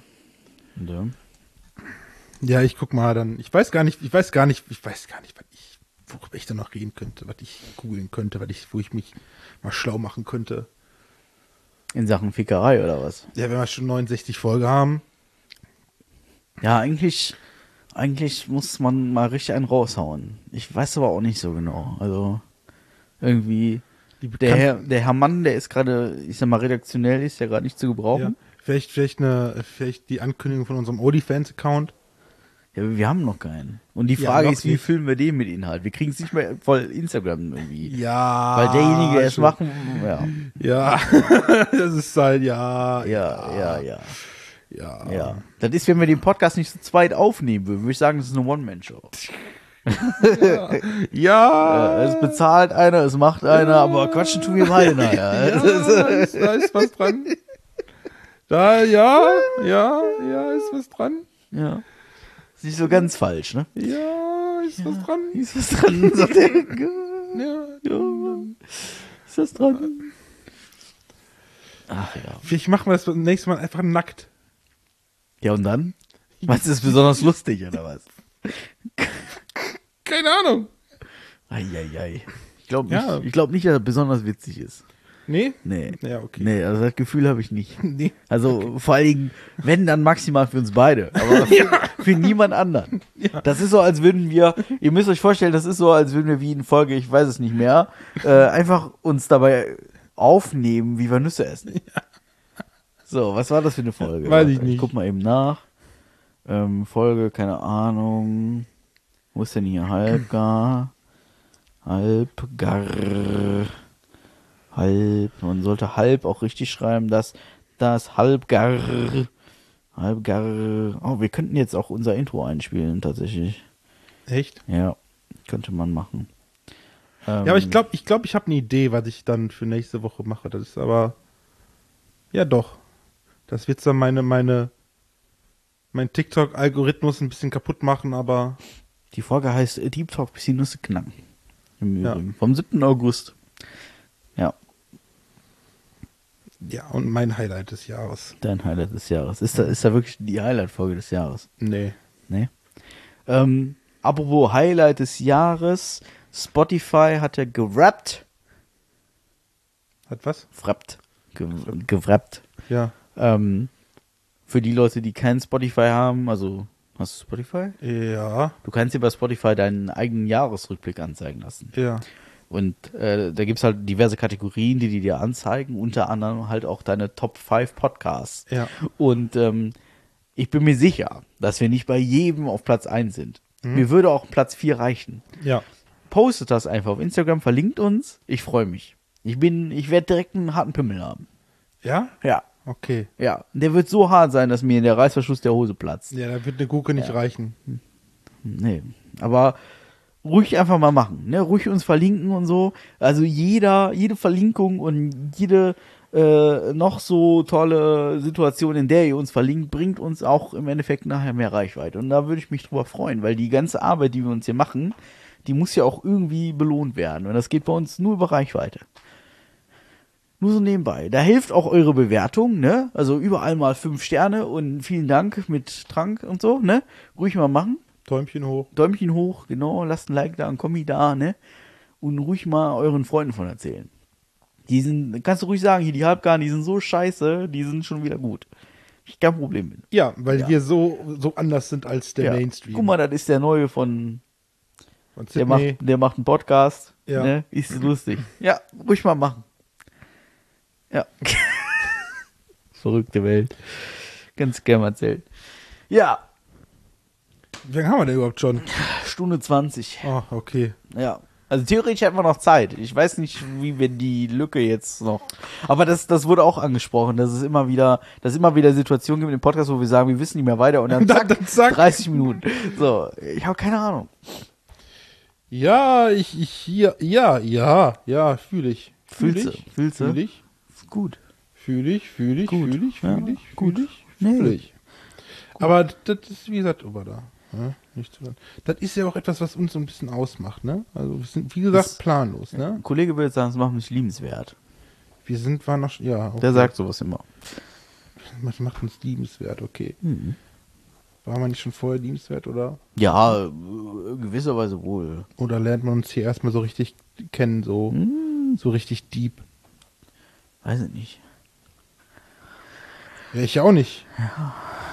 B: Ja, ich guck mal dann. Ich weiß gar nicht, worüber ich da noch reden könnte, was ich googeln könnte, wo ich mich mal schlau machen könnte.
A: In Sachen Fickerei oder was?
B: Ja, wenn wir schon 69 Folgen haben.
A: Ja, eigentlich muss man mal richtig einen raushauen. Ich weiß aber auch nicht so genau. Also irgendwie der Herr Mann, der ist gerade, ich sag mal, redaktionell ist ja gerade nicht zu
B: Ja,
A: gebrauchen.
B: vielleicht die Ankündigung von unserem OnlyFans-Account.
A: Ja, aber wir haben noch keinen. Und die
B: Ja,
A: Frage
B: noch
A: ist, wie
B: nicht.
A: füllen wir den mit Inhalt? Wir kriegen es nicht mehr voll Instagram irgendwie.
B: Ja.
A: Weil derjenige, der es
B: schon.
A: machen, ja.
B: Ja, das ist halt, ja.
A: Ja. Das ist, wenn wir den Podcast nicht zu zweit aufnehmen würden, würde ich sagen, das ist eine One-Man-Show.
B: Ja.
A: Es bezahlt einer, es macht einer, aber quatschen tun wir beide nachher.
B: Ja, da ist was dran. Ist was dran.
A: Ja. Ist nicht so ganz falsch, ne?
B: Ja, ist was dran.
A: Ist was dran, sagt er.
B: Ja.
A: Ist das dran? Ach ja.
B: Vielleicht machen wir das beim nächsten Mal einfach nackt.
A: Ja, und dann? Meinst du, das ist besonders lustig, oder was?
B: Keine Ahnung.
A: Eieiei. Ich glaube
B: Ja.
A: nicht, dass er besonders witzig ist.
B: Nee?
A: Nee.
B: Ja, okay.
A: Nee, also das Gefühl habe ich nicht.
B: Nee.
A: Also vor allen Dingen, wenn dann maximal für uns beide, aber für niemand anderen.
B: Ja.
A: Das ist so, als würden wir, ihr müsst euch vorstellen, das ist so, als würden wir wie in Folge, ich weiß es nicht mehr, einfach uns dabei aufnehmen, wie wir Nüsse essen.
B: Ja.
A: So, was war das für eine Folge?
B: Weiß ich nicht.
A: Ich guck mal eben nach. Folge, keine Ahnung. Wo ist denn hier? Halbgar. Man sollte halb auch richtig schreiben, das Halbgar. Oh, wir könnten jetzt auch unser Intro einspielen, tatsächlich.
B: Echt?
A: Ja, könnte man machen.
B: Ja, aber ich glaube, ich habe eine Idee, was ich dann für nächste Woche mache. Das ist aber, ja doch. Das wird dann mein TikTok-Algorithmus ein bisschen kaputt machen, aber...
A: Die Folge heißt Deep Talk bis die Nüsse knacken. Im Übrigen.
B: Ja.
A: Vom 7. August. Ja.
B: Ja, und mein Highlight des Jahres.
A: Dein Highlight des Jahres. Ist da wirklich die Highlight-Folge des Jahres?
B: Nee.
A: Nee. Apropos Highlight des Jahres. Spotify hat ja gerappt.
B: Hat was?
A: Gerappt.
B: Ja.
A: Für die Leute, die kein Spotify haben, also, hast du Spotify?
B: Ja.
A: Du kannst dir bei Spotify deinen eigenen Jahresrückblick anzeigen lassen.
B: Ja.
A: Und da gibt es halt diverse Kategorien, die dir anzeigen, unter anderem halt auch deine Top 5 Podcasts.
B: Ja.
A: Und ich bin mir sicher, dass wir nicht bei jedem auf Platz 1 sind. Mir würde auch Platz 4 reichen.
B: Ja.
A: Postet das einfach auf Instagram, verlinkt uns. Ich freue mich. Ich werde direkt einen harten Pimmel haben.
B: Ja?
A: Ja.
B: Okay.
A: Ja. Der wird so hart sein, dass mir der Reißverschluss der Hose platzt.
B: Ja, da wird eine Gurke nicht reichen.
A: Nee. Aber ruhig einfach mal machen. Ne? Ruhig uns verlinken und so. Also jede Verlinkung und jede noch so tolle Situation, in der ihr uns verlinkt, bringt uns auch im Endeffekt nachher mehr Reichweite. Und da würde ich mich drüber freuen, weil die ganze Arbeit, die wir uns hier machen, die muss ja auch irgendwie belohnt werden. Und das geht bei uns nur über Reichweite. Nur so nebenbei. Da hilft auch eure Bewertung, ne? Also überall mal 5 Sterne und vielen Dank mit Trank und so, ne? Ruhig mal machen.
B: Däumchen hoch.
A: Däumchen hoch, genau. Lasst ein Like da, ein Kommi da, ne? Und ruhig mal euren Freunden von erzählen. Kannst du ruhig sagen, hier die Halbgaren, die sind so scheiße, die sind schon wieder gut. Ich kein Problem mit.
B: Ja, weil wir so anders sind als der Mainstream.
A: Guck mal, das ist der neue von
B: Sydney.
A: Der macht einen Podcast.
B: Ja.
A: Ne? Ist lustig. Ja, ruhig mal machen. Ja. Verrückte Welt. Ganz gern erzählt. Ja.
B: Wie lange haben wir denn überhaupt schon?
A: Stunde 20.
B: Oh, okay.
A: Ja. Also theoretisch hätten wir noch Zeit. Ich weiß nicht, wie wir die Lücke jetzt noch. Aber das wurde auch angesprochen, dass es immer wieder Situationen gibt im Podcast, wo wir sagen, wir wissen nicht mehr weiter und dann zack. 30 Minuten. So, ich habe keine Ahnung.
B: Ja, fühle ich.
A: Fühlst du? Gut.
B: Fühle ich.
A: Nee.
B: Aber das ist, wie gesagt, da. Ja, nicht zu lang. Das ist ja auch etwas, was uns so ein bisschen ausmacht, ne? Also wir sind, wie gesagt, planlos, ne?
A: Ein Kollege würde sagen, es macht mich liebenswert.
B: Waren noch, ja. Okay.
A: Der sagt sowas immer.
B: Das macht uns liebenswert, okay. War man nicht schon vorher liebenswert, oder?
A: Ja, gewisserweise wohl.
B: Oder lernt man uns hier erstmal so richtig kennen, so richtig deep?
A: Weiß ich nicht.
B: Ja, ich auch nicht.
A: Ja.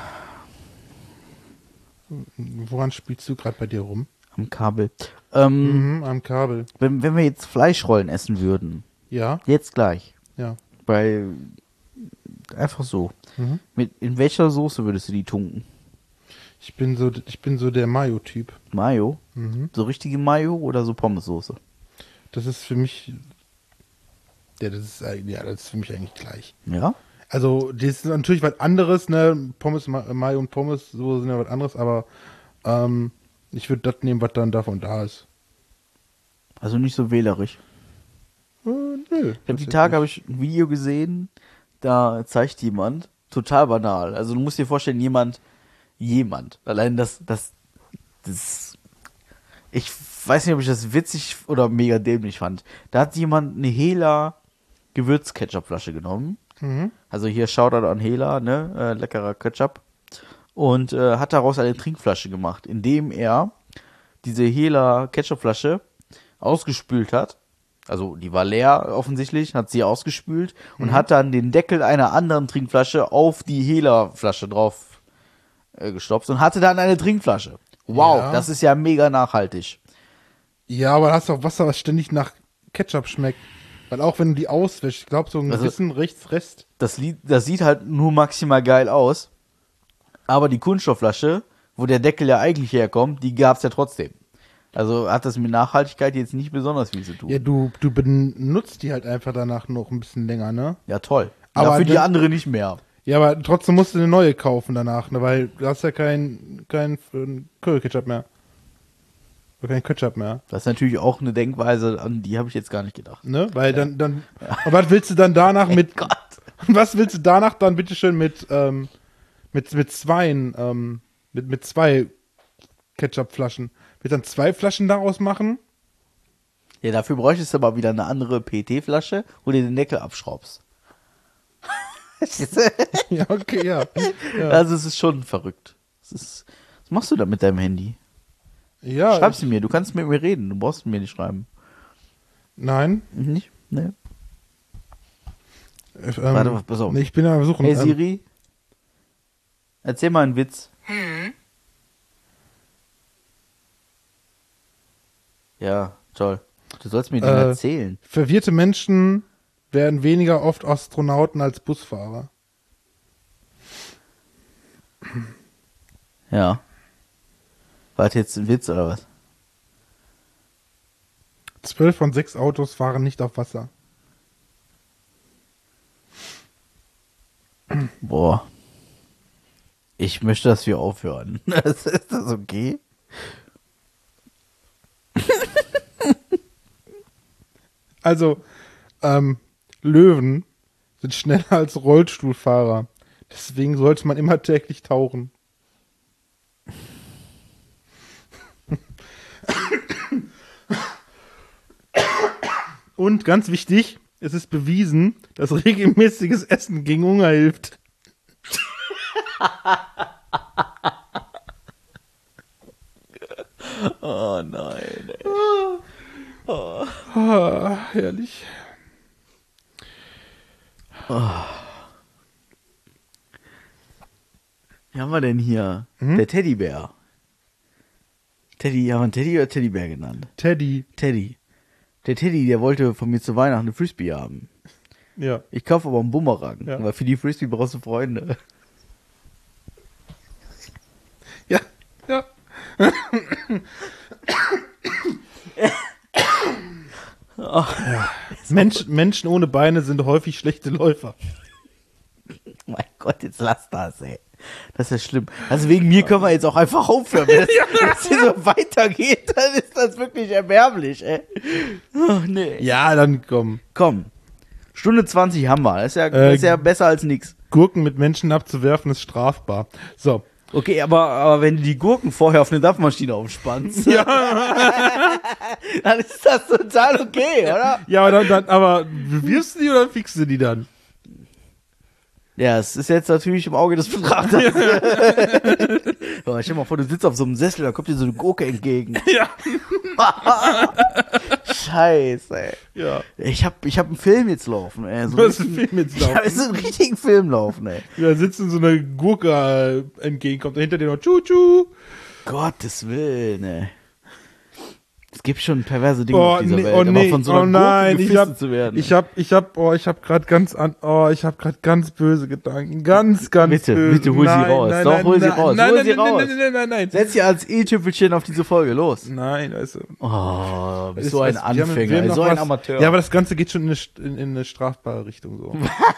B: Woran spielst du gerade bei dir rum?
A: Am Kabel.
B: Am Kabel.
A: Wenn wir jetzt Fleischrollen essen würden.
B: Ja.
A: Jetzt gleich.
B: Ja.
A: Einfach so. In welcher Soße würdest du die tunken?
B: Ich bin so der Mayo-Typ.
A: Mayo? So richtige Mayo oder so Pommessoße?
B: Das ist für mich. Das ist für mich eigentlich gleich.
A: Ja?
B: Also, das ist natürlich was anderes, ne? Pommes, Mayo und Pommes, so sind ja was anderes, aber ich würde das nehmen, was dann davon da ist.
A: Also nicht so wählerisch.
B: Nö.
A: Die Tage habe ich ein Video gesehen, da zeigt jemand, total banal. Also du musst dir vorstellen, jemand, allein das, ich weiß nicht, ob ich das witzig oder mega dämlich fand. Da hat jemand eine Hela Gewürzketchupflasche genommen. Also hier Shoutout an Hela, ne, leckerer Ketchup. Und hat daraus eine Trinkflasche gemacht, indem er diese Hela Ketchupflasche ausgespült hat, also die war leer offensichtlich, hat sie ausgespült und hat dann den Deckel einer anderen Trinkflasche auf die Hela-Flasche drauf gestopft und hatte dann eine Trinkflasche. Wow, das ist ja mega nachhaltig.
B: Ja, aber hast doch Wasser, was ständig nach Ketchup schmeckt. Weil auch wenn du die auswäschst, ich glaube, so ein gewissen Rest.
A: Das sieht halt nur maximal geil aus. Aber die Kunststoffflasche, wo der Deckel ja eigentlich herkommt, die gab's ja trotzdem. Also hat das mit Nachhaltigkeit jetzt nicht besonders viel zu tun.
B: Ja, du benutzt die halt einfach danach noch ein bisschen länger, ne?
A: Ja, toll.
B: Aber
A: für die andere nicht mehr.
B: Ja, aber trotzdem musst du eine neue kaufen danach, ne? Weil du hast ja kein Curry-Ketchup mehr. Oder kein Ketchup mehr.
A: Das ist natürlich auch eine Denkweise, an die habe ich jetzt gar nicht gedacht.
B: Ne? Weil dann. Und was willst du dann danach mit.
A: Gott.
B: Was willst du danach dann bitteschön mit zwei Ketchupflaschen? Willst du dann 2 Flaschen daraus machen?
A: Ja, dafür bräuchtest du aber wieder eine andere PET-Flasche, wo du den Deckel abschraubst.
B: Ja, okay, ja.
A: Also es ist schon verrückt. Was machst du da mit deinem Handy?
B: Ja.
A: Schreib sie mir, du kannst mit mir reden, du brauchst mir nicht schreiben.
B: Nein.
A: Nicht? Nee.
B: Warte,
A: pass auf.
B: Ich bin am Suchen.
A: Hey Siri, erzähl mal einen Witz. Ja, toll. Du sollst mir den erzählen.
B: Verwirrte Menschen werden weniger oft Astronauten als Busfahrer.
A: Ja. War das jetzt ein Witz oder was?
B: 12 von 6 Autos fahren nicht auf Wasser.
A: Boah. Ich möchte, dass wir aufhören. Ist das okay?
B: Also, Löwen sind schneller als Rollstuhlfahrer. Deswegen sollte man immer täglich tauchen. Und ganz wichtig, es ist bewiesen, dass regelmäßiges Essen gegen Hunger hilft.
A: Oh nein, ey.
B: Oh, herrlich.
A: Wie haben wir denn hier? Der Teddybär. Haben wir einen Teddy oder Teddybär genannt?
B: Teddy.
A: Der Teddy, der wollte von mir zu Weihnachten eine Frisbee haben.
B: Ja.
A: Ich kaufe aber einen Bumerang,
B: Ja.
A: weil für die Frisbee brauchst du Freunde.
B: Ja. Ja. Ja. Menschen ohne Beine sind häufig schlechte Läufer.
A: Mein Gott, jetzt lass das, ey. Das ist ja schlimm. Also wegen mir können wir jetzt auch einfach aufhören. Wenn das hier so weitergeht, dann ist das wirklich erbärmlich, ey. Oh, nee.
B: Ja, dann komm.
A: Komm. Stunde 20 haben wir. Das ist ja besser als nix.
B: Gurken mit Menschen abzuwerfen ist strafbar. So.
A: Okay, aber wenn du die Gurken vorher auf eine Dampfmaschine aufspannst,
B: Ja.
A: dann ist das total okay, oder?
B: Ja, aber wirfst du die oder fixst du die dann?
A: Ja, es ist jetzt natürlich im Auge des Betrachters. Aber stell dir mal vor, du sitzt auf so einem Sessel, da kommt dir so eine Gurke entgegen.
B: Ja.
A: Scheiße, ey.
B: Ja.
A: Ich hab einen Film jetzt laufen, ey.
B: Du hast einen Film jetzt laufen.
A: Ich hab so einen richtigen Film laufen, ey.
B: Da sitzt so eine Gurke entgegenkommt, hinter dir noch Tschu-Tschu.
A: Gottes Willen, ey. Es gibt schon perverse Dinge auf dieser Welt,
B: aber
A: von so einer Gurke gefistet zu werden.
B: Ich hab gerade ganz böse Gedanken. Ganz böse.
A: Bitte hol sie raus. Doch, hol sie raus.
B: Nein.
A: Setz sie als i-Tüpfelchen auf diese Folge, los.
B: Nein, also.
A: Oh, bist so ein Anfänger, so ein Amateur.
B: Ja, aber das Ganze geht schon in eine strafbare Richtung so.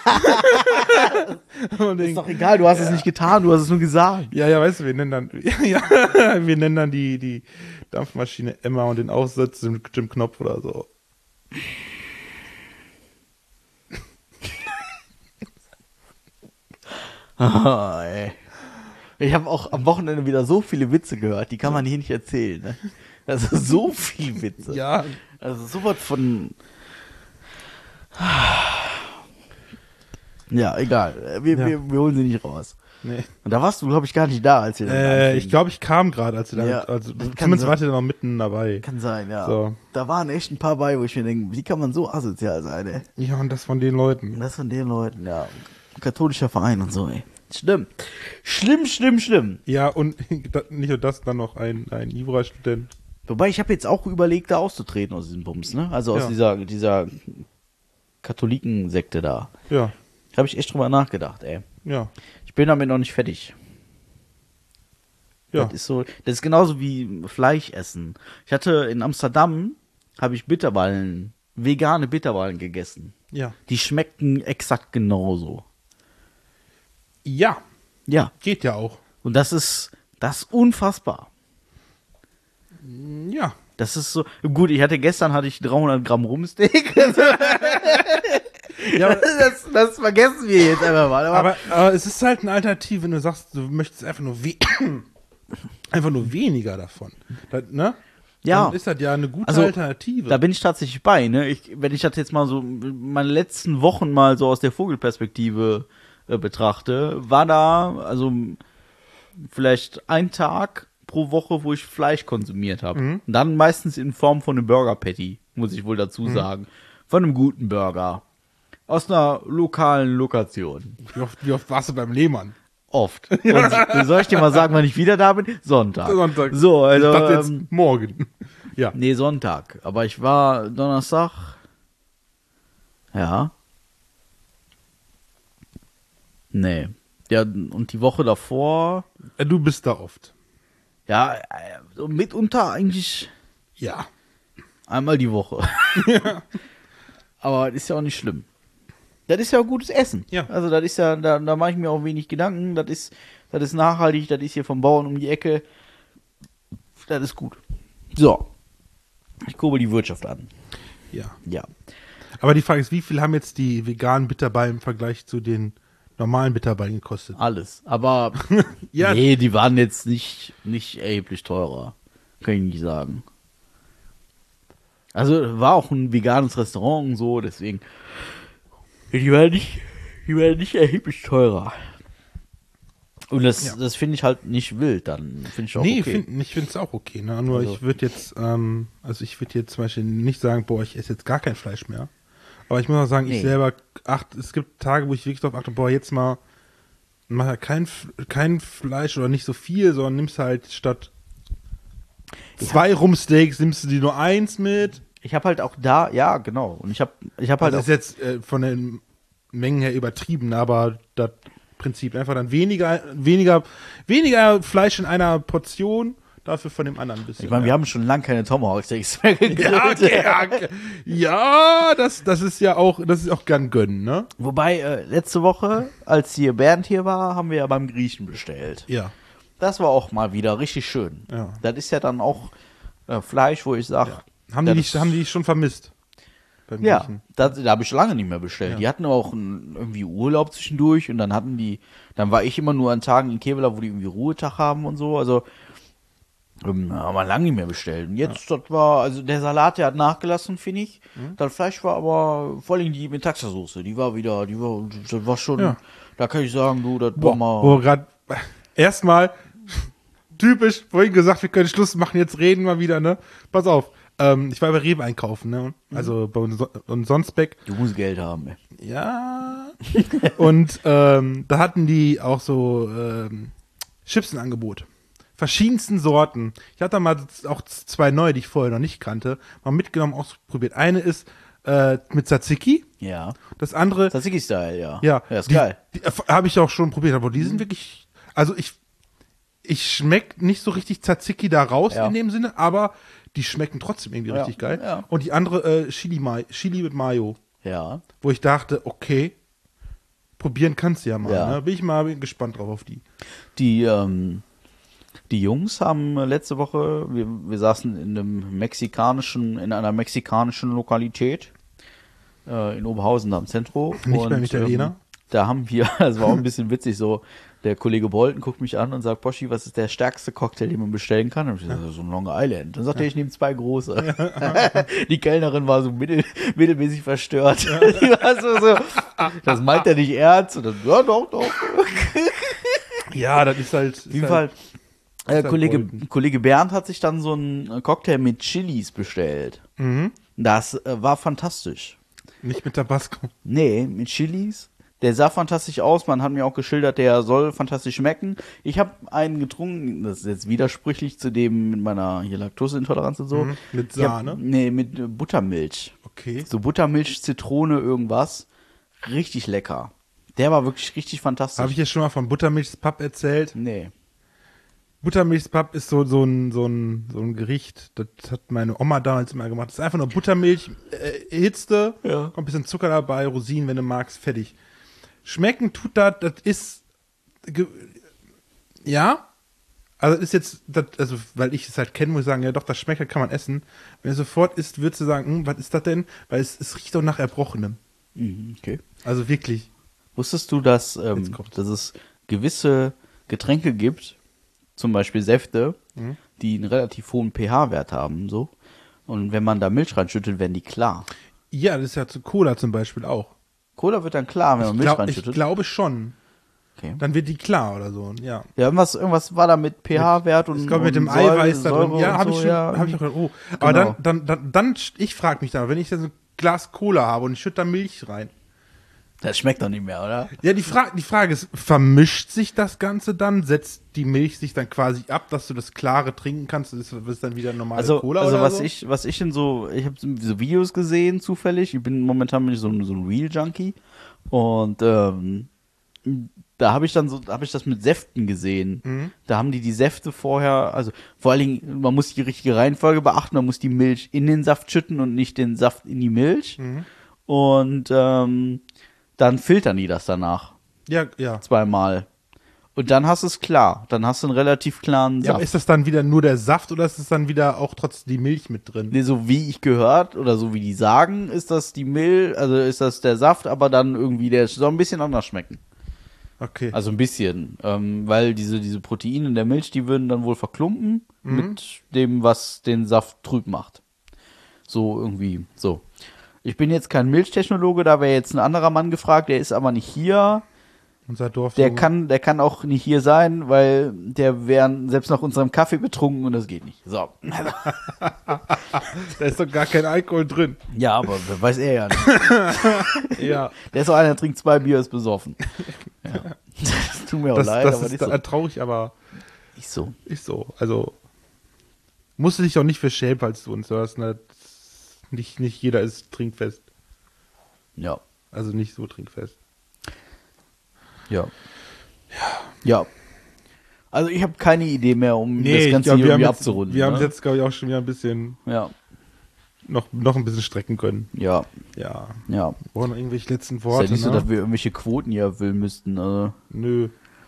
A: Ist doch egal, du hast es nicht getan, du hast es nur gesagt.
B: Ja, weißt du, wir nennen dann die Dampfmaschine Emma und den Aufsatz mit dem Knopf oder so.
A: Oh, ey. Ich habe auch am Wochenende wieder so viele Witze gehört, die kann man hier nicht erzählen. Ne? Also so viele Witze.
B: Ja.
A: Also sowas von... Ja, egal. Wir holen sie nicht raus.
B: Nee.
A: Und da warst du, glaube ich, gar nicht da, als ihr dann
B: ich glaube, ich kam gerade, als ihr da, also zumindest wart ihr noch mitten dabei.
A: Kann sein, ja.
B: So.
A: Da waren echt ein paar bei, wo ich mir denke, wie kann man so asozial sein, ey?
B: Ja, und das von den Leuten.
A: Das von den Leuten, ja. Katholischer Verein und so, ey. Schlimm.
B: Ja, und nicht nur das, dann noch ein Ivra-Student.
A: Wobei, ich habe jetzt auch überlegt, da auszutreten aus diesem Bums, ne? Also aus dieser Katholikensekte da.
B: Ja.
A: Habe ich echt drüber nachgedacht, ey.
B: Ja.
A: Ich bin damit noch nicht fertig.
B: Ja.
A: Das ist genauso wie Fleisch essen. Ich hatte in Amsterdam, habe ich vegane Bitterballen gegessen.
B: Ja.
A: Die schmeckten exakt genauso.
B: Ja.
A: Ja.
B: Geht ja auch.
A: Und das ist unfassbar.
B: Ja.
A: Das ist so, gut, gestern hatte ich 300 Gramm Rumpsteak. Ja, das vergessen wir jetzt einfach mal.
B: Aber es ist halt eine Alternative, wenn du sagst, du möchtest einfach nur weniger davon. Ne?
A: Ja.
B: Dann ist das ja eine gute Alternative.
A: Da bin ich tatsächlich bei, ne? Wenn ich das jetzt mal so meine letzten Wochen mal so aus der Vogelperspektive betrachte, war da also vielleicht ein Tag pro Woche, wo ich Fleisch konsumiert habe. Und dann meistens in Form von einem Burger Patty, muss ich wohl dazu sagen. Von einem guten Burger. Aus einer lokalen Lokation.
B: Wie oft warst du beim Lehmann?
A: Oft. Und soll ich dir mal sagen, wann ich wieder da bin? Sonntag. So, also,
B: ich dachte jetzt morgen. Ja.
A: Nee, Sonntag. Aber ich war Donnerstag. Ja. Nee. Ja, und die Woche davor.
B: Du bist da oft.
A: Ja, so mitunter eigentlich
B: Ja.
A: einmal die Woche.
B: Ja.
A: Aber das ist ja auch nicht schlimm. Das ist ja auch gutes Essen.
B: Ja.
A: Also das ist ja, da mache ich mir auch wenig Gedanken. Das ist nachhaltig, das ist hier vom Bauern um die Ecke. Das ist gut. So. Ich kurbel die Wirtschaft an.
B: Ja.
A: Ja.
B: Aber die Frage ist, wie viel haben jetzt die veganen Bitterballen im Vergleich zu den normalen Bitterballen gekostet?
A: Alles. Aber
B: Ja.
A: nee, die waren jetzt nicht erheblich teurer. Kann ich nicht sagen. Also war auch ein veganes Restaurant und so, deswegen. Die waren nicht erheblich teurer. Und das finde ich halt nicht wild, dann finde ich auch okay.
B: Ich finde es auch okay. Ne? Nur
A: Also.
B: ich würde jetzt, zum Beispiel nicht sagen, boah, ich esse jetzt gar kein Fleisch mehr. Aber ich muss auch sagen,
A: Nee.
B: ich selber es gibt Tage, wo ich wirklich darauf achte, boah, jetzt mal mach ja kein Fleisch oder nicht so viel, sondern nimmst halt statt 2 Rumpsteaks, nimmst du die nur 1 mit.
A: Ich habe halt auch da, ja, genau. Und ich habe halt
B: Das
A: auch.
B: ist jetzt von den Mengen her übertrieben, aber das Prinzip einfach dann weniger Fleisch in einer Portion, dafür von dem anderen ein bisschen.
A: Ich meine, wir haben schon lange keine Tomahawk-Steaks mehr gegrillt.
B: Ja, das ist ja auch, gern gönnen, ne?
A: Wobei, letzte Woche, als hier Bernd hier war, haben wir ja beim Griechen bestellt.
B: Ja.
A: Das war auch mal wieder richtig schön.
B: Ja.
A: Das ist ja dann auch Fleisch, wo ich sage.
B: Ja. Haben die dich schon vermisst? Beim
A: Ja,
B: Griechen?
A: da habe ich lange nicht mehr bestellt.
B: Ja.
A: Die hatten auch irgendwie Urlaub zwischendurch und dann dann war ich immer nur an Tagen in Kevela, wo die irgendwie Ruhetag haben und so. Also haben wir lange nicht mehr bestellt. Und jetzt, das war, also der Salat, der hat nachgelassen, finde ich. Das Fleisch war aber vor allem die Metaxa-Soße. Das war schon, da kann ich sagen, du, das war mal.
B: Gerade erstmal typisch, vorhin gesagt, wir können Schluss machen, jetzt reden wir wieder, ne? Pass auf. Ich war bei Rewe einkaufen, ne? Also bei uns und Sonsbeck.
A: Du musst Geld haben, ey.
B: Ja. Und da hatten die auch so Chips im Angebot. Verschiedensten Sorten. Ich hatte mal auch 2 neue, die ich vorher noch nicht kannte, mal mitgenommen, ausprobiert. Eine ist mit Tzatziki.
A: Ja.
B: Das andere.
A: Tzatziki-Style, ja.
B: Ja.
A: Ja, ist geil.
B: Die habe ich auch schon probiert, aber die sind wirklich. Also ich schmeck nicht so richtig Tzatziki da raus in dem Sinne, aber die schmecken trotzdem irgendwie richtig geil.
A: Ja.
B: Und die andere Chili mit Mayo.
A: Ja.
B: Wo ich dachte, okay, probieren kannst du ja mal.
A: Ja.
B: Ne? Bin ich mal gespannt drauf auf die.
A: Die Jungs haben letzte Woche, wir saßen in einer mexikanischen Lokalität in Oberhausen am Zentrum.
B: Nicht beim Italiener?
A: Da haben wir, das war auch ein bisschen witzig, so der Kollege Bolton guckt mich an und sagt, Boschi, was ist der stärkste Cocktail, den man bestellen kann? Und ich sage, so ein Long Island. Dann sagt er, ich nehme 2 große. Die Kellnerin war so mittelmäßig verstört. Die war so, das meint er nicht ernst. Und dann, ja, doch.
B: Ja, das ist halt.
A: Auf jeden Fall. Kollege Bernd hat sich dann so einen Cocktail mit Chilis bestellt.
B: Mhm.
A: Das war fantastisch.
B: Nicht mit Tabasco.
A: Nee, mit Chilis. Der sah fantastisch aus. Man hat mir auch geschildert, der soll fantastisch schmecken. Ich habe einen getrunken, das ist jetzt widersprüchlich zu dem mit meiner hier Laktoseintoleranz und so.
B: Mit Sahne?
A: Mit Buttermilch.
B: Okay.
A: So Buttermilch, Zitrone, irgendwas. Richtig lecker. Der war wirklich richtig fantastisch.
B: Habe ich ja schon mal von Buttermilchspap erzählt?
A: Nee.
B: Buttermilchspap ist so ein Gericht, das hat meine Oma damals immer gemacht. Das ist einfach nur Buttermilch, erhitzte, kommt ein bisschen Zucker dabei, Rosinen, wenn du magst, fertig. Schmecken tut das ist, ja, also ist jetzt, also weil ich es halt kenne, muss ich sagen, ja doch, das schmeckt, das kann man essen. Wenn du sofort isst, würdest du sagen, was ist das denn? Weil es riecht doch nach Erbrochenem.
A: Okay.
B: Also wirklich.
A: Wusstest du, dass es gewisse Getränke gibt, zum Beispiel Säfte, die einen relativ hohen pH-Wert haben, so. Und wenn man da Milch reinschüttet, werden die klar.
B: Ja, das ist ja zu Cola zum Beispiel auch.
A: Cola wird dann klar, wenn man Milch reinschüttet?
B: Ich glaube schon.
A: Okay.
B: Dann wird die klar oder so, ja.
A: Ja, irgendwas war da mit pH-Wert und
B: ich glaube, mit dem
A: Säure,
B: Eiweiß da drin. Ja, habe ich schon, hab ich auch gedacht, oh. Aber
A: genau.
B: dann ich frage mich dann, wenn ich dann so ein Glas Cola habe und ich schütte da Milch rein.
A: Das schmeckt doch nicht mehr, oder?
B: Ja, die Frage ist, vermischt sich das Ganze dann? Setzt die Milch sich dann quasi ab, dass du das Klare trinken kannst? Das ist dann wieder normale Cola
A: also
B: oder
A: was
B: so?
A: ich habe so Videos gesehen, zufällig. Ich bin momentan so ein Real-Junkie. Und da habe ich das mit Säften gesehen. Da haben die Säfte vorher, also vor allen Dingen, man muss die richtige Reihenfolge beachten, man muss die Milch in den Saft schütten und nicht den Saft in die Milch. Und dann filtern die das danach.
B: Ja.
A: 2-mal. Und dann hast du es klar. Dann hast du einen relativ klaren Saft.
B: Ja, aber ist das dann wieder nur der Saft oder ist es dann wieder auch trotzdem die Milch mit drin?
A: Nee, so wie ich gehört oder so wie die sagen, ist das die Milch, also ist das der Saft, aber dann irgendwie der soll ein bisschen anders schmecken.
B: Okay.
A: Also ein bisschen, weil diese Proteine in der Milch, die würden dann wohl verklumpen mit dem, was den Saft trüb macht. So irgendwie, so. Ich bin jetzt kein Milchtechnologe, da wäre jetzt ein anderer Mann gefragt, der ist aber nicht hier.
B: Unser Dorf.
A: Der kann auch nicht hier sein, weil der wäre selbst nach unserem Kaffee betrunken und das geht nicht. So.
B: Da ist doch gar kein Alkohol drin.
A: Ja, aber weiß er ja nicht.
B: Ja.
A: Der ist so einer, der trinkt 2 Bier, ist besoffen. Ja. Das tut mir auch leid,
B: das
A: aber
B: ist
A: nicht so.
B: traurig, aber
A: Nicht so.
B: ist so. Also musst du dich doch nicht für schämen, falls du uns hörst. Ne? Nicht jeder ist trinkfest.
A: Ja.
B: Also nicht so trinkfest.
A: Ja. Also ich habe keine Idee mehr, um das Ganze hier irgendwie abzurunden.
B: Wir haben es jetzt, glaube ich, auch schon wieder ein bisschen noch ein bisschen strecken können.
A: Ja.
B: Wollen noch irgendwelche letzten Worte?
A: Ist ja nicht so, dass wir irgendwelche Quoten hier erfüllen müssten. Also.
B: Nö.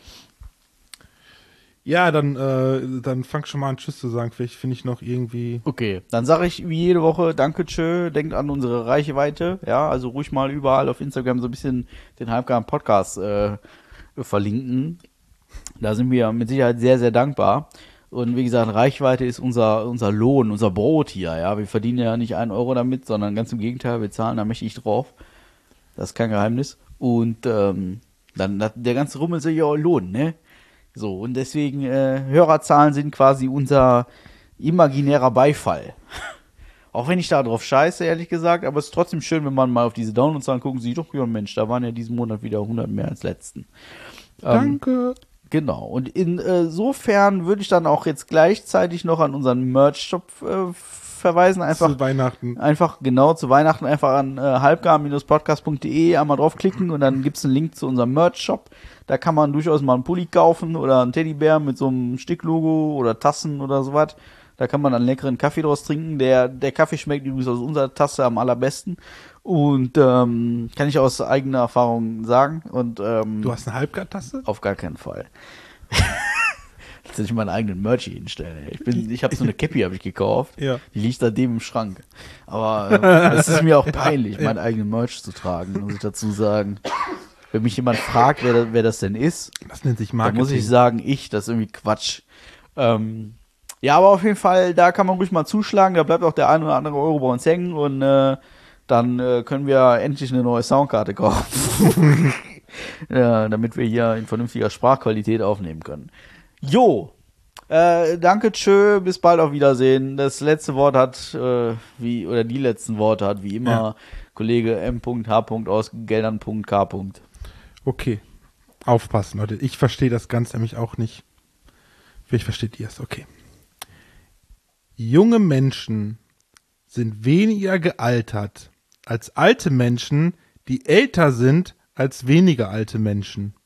B: Ja, dann fang schon mal an, Tschüss zu sagen. Vielleicht finde ich noch irgendwie.
A: Okay, dann sage ich wie jede Woche Danke, tschö, denkt an unsere Reichweite. Ja, also ruhig mal überall auf Instagram so ein bisschen den Halbgaren Podcast verlinken. Da sind wir mit Sicherheit sehr, sehr dankbar. Und wie gesagt, Reichweite ist unser Lohn, unser Brot hier. Ja, wir verdienen ja nicht 1 Euro damit, sondern ganz im Gegenteil, wir zahlen da mächtig drauf. Das ist kein Geheimnis. Und dann der ganze Rummel soll ja auch lohnen, ne? So, und deswegen, Hörerzahlen sind quasi unser imaginärer Beifall. Auch wenn ich da drauf scheiße, ehrlich gesagt, aber es ist trotzdem schön, wenn man mal auf diese Downloadzahlen guckt und sieht, doch, ja Mensch, da waren ja diesen Monat wieder 100 mehr als letzten.
B: Danke.
A: Genau, und insofern würde ich dann auch jetzt gleichzeitig noch an unseren Merch-Shop verweisen. Einfach
B: zu Weihnachten.
A: Einfach, genau, zu Weihnachten einfach an halbgar-podcast.de einmal draufklicken und dann gibt's einen Link zu unserem Merch-Shop. Da kann man durchaus mal einen Pulli kaufen oder einen Teddybär mit so einem Sticklogo oder Tassen oder sowas. Da kann man einen leckeren Kaffee draus trinken. Der Kaffee schmeckt übrigens aus unserer Tasse am allerbesten. Und kann ich aus eigener Erfahrung sagen. Und
B: du hast eine Halbgar-Tasse?
A: Auf gar keinen Fall. Dass ich meinen eigenen Merch hier hinstelle. Ich habe so eine Cappy habe ich gekauft.
B: Ja.
A: Die liegt seitdem im Schrank. Aber es ist mir auch peinlich, meinen eigenen Merch zu tragen, muss ich dazu sagen. Wenn mich jemand fragt, wer das denn ist,
B: das nennt sich Marketing.
A: dann muss ich sagen, das ist irgendwie Quatsch. Ja, aber auf jeden Fall, da kann man ruhig mal zuschlagen, da bleibt auch der 1 oder andere Euro bei uns hängen und dann können wir endlich eine neue Soundkarte kaufen. Ja, damit wir hier in vernünftiger Sprachqualität aufnehmen können. Jo, danke, tschö, bis bald, auf Wiedersehen. Das letzte Wort hat, die letzten Worte hat, wie immer, Kollege M.H. aus Geldern.K.
B: Okay, aufpassen, Leute. Ich verstehe das Ganze nämlich auch nicht. Vielleicht versteht ihr es, okay. Junge Menschen sind weniger gealtert als alte Menschen, die älter sind als weniger alte Menschen.